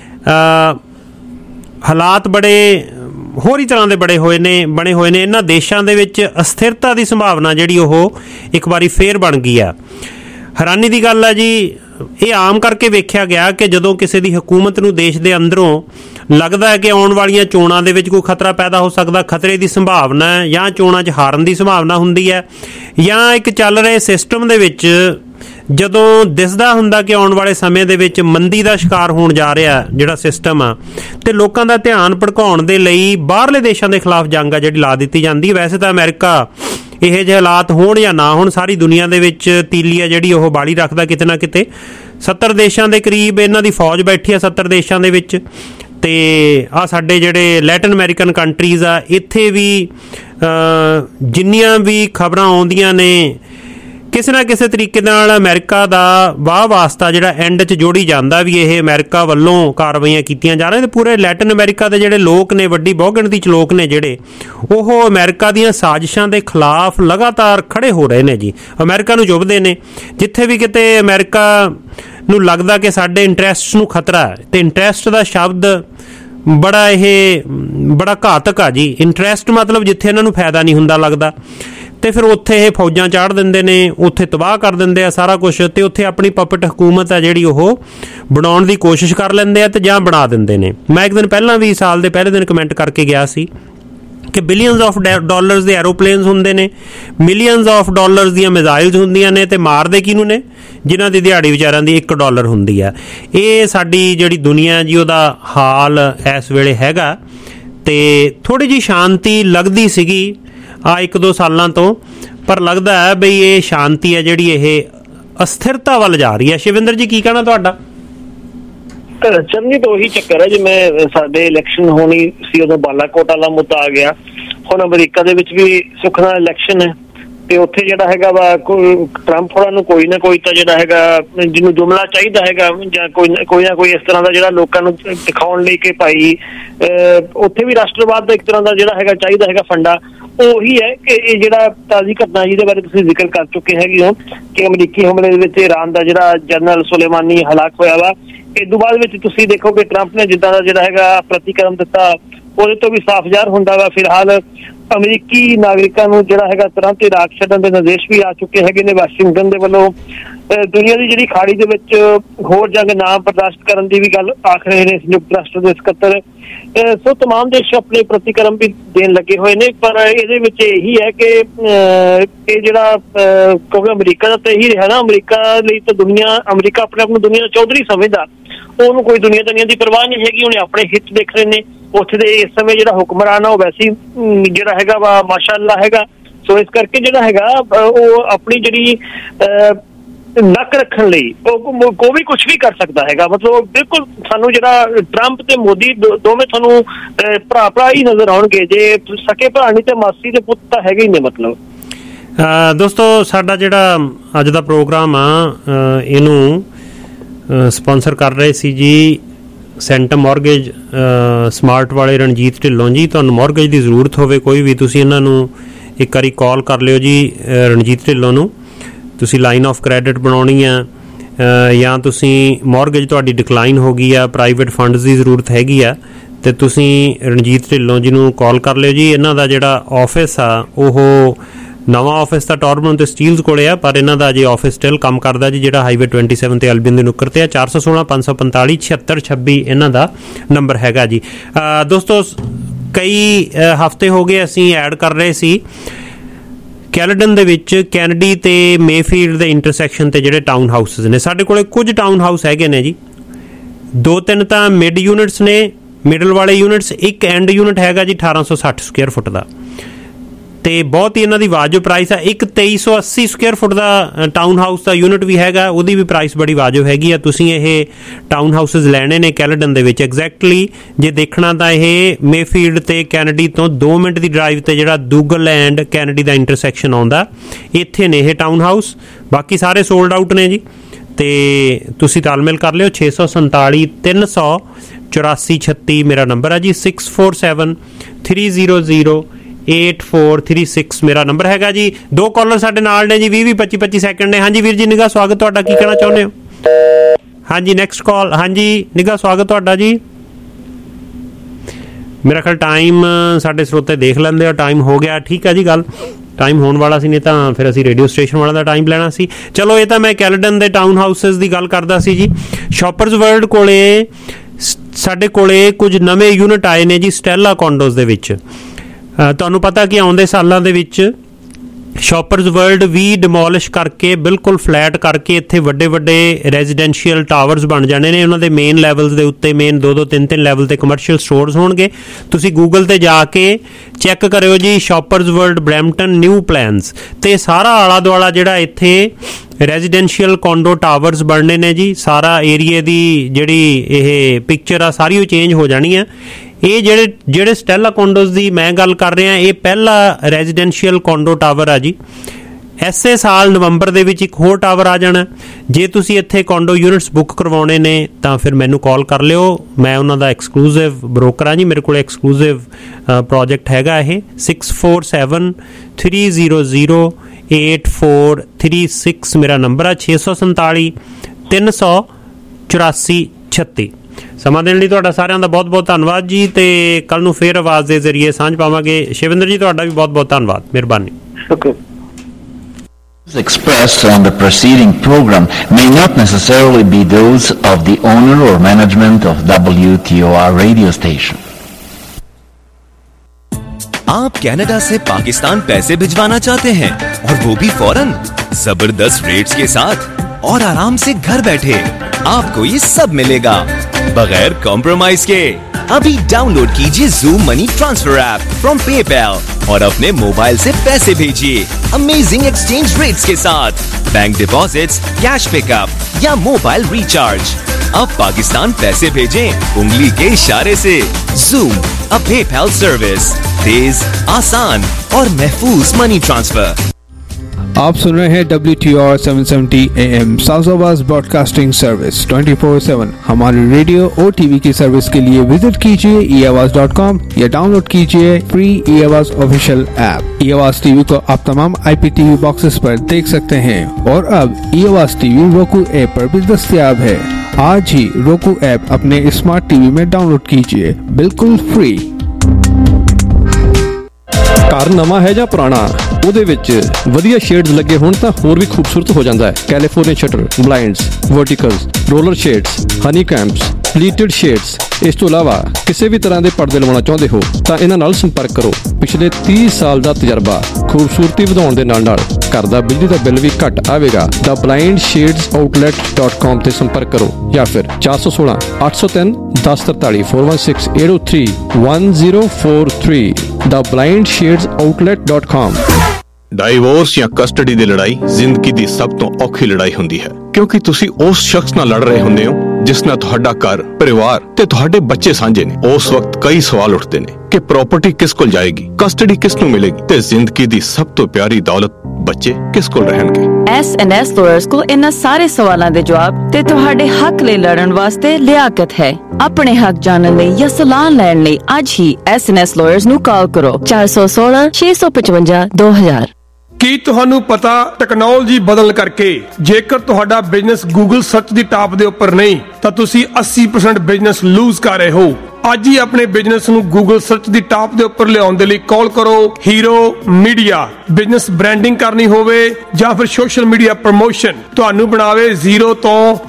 ਹਾਲਾਤ ਬੜੇ ਹੋਰ ਹੀ ਤਰ੍ਹਾਂ ਦੇ ਬੜੇ ਹੋਏ ਨੇ ਬਣੇ ਹੋਏ ਨੇ। ਇਹਨਾਂ ਦੇਸ਼ਾਂ ਦੇ ਵਿੱਚ ਅਸਥਿਰਤਾ ਦੀ ਸੰਭਾਵਨਾ ਜਿਹੜੀ ਉਹ ਇੱਕ ਵਾਰੀ ਫੇਰ ਬਣ ਗਈ ਆ। ਹੈਰਾਨੀ ਦੀ ਗੱਲ ਹੈ ਜੀ, ਇਹ ਆਮ ਕਰਕੇ ਵੇਖਿਆ ਗਿਆ ਕਿ ਜਦੋਂ ਕਿਸੇ ਦੀ ਹਕੂਮਤ ਨੂੰ ਦੇਸ਼ ਦੇ ਅੰਦਰੋਂ ਲੱਗਦਾ ਹੈ ਕਿ ਆਉਣ ਵਾਲੀਆਂ ਚੋਣਾਂ ਦੇ ਵਿੱਚ ਕੋਈ ਖਤਰਾ ਪੈਦਾ ਹੋ ਸਕਦਾ, ਖਤਰੇ ਦੀ ਸੰਭਾਵਨਾ ਹੈ, ਜਾਂ ਚੋਣਾਂ 'ਚ ਹਾਰਨ ਦੀ ਸੰਭਾਵਨਾ ਹੁੰਦੀ ਹੈ, ਜਾਂ ਇੱਕ ਚੱਲ ਰਹੇ ਸਿਸਟਮ ਦੇ ਵਿੱਚ ਜਦੋਂ ਦਿਸਦਾ ਹੁੰਦਾ ਕਿ ਆਉਣ ਵਾਲੇ ਸਮੇਂ ਦੇ ਵਿੱਚ ਮੰਦੀ ਦਾ ਸ਼ਿਕਾਰ ਹੋਣ ਜਾ ਰਿਹਾ ਜਿਹੜਾ ਸਿਸਟਮ ਆ, ਤੇ ਲੋਕਾਂ ਦਾ ਧਿਆਨ ਭੜਕਾਉਣ ਦੇ ਲਈ ਬਾਹਰਲੇ ਦੇਸ਼ਾਂ ਦੇ ਖਿਲਾਫ ਜੰਗ ਆ ਜਿਹੜੀ ਲਾ ਦਿੱਤੀ ਜਾਂਦੀ। ਵੈਸੇ ਤਾਂ ਅਮਰੀਕਾ ਇਹੋ ਜਿਹੇ ਹਾਲਾਤ ਹੋਣ ਜਾਂ ਨਾ ਹੋਣ, ਸਾਰੀ ਦੁਨੀਆ ਦੇ ਵਿੱਚ ਤੀਲੀ ਆ ਜਿਹੜੀ ਉਹ ਬਾਲੀ ਰੱਖਦਾ ਕਿਤੇ ਨਾ ਕਿਤੇ। ਸੱਤਰ ਦੇਸ਼ਾਂ ਦੇ ਕਰੀਬ ਇਹਨਾਂ ਦੀ ਫੌਜ ਬੈਠੀ ਆ ਸੱਤਰ ਦੇਸ਼ਾਂ ਦੇ ਵਿੱਚ। ਤੇ ਆ ਸਾਡੇ ਜਿਹੜੇ ਲੈਟਨ ਅਮਰੀਕਨ ਕੰਟਰੀਜ਼ ਆ, ਇੱਥੇ ਵੀ ਜਿੰਨੀਆਂ ਵੀ ਖਬਰਾਂ ਆਉਂਦੀਆਂ ਨੇ ਕਿਸੇ ਨਾ ਕਿਸੇ ਤਰੀਕੇ ਨਾਲ ਅਮਰੀਕਾ ਦਾ ਵਾਹ ਵਾਸਤਾ ਜਿਹੜਾ ਐਂਡ 'ਚ ਜੋੜੀ ਜਾਂਦਾ ਵੀ ਇਹ ਅਮਰੀਕਾ ਵੱਲੋਂ ਕਾਰਵਾਈਆਂ ਕੀਤੀਆਂ ਜਾ ਰਹੀਆਂ। ਤੇ ਪੂਰੇ ਲੈਟਨ ਅਮਰੀਕਾ ਦੇ ਜਿਹੜੇ ਲੋਕ ਨੇ, ਵੱਡੀ ਬਹੁਗਿਣਤੀ 'ਚ ਲੋਕ ਨੇ ਜਿਹੜੇ, ਉਹ ਅਮਰੀਕਾ ਦੀਆਂ ਸਾਜ਼ਿਸ਼ਾਂ ਦੇ ਖਿਲਾਫ ਲਗਾਤਾਰ ਖੜੇ ਹੋ ਰਹੇ ਨੇ ਜੀ, ਅਮਰੀਕਾ ਨੂੰ ਚੁੱਭਦੇ ਨੇ। ਜਿੱਥੇ ਵੀ ਕਿਤੇ ਅਮਰੀਕਾ ਨੂੰ ਲੱਗਦਾ ਕਿ ਸਾਡੇ ਇੰਟਰਸਟ ਨੂੰ ਖਤਰਾ ਹੈ, ਤੇ ਇੰਟਰਸਟ ਦਾ ਸ਼ਬਦ ਬੜਾ ਇਹ ਬੜਾ ਘਾਤਕ ਆ ਜੀ। ਇੰਟਰਸਟ ਮਤਲਬ ਜਿੱਥੇ ਇਹਨਾਂ ਨੂੰ ਫਾਇਦਾ ਨਹੀਂ ਹੁੰਦਾ ਲੱਗਦਾ, ਤੇ ਫਿਰ ਉੱਥੇ ਇਹ ਫੌਜਾਂ ਚਾੜ ਦਿੰਦੇ ਨੇ, ਉੱਥੇ ਤਬਾਹ ਕਰ ਦਿੰਦੇ ਆ ਸਾਰਾ ਕੁਛ, ਤੇ ਉੱਥੇ ਆਪਣੀ ਪਪਟ ਹਕੂਮਤ ਆ ਜਿਹੜੀ ਉਹ ਬਣਾਉਣ ਦੀ ਕੋਸ਼ਿਸ਼ ਕਰ ਲੈਂਦੇ ਆ ਤੇ ਜਾਂ ਬਣਾ ਦਿੰਦੇ ਨੇ। ਮੈਂ ਇੱਕ ਦਿਨ ਪਹਿਲਾਂ ਵੀ ਸਾਲ ਦੇ ਪਹਿਲੇ ਦਿਨ ਕਮੈਂਟ ਕਰਕੇ ਗਿਆ ਸੀ ਕਿ ਬਿਲੀਅਨਸ ਆਫ ਡਾਲਰਸ ਦੇ ਐਰੋਪਲੇਨਸ ਹੁੰਦੇ ਨੇ, ਮਿਲੀਅਨਸ ਆਫ ਡਾਲਰਸ ਦੀਆਂ ਮਿਜ਼ਾਈਲਸ ਹੁੰਦੀਆਂ ਨੇ, ਤੇ ਮਾਰਦੇ ਕਿਹਨੂੰ ਨੇ? ਜਿਨ੍ਹਾਂ ਦੀ ਦਿਹਾੜੀ ਵਿਚਾਰਿਆਂ ਦੀ ਇੱਕ ਡਾਲਰ ਹੁੰਦੀ ਆ। ਇਹ ਸਾਡੀ ਜਿਹੜੀ ਦੁਨੀਆ ਜੀ ਉਹਦਾ ਹਾਲ ਇਸ ਵੇਲੇ ਹੈਗਾ। ਤੇ ਥੋੜ੍ਹੀ ਜਿਹੀ ਸ਼ਾਂਤੀ ਲੱਗਦੀ ਸੀਗੀ ਆ ਇੱਕ ਦੋ ਸਾਲਾਂ ਤੋਂ, ਪਰ ਲੱਗਦਾ ਹੈ ਬਈ ਇਹ ਸ਼ਾਂਤੀ ਹੈ ਜਿਹੜੀ ਇਹ ਅਸਥਿਰਤਾ ਵੱਲ ਜਾ ਰਹੀ ਹੈ। ਸ਼ਿਵਿੰਦਰ ਜੀ ਕੀ ਕਹਿਣਾ ਤੁਹਾਡਾ? ਚੰਨੀ ਤਾਂ ਉਹੀ ਚੱਕਰ ਹੈ, ਜਿਵੇਂ ਸਾਡੇ ਇਲੈਕਸ਼ਨ ਹੋਣੀ ਸੀ ਉਦੋਂ ਬਾਲਾਕੋਟ ਵਾਲਾ ਮੁੱਦਾ ਆ ਗਿਆ। ਹੁਣ ਅਮਰੀਕਾ ਦੇ ਵਿੱਚ ਵੀ ਸੁੱਖ ਨਾਲ ਇਲੈਕਸ਼ਨ ਹੈ, ਤੇ ਉੱਥੇ ਜਿਹੜਾ ਹੈਗਾ ਵਾ ਟਰੰਪ ਹੋਰਾਂ ਨੂੰ ਕੋਈ ਨਾ ਕੋਈ ਤਾਂ ਜਿਹੜਾ ਹੈਗਾ ਜਿਹਨੂੰ ਜੁਮਲਾ ਚਾਹੀਦਾ ਹੈਗਾ, ਜਾਂ ਕੋਈ ਕੋਈ ਨਾ ਕੋਈ ਇਸ ਤਰ੍ਹਾਂ ਦਾ ਜਿਹੜਾ ਲੋਕਾਂ ਨੂੰ ਦਿਖਾਉਣ ਲਈ ਕਿ ਭਾਈ ਉੱਥੇ ਵੀ ਰਾਸ਼ਟਰਵਾਦ ਦਾ ਇੱਕ ਤਰ੍ਹਾਂ ਦਾ ਜਿਹੜਾ ਹੈਗਾ ਚਾਹੀਦਾ ਹੈਗਾ ਫੰਡਾ, ਉਹੀ ਹੈ ਕਿ ਇਹ ਜਿਹੜਾ ਤਾਜ਼ੀ ਘਟਨਾ ਜਿਹਦੇ ਬਾਰੇ ਤੁਸੀਂ ਜ਼ਿਕਰ ਕਰ ਚੁੱਕੇ ਹੈਗੇ ਹੋ ਕਿ ਅਮਰੀਕੀ ਹਮਲੇ ਦੇ ਵਿੱਚ ਈਰਾਨ ਦਾ ਜਿਹੜਾ ਜਨਰਲ ਸੁਲੇਮਾਨੀ ਹਲਾਕ ਹੋਇਆ ਵਾ, ਇਸ ਤੋਂ ਬਾਅਦ ਵਿੱਚ ਤੁਸੀਂ ਦੇਖੋ ਕਿ ਟਰੰਪ ਨੇ ਜਿੱਦਾਂ ਦਾ ਜਿਹੜਾ ਹੈਗਾ ਪ੍ਰਤੀਕਰਮ ਦਿੱਤਾ ਉਹਦੇ ਤੋਂ ਵੀ ਸਾਫ਼ ਜ਼ਾਹਰ ਹੁੰਦਾ ਵਾ। ਫਿਲਹਾਲ ਅਮਰੀਕੀ ਨਾਗਰਿਕਾਂ ਨੂੰ ਜਿਹੜਾ ਹੈਗਾ ਤੁਰੰਤ ਇਰਾਕ ਛੱਡਣ ਦੇ ਨਿਰਦੇਸ਼ ਵੀ ਆ ਚੁੱਕੇ ਹੈਗੇ ਨੇ ਵਾਸ਼ਿੰਗਟਨ ਦੇ ਵੱਲੋਂ। ਦੁਨੀਆ ਦੀ ਜਿਹੜੀ ਖਾੜੀ ਦੇ ਵਿੱਚ ਹੋਰ ਜੰਗ ਨਾ ਬਰਦਾਸ਼ਤ ਕਰਨ ਦੀ ਵੀ ਗੱਲ ਆਖ ਰਹੇ ਨੇ ਸੰਯੁਕਤ ਰਾਸ਼ਟਰ ਦੇ ਸਕੱਤਰ। ਸੋ ਤਮਾਮ ਦੇਸ਼ ਆਪਣੇ ਪ੍ਰਤੀਕਰਮ ਵੀ ਦੇਣ ਲੱਗੇ ਹੋਏ ਨੇ, ਪਰ ਇਹਦੇ ਵਿੱਚ ਇਹੀ ਹੈ ਕਿ ਇਹ ਜਿਹੜਾ ਕਿਉਂਕਿ ਅਮਰੀਕਾ ਦਾ ਤਾਂ ਇਹੀ ਰਿਹਾ ਨਾ, ਅਮਰੀਕਾ ਲਈ ਤਾਂ ਦੁਨੀਆ ਅਮਰੀਕਾ ਆਪਣੇ ਆਪ ਨੂੰ ਦੁਨੀਆ ਦਾ ਚੌਧਰੀ ਸਮਝਦਾ, ਉਹਨੂੰ ਕੋਈ ਦੁਨੀਆ ਦੁਨੀਆ ਦੀ ਪਰਵਾਹ ਨਹੀਂ ਹੈਗੀ, ਉਹਨੇ ਆਪਣੇ ਹਿੱਤ ਦੇਖ ਰਹੇ ਨੇ। ਉੱਥੇ ਦੇ ਇਸ ਸਮੇਂ ਜਿਹੜਾ ਹੁਕਮਰਾਨ ਆ ਉਹ ਵੈਸੇ ਹੀ ਜਿਹੜਾ ਹੈਗਾ ਵਾ ਮਾਸ਼ਾਅੱਲਾ ਹੈਗਾ। ਸੋ ਇਸ ਕਰਕੇ ਜਿਹੜਾ ਹੈਗਾ ਉਹ ਆਪਣੀ ਜਿਹੜੀ ਨੱਕ ਰੱਖਣ ਲਈ ਉਹ ਕੋਈ ਵੀ ਕੁਝ ਵੀ ਕਰ ਸਕਦਾ ਹੈਗਾ। ਮਤਲਬ ਬਿਲਕੁਲ ਸਾਨੂੰ ਜਿਹੜਾ ਟਰੰਪ ਤੇ ਮੋਦੀ ਦੋਵੇਂ ਤੁਹਾਨੂੰ ਭਰਾ ਭਰਾ ਹੀ ਨਜ਼ਰ ਆਉਣਗੇ, ਜੇ ਸਕੇ ਭਰਾ ਨਹੀਂ ਤੇ ਮਾਸੀ ਦੇ ਪੁੱਤ ਤਾਂ ਹੈਗੇ ਹੀ ਨੇ। ਮਤਲਬ ਦੋਸਤੋ ਸਾਡਾ ਜਿਹੜਾ ਅੱਜ ਦਾ ਪ੍ਰੋਗਰਾਮ ਆ ਇਹਨੂੰ ਸਪਾਂਸਰ ਕਰ ਰਹੇ ਸੀ ਜੀ ਸੈਂਟਮ ਮੌਰਗੇਜ ਸਮਾਰਟ ਵਾਲੇ ਰਣਜੀਤ ਢਿੱਲੋਂ ਜੀ। ਤੁਹਾਨੂੰ ਮੌਰਗੇਜ ਦੀ ਜ਼ਰੂਰਤ ਹੋਵੇ ਕੋਈ ਵੀ, ਤੁਸੀਂ ਇਹਨਾਂ ਨੂੰ ਇੱਕ ਵਾਰੀ ਕਾਲ ਕਰ ਲਿਓ ਜੀ ਰਣਜੀਤ ਢਿੱਲੋਂ ਨੂੰ। ਤੁਸੀਂ ਲਾਈਨ ਆਫ ਕ੍ਰੈਡਿਟ ਬਣਾਉਣੀ ਆ ਜਾਂ ਤੁਸੀਂ ਮੌਰਗੇਜ ਤੁਹਾਡੀ ਡਿਕਲਾਈਨ ਹੋ ਗਈ ਆ, ਪ੍ਰਾਈਵੇਟ ਫੰਡਸ ਦੀ ਜ਼ਰੂਰਤ ਹੈਗੀ ਆ, ਤੇ ਤੁਸੀਂ ਰਣਜੀਤ ਢਿੱਲੋਂ ਜੀ ਨੂੰ ਕਾਲ ਕਰ ਲਿਓ ਜੀ। ਇਹਨਾਂ ਦਾ ਜਿਹੜਾ ਆਫਿਸ ਆ ਉਹ ਨਵਾਂ ਆਫਿਸ ਤਾਂ ਟੌਰਬਨ ਤੇ ਸਟੀਲਸ ਕੋਲੇ ਆ, ਪਰ ਇਹਨਾਂ ਦਾ ਅਜੇ ਆਫਿਸ ਸਟਿਲ ਕੰਮ ਕਰਦਾ ਜੀ, ਜਿਹੜਾ ਹਾਈਵੇ ਟਵੈਂਟੀ ਸੈਵਨ ਤੇ ਐਲਬੀਨ ਦੇ ਨੁੱਕਰ ਤੇ ਆ। ਚਾਰ ਸੌ ਸੋਲਾਂ ਪੰਜ ਸੌ ਪੰਤਾਲੀ ਛਿਹੱਤਰ ਛੱਬੀ ਇਹਨਾਂ ਦਾ ਨੰਬਰ ਹੈਗਾ ਜੀ। ਦੋਸਤੋ ਕਈ ਹਫ਼ਤੇ ਹੋ ਗਏ ਅਸੀਂ ਐਡ ਕਰ ਰਹੇ ਸੀ ਕੈਲਡਨ ਦੇ ਵਿੱਚ ਕੈਨਡੀ ਤੇ ਮੇਫੀਲਡ ਦੇ ਇੰਟਰਸੈਕਸ਼ਨ ਤੇ ਜਿਹੜੇ ਟਾਊਨ ਹਾਊਸਿਸ ਨੇ। ਸਾਡੇ ਕੋਲੇ ਕੁਝ ਟਾਊਨ ਹਾਊਸ ਹੈਗੇ ਨੇ ਜੀ, ਦੋ ਤਿੰਨ ਤਾਂ ਮਿਡ ਯੂਨਿਟਸ ਨੇ, ਮਿਡਲ ਵਾਲੇ ਯੂਨਿਟਸ, ਇੱਕ ਐਂਡ ਯੂਨਿਟ ਹੈਗਾ ਜੀ ਅਠਾਰਾਂ ਸੌ ਸੱਠ ਸਕੁਅਰ ਫੁੱਟ ਦਾ, ਤੇ ਬਹੁਤ ਹੀ ਇਹਨਾਂ ਦੀ ਵਾਜਬ ਪ੍ਰਾਈਸ ਆ। ਇੱਕ ਤੇਈ ਸੌ ਅੱਸੀ ਸਕੁਅਰ ਫੁੱਟ ਦਾ ਟਾਊਨ ਹਾਊਸ ਦਾ ਯੂਨਿਟ ਵੀ ਹੈਗਾ, ਉਹਦੀ ਵੀ ਪ੍ਰਾਈਸ ਬੜੀ ਵਾਜਬ ਹੈਗੀ ਆ। ਤੁਸੀਂ ਇਹ ਟਾਊਨ ਹਾਊਸਿਸ ਲੈਣੇ ਨੇ ਕੈਲਡਨ ਦੇ ਵਿੱਚ। ਐਗਜ਼ੈਕਟਲੀ ਜੇ ਦੇਖਣਾ ਤਾਂ ਇਹ ਮੇਫੀਲਡ ਤੇ ਕੈਨਡੀ ਤੋਂ ਦੋ ਮਿੰਟ ਦੀ ਡਰਾਈਵ ਤੇ ਜਿਹੜਾ ਦੂਗਲ ਐਂਡ ਕੈਨਡੀ ਦਾ ਇੰਟਰਸੈਕਸ਼ਨ ਆਉਂਦਾ, ਇੱਥੇ ਨੇ ਇਹ ਟਾਊਨ ਹਾਊਸ। ਬਾਕੀ ਸਾਰੇ ਸੋਲਡ ਆਊਟ ਨੇ ਜੀ, ਤੇ ਤੁਸੀਂ ਤਾਲਮੇਲ ਕਰ ਲਿਓ। ਛੇ ਸੌ ਸੰਤਾਲੀ ਤਿੰਨ ਸੌ ਚੁਰਾਸੀ ਛੱਤੀ ਮੇਰਾ ਨੰਬਰ ਆ ਜੀ। Six four seven three zero zero eight four three six ਮੇਰਾ ਨੰਬਰ ਹੈਗਾ ਜੀ। ਦੋ ਕਾਲਰ ਸਾਡੇ ਨਾਲ ਨੇ ਜੀ, ਵੀਹ ਵੀਹ ਪੱਚੀ ਪੱਚੀ ਸੈਕਿੰਡ ਨੇ। ਹਾਂਜੀ ਵੀਰ ਜੀ ਨਿੱਘਾ ਸਵਾਗਤ ਤੁਹਾਡਾ, ਕੀ ਕਹਿਣਾ ਚਾਹੁੰਦੇ ਹੋ? ਹਾਂਜੀ ਨੈਕਸਟ ਕਾਲ। ਹਾਂਜੀ ਨਿੱਘਾ ਸਵਾਗਤ ਤੁਹਾਡਾ ਜੀ। ਮੇਰਾ ਖਿਆਲ ਟਾਈਮ ਸਾਡੇ ਸਰੋਤੇ ਦੇਖ ਲੈਂਦੇ ਆ, ਟਾਈਮ ਹੋ ਗਿਆ। ਠੀਕ ਹੈ ਜੀ, ਗੱਲ ਟਾਈਮ ਹੋਣ ਵਾਲਾ ਸੀ, ਨਹੀਂ ਤਾਂ ਫਿਰ ਅਸੀਂ ਰੇਡੀਓ ਸਟੇਸ਼ਨ ਵਾਲਾ ਦਾ ਟਾਈਮ ਲੈਣਾ ਸੀ। ਚਲੋ ਇਹ ਤਾਂ ਮੈਂ ਕੈਲਡਨ ਦੇ ਟਾਊਨ ਹਾਊਸਿਸ ਦੀ ਗੱਲ ਕਰਦਾ ਸੀ ਜੀ। ਸ਼ਾਪਰਸ ਵਰਲਡ ਕੋਲੇ ਸਾਡੇ ਕੋਲੇ ਕੁਝ ਨਵੇਂ ਯੂਨਿਟ ਆਏ ਨੇ ਜੀ ਸਟੈਲਾ ਕੌਂਡੋਜ਼ ਦੇ ਵਿੱਚ। ਤੁਹਾਨੂੰ ਪਤਾ ਕਿ ਆਉਂਦੇ ਸਾਲਾਂ ਦੇ ਵਿੱਚ ਸ਼ਾਪਰਸ ਵਰਲਡ ਵੀ ਡਿਮੋਲਿਸ਼ ਕਰਕੇ ਬਿਲਕੁਲ ਫਲੈਟ ਕਰਕੇ ਇੱਥੇ ਵੱਡੇ ਵੱਡੇ ਰੈਜ਼ੀਡੈਂਸ਼ੀਅਲ ਟਾਵਰਸ ਬਣ ਜਾਣੇ ਨੇ। ਉਹਨਾਂ ਦੇ ਮੇਨ ਲੈਵਲਸ ਦੇ ਉੱਤੇ ਮੇਨ ਦੋ ਦੋ ਤਿੰਨ ਤਿੰਨ ਲੈਵਲ ਤੇ ਕਮਰਸ਼ੀਅਲ ਸਟੋਰਸ ਹੋਣਗੇ। ਤੁਸੀਂ ਗੂਗਲ ਤੇ ਜਾ ਕੇ ਚੈੱਕ ਕਰਿਓ ਜੀ Shoppers World Brampton new plans, ਤੇ ਸਾਰਾ ਆਲਾ ਦੁਆਲਾ ਜਿਹੜਾ ਇੱਥੇ ਰੈਜ਼ੀਡੈਂਸ਼ੀਅਲ ਕੌਂਡੋ ਟਾਵਰਸ ਬਣਨੇ ਨੇ ਜੀ। ਸਾਰਾ ਏਰੀਏ ਦੀ ਜਿਹੜੀ ਇਹ ਪਿਕਚਰ ਆ ਸਾਰੀ ਉਹ ਚੇਂਜ ਹੋ ਜਾਣੀ ਆ। ਇਹ ਜਿਹੜੇ ਜਿਹੜੇ ਸਟੈਲਾ ਕੌਂਡੋਜ਼ ਦੀ ਮੈਂ ਗੱਲ ਕਰ ਰਿਹਾ, ਇਹ ਪਹਿਲਾ ਰੈਜ਼ੀਡੈਂਸ਼ੀਅਲ ਕੌਂਡੋ ਟਾਵਰ ਆ ਜੀ। ਐਸੇ ਸਾਲ ਨਵੰਬਰ ਦੇ ਵਿੱਚ ਇੱਕ ਹੋਰ ਟਾਵਰ ਆ ਜਾਣਾ। ਜੇ ਤੁਸੀਂ ਇੱਥੇ ਕੌਂਡੋ ਯੂਨਿਟਸ ਬੁੱਕ ਕਰਵਾਉਣੇ ਨੇ ਤਾਂ ਫਿਰ ਮੈਨੂੰ ਕਾਲ ਕਰ ਲਿਓ, ਮੈਂ ਉਹਨਾਂ ਦਾ ਐਕਸਕਲੂਸਿਵ ਬ੍ਰੋਕਰ ਆ ਜੀ। ਮੇਰੇ ਕੋਲ ਐਕਸਕਲੂਸਿਵ ਪ੍ਰੋਜੈਕਟ ਹੈਗਾ ਇਹ। Six four seven three zero zero eight four three six ਮੇਰਾ ਨੰਬਰ ਆ। ਛੇ ਸੌ ਸੰਤਾਲੀ ਤਿੰਨ ਸੌ ਚੁਰਾਸੀ ਛੱਤੀ। ਸਮਾਂ ਦੇਣ ਲਈ ਤੁਹਾਡਾ ਸਾਰਿਆਂ ਦਾ ਬਹੁਤ ਬਹੁਤ ਧੰਨਵਾਦ ਜੀ, ਤੇ ਕੱਲ ਨੂੰ ਫੇਰ ਆਵਾਜ਼ ਦੇ ਜ਼ਰੀਏ ਸਾਂਝ ਪਾਵਾਂਗੇ। ਸ਼ਿਵਿੰਦਰ ਜੀ ਤੁਹਾਡਾ ਵੀ ਬਹੁਤ ਬਹੁਤ ਧੰਨਵਾਦ, ਮਿਹਰਬਾਨੀ। ਸ਼ੁਕਰੀਆ। expressed on the preceding program may not necessarily be those of the owner or management of W T O R radio station. आप कनाडा से पाकिस्तान पैसे भिजवाना चाहते हैं और वो भी फौरन, जबरदस्त रेट्स के साथ और आराम से घर बैठे आपको ये सब मिलेगा बगैर कॉम्प्रोमाइज के। अभी डाउनलोड कीजिए Zoom money transfer app from PayPal और अपने मोबाइल से पैसे भेजिए अमेजिंग एक्सचेंज रेट्स के साथ, बैंक डिपॉजिट्स, कैश पिकअप या मोबाइल रिचार्ज। अब पाकिस्तान पैसे भेजें उंगली के इशारे से। Zoom, a PayPal सर्विस, तेज, आसान और महफूज मनी ट्रांसफर। आप सुन रहे हैं W T R seven seventy A M south broadcasting service twenty four seven. हमारे रेडियो और टीवी की सर्विस के लिए विजिट कीजिए ई आवाज डॉट कॉम या डाउनलोड कीजिए फ्री ई आवाज official app. E Awaz TV को आप तमाम I P T V boxes पर देख सकते हैं और अब ई आवाज टीवी रोकू ऐप पर भी दस्तयाब है। आज ही रोकू ऐप अपने स्मार्ट टीवी में डाउनलोड कीजिए, बिल्कुल फ्री। ਘਰ ਨਵਾਂ ਹੈ ਜਾਂ ਪੁਰਾਣਾ, ਉਹਦੇ ਵਿੱਚ ਵਧੀਆ ਸ਼ੇਡਸ ਲੱਗੇ ਹੋਣ ਤਾਂ ਹੋਰ ਵੀ ਖੂਬਸੂਰਤ ਹੋ ਜਾਂਦਾ ਹੈ। California shutter, blinds, verticals, roller shades, honey combs, pleated shades. ਇਸ ਤੋਂ ਇਲਾਵਾ ਕਿਸੇ ਵੀ ਤਰ੍ਹਾਂ ਦੇ ਪਰਦੇ ਲਵਾਉਣਾ ਚਾਹੁੰਦੇ ਹੋ ਤਾਂ ਇਹਨਾਂ ਨਾਲ ਸੰਪਰਕ ਕਰੋ। ਪਿਛਲੇ ਤੀਹ ਸਾਲ ਦਾ ਤਜਰਬਾ, ਖੂਬਸੂਰਤੀ ਵਧਾਉਣ ਦੇ ਨਾਲ ਨਾਲ ਘਰ ਦਾ ਬਿਜਲੀ ਦਾ ਬਿੱਲ ਵੀ ਘੱਟ ਆਵੇਗਾ। ਦਾ blind shades outlet dot com ਤੇ ਸੰਪਰਕ ਕਰੋ ਜਾਂ ਫਿਰ ਚਾਰ ਸੌ ਸੋਲਾਂ ਅੱਠ ਸੌ ਤਿੰਨ ਦਸ ਤਰਤਾਲੀ four one six eight o three one zero four three ਦਾ blind shades outlet dot com. Divorce ਜਾਂ ਕਸਟਡੀ ਦੀ ਲੜਾਈ ਜ਼ਿੰਦਗੀ ਦੀ ਸਭ ਤੋਂ ਔਖੀ ਲੜਾਈ ਹੁੰਦੀ ਹੈ, ਕਿਉਂਕਿ ਤੁਸੀਂ ਉਸ ਸ਼ਖਸ ਨਾਲ ਲੜ ਰਹੇ ਹੁੰਦੇ ਹੋ ਜਿਸ ਨਾਲ ਤੁਹਾਡਾ ਘਰ, ਪਰਿਵਾਰ ਤੇ ਤੁਹਾਡੇ ਬੱਚੇ ਸਾਂਝੇ ਨੇ। ਉਸ ਵਕਤ ਕਈ ਸਵਾਲ ਉੱਠਦੇ ਨੇ ਕਿ ਪ੍ਰਾਪਰਟੀ ਕਿਸ ਕੋਲ ਜਾਏਗੀ, ਕਸਟਡੀ ਕਿਸ ਨੂੰ ਮਿਲੇਗੀ ਤੇ ਜ਼ਿੰਦਗੀ ਦੀ ਸਭ ਤੋਂ ਪਿਆਰੀ ਦੌਲਤ ਬੱਚੇ ਕਿਸ ਕੋਲ ਰਹਿਣਗੇ। ਐਸ ਐਂਡ ਐਸ ਲਾਇਰਸ ਕੋਲ ਇਹਨਾਂ ਸਾਰੇ ਸਵਾਲਾਂ ਦੇ ਜਵਾਬ ਤੇ ਤੁਹਾਡੇ ਹੱਕ ਲਈ ਲੜਨ ਵਾਸਤੇ ਲਿਆਕਤ ਹੈ। ਆਪਣੇ ਹੱਕ ਜਾਣਨ ਲਈ ਜਾਂ ਸਲਾਹ ਲੈਣ ਲਈ ਅੱਜ ਹੀ ਐਸ ਐਂਡ ਐਸ ਲਾਇਰਸ ਨੂੰ ਕਾਲ ਕਰੋ ਚਾਰ ਸੌ ਸੋਲਾਂ ਛੇ ਸੌ ਪਚਵੰਜਾ ਦੋ ਹਜ਼ਾਰ। ਕੀ ਤੁਹਾਨੂੰ ਪਤਾ ਟੈਕਨੋਲੋਜੀ ਬਦਲਣ ਕਰਕੇ ਜੇਕਰ ਤੁਹਾਡਾ ਬਿਜ਼ਨਸ ਗੂਗਲ ਸਰਚ ਦੀ ਟਾਪ ਦੇ ਉੱਪਰ ਨਹੀਂ ਤਾਂ ਤੁਸੀਂ ਅੱਸੀ ਪਰਸੈਂਟ ਬਿਜ਼ਨਸ ਲੂਜ਼ ਕਰ ਰਹੇ ਹੋ। ਅੱਜ ਹੀ ਆਪਣੇ ਬਿਜ਼ਨਸ ਨੂੰ ਗੂਗਲ ਸਰਚ ਦੀ ਟਾਪ ਦੇ ਉੱਪਰ ਲਿਆਉਣ ਦੇ ਲਈ ਕਾਲ ਕਰੋ ਹੀਰੋ ਮੀਡੀਆ। ਬਿਜ਼ਨਸ ਬ੍ਰਾਂਡਿੰਗ ਕਰਨੀ ਹੋਵੇ ਜਾਂ ਫਿਰ ਸੋਸ਼ਲ ਮੀਡੀਆ ਪ੍ਰਮੋਸ਼ਨ ਤੁਹਾਨੂੰ ਬਣਾਵੇ ਜ਼ੀਰੋ ਤੋਂ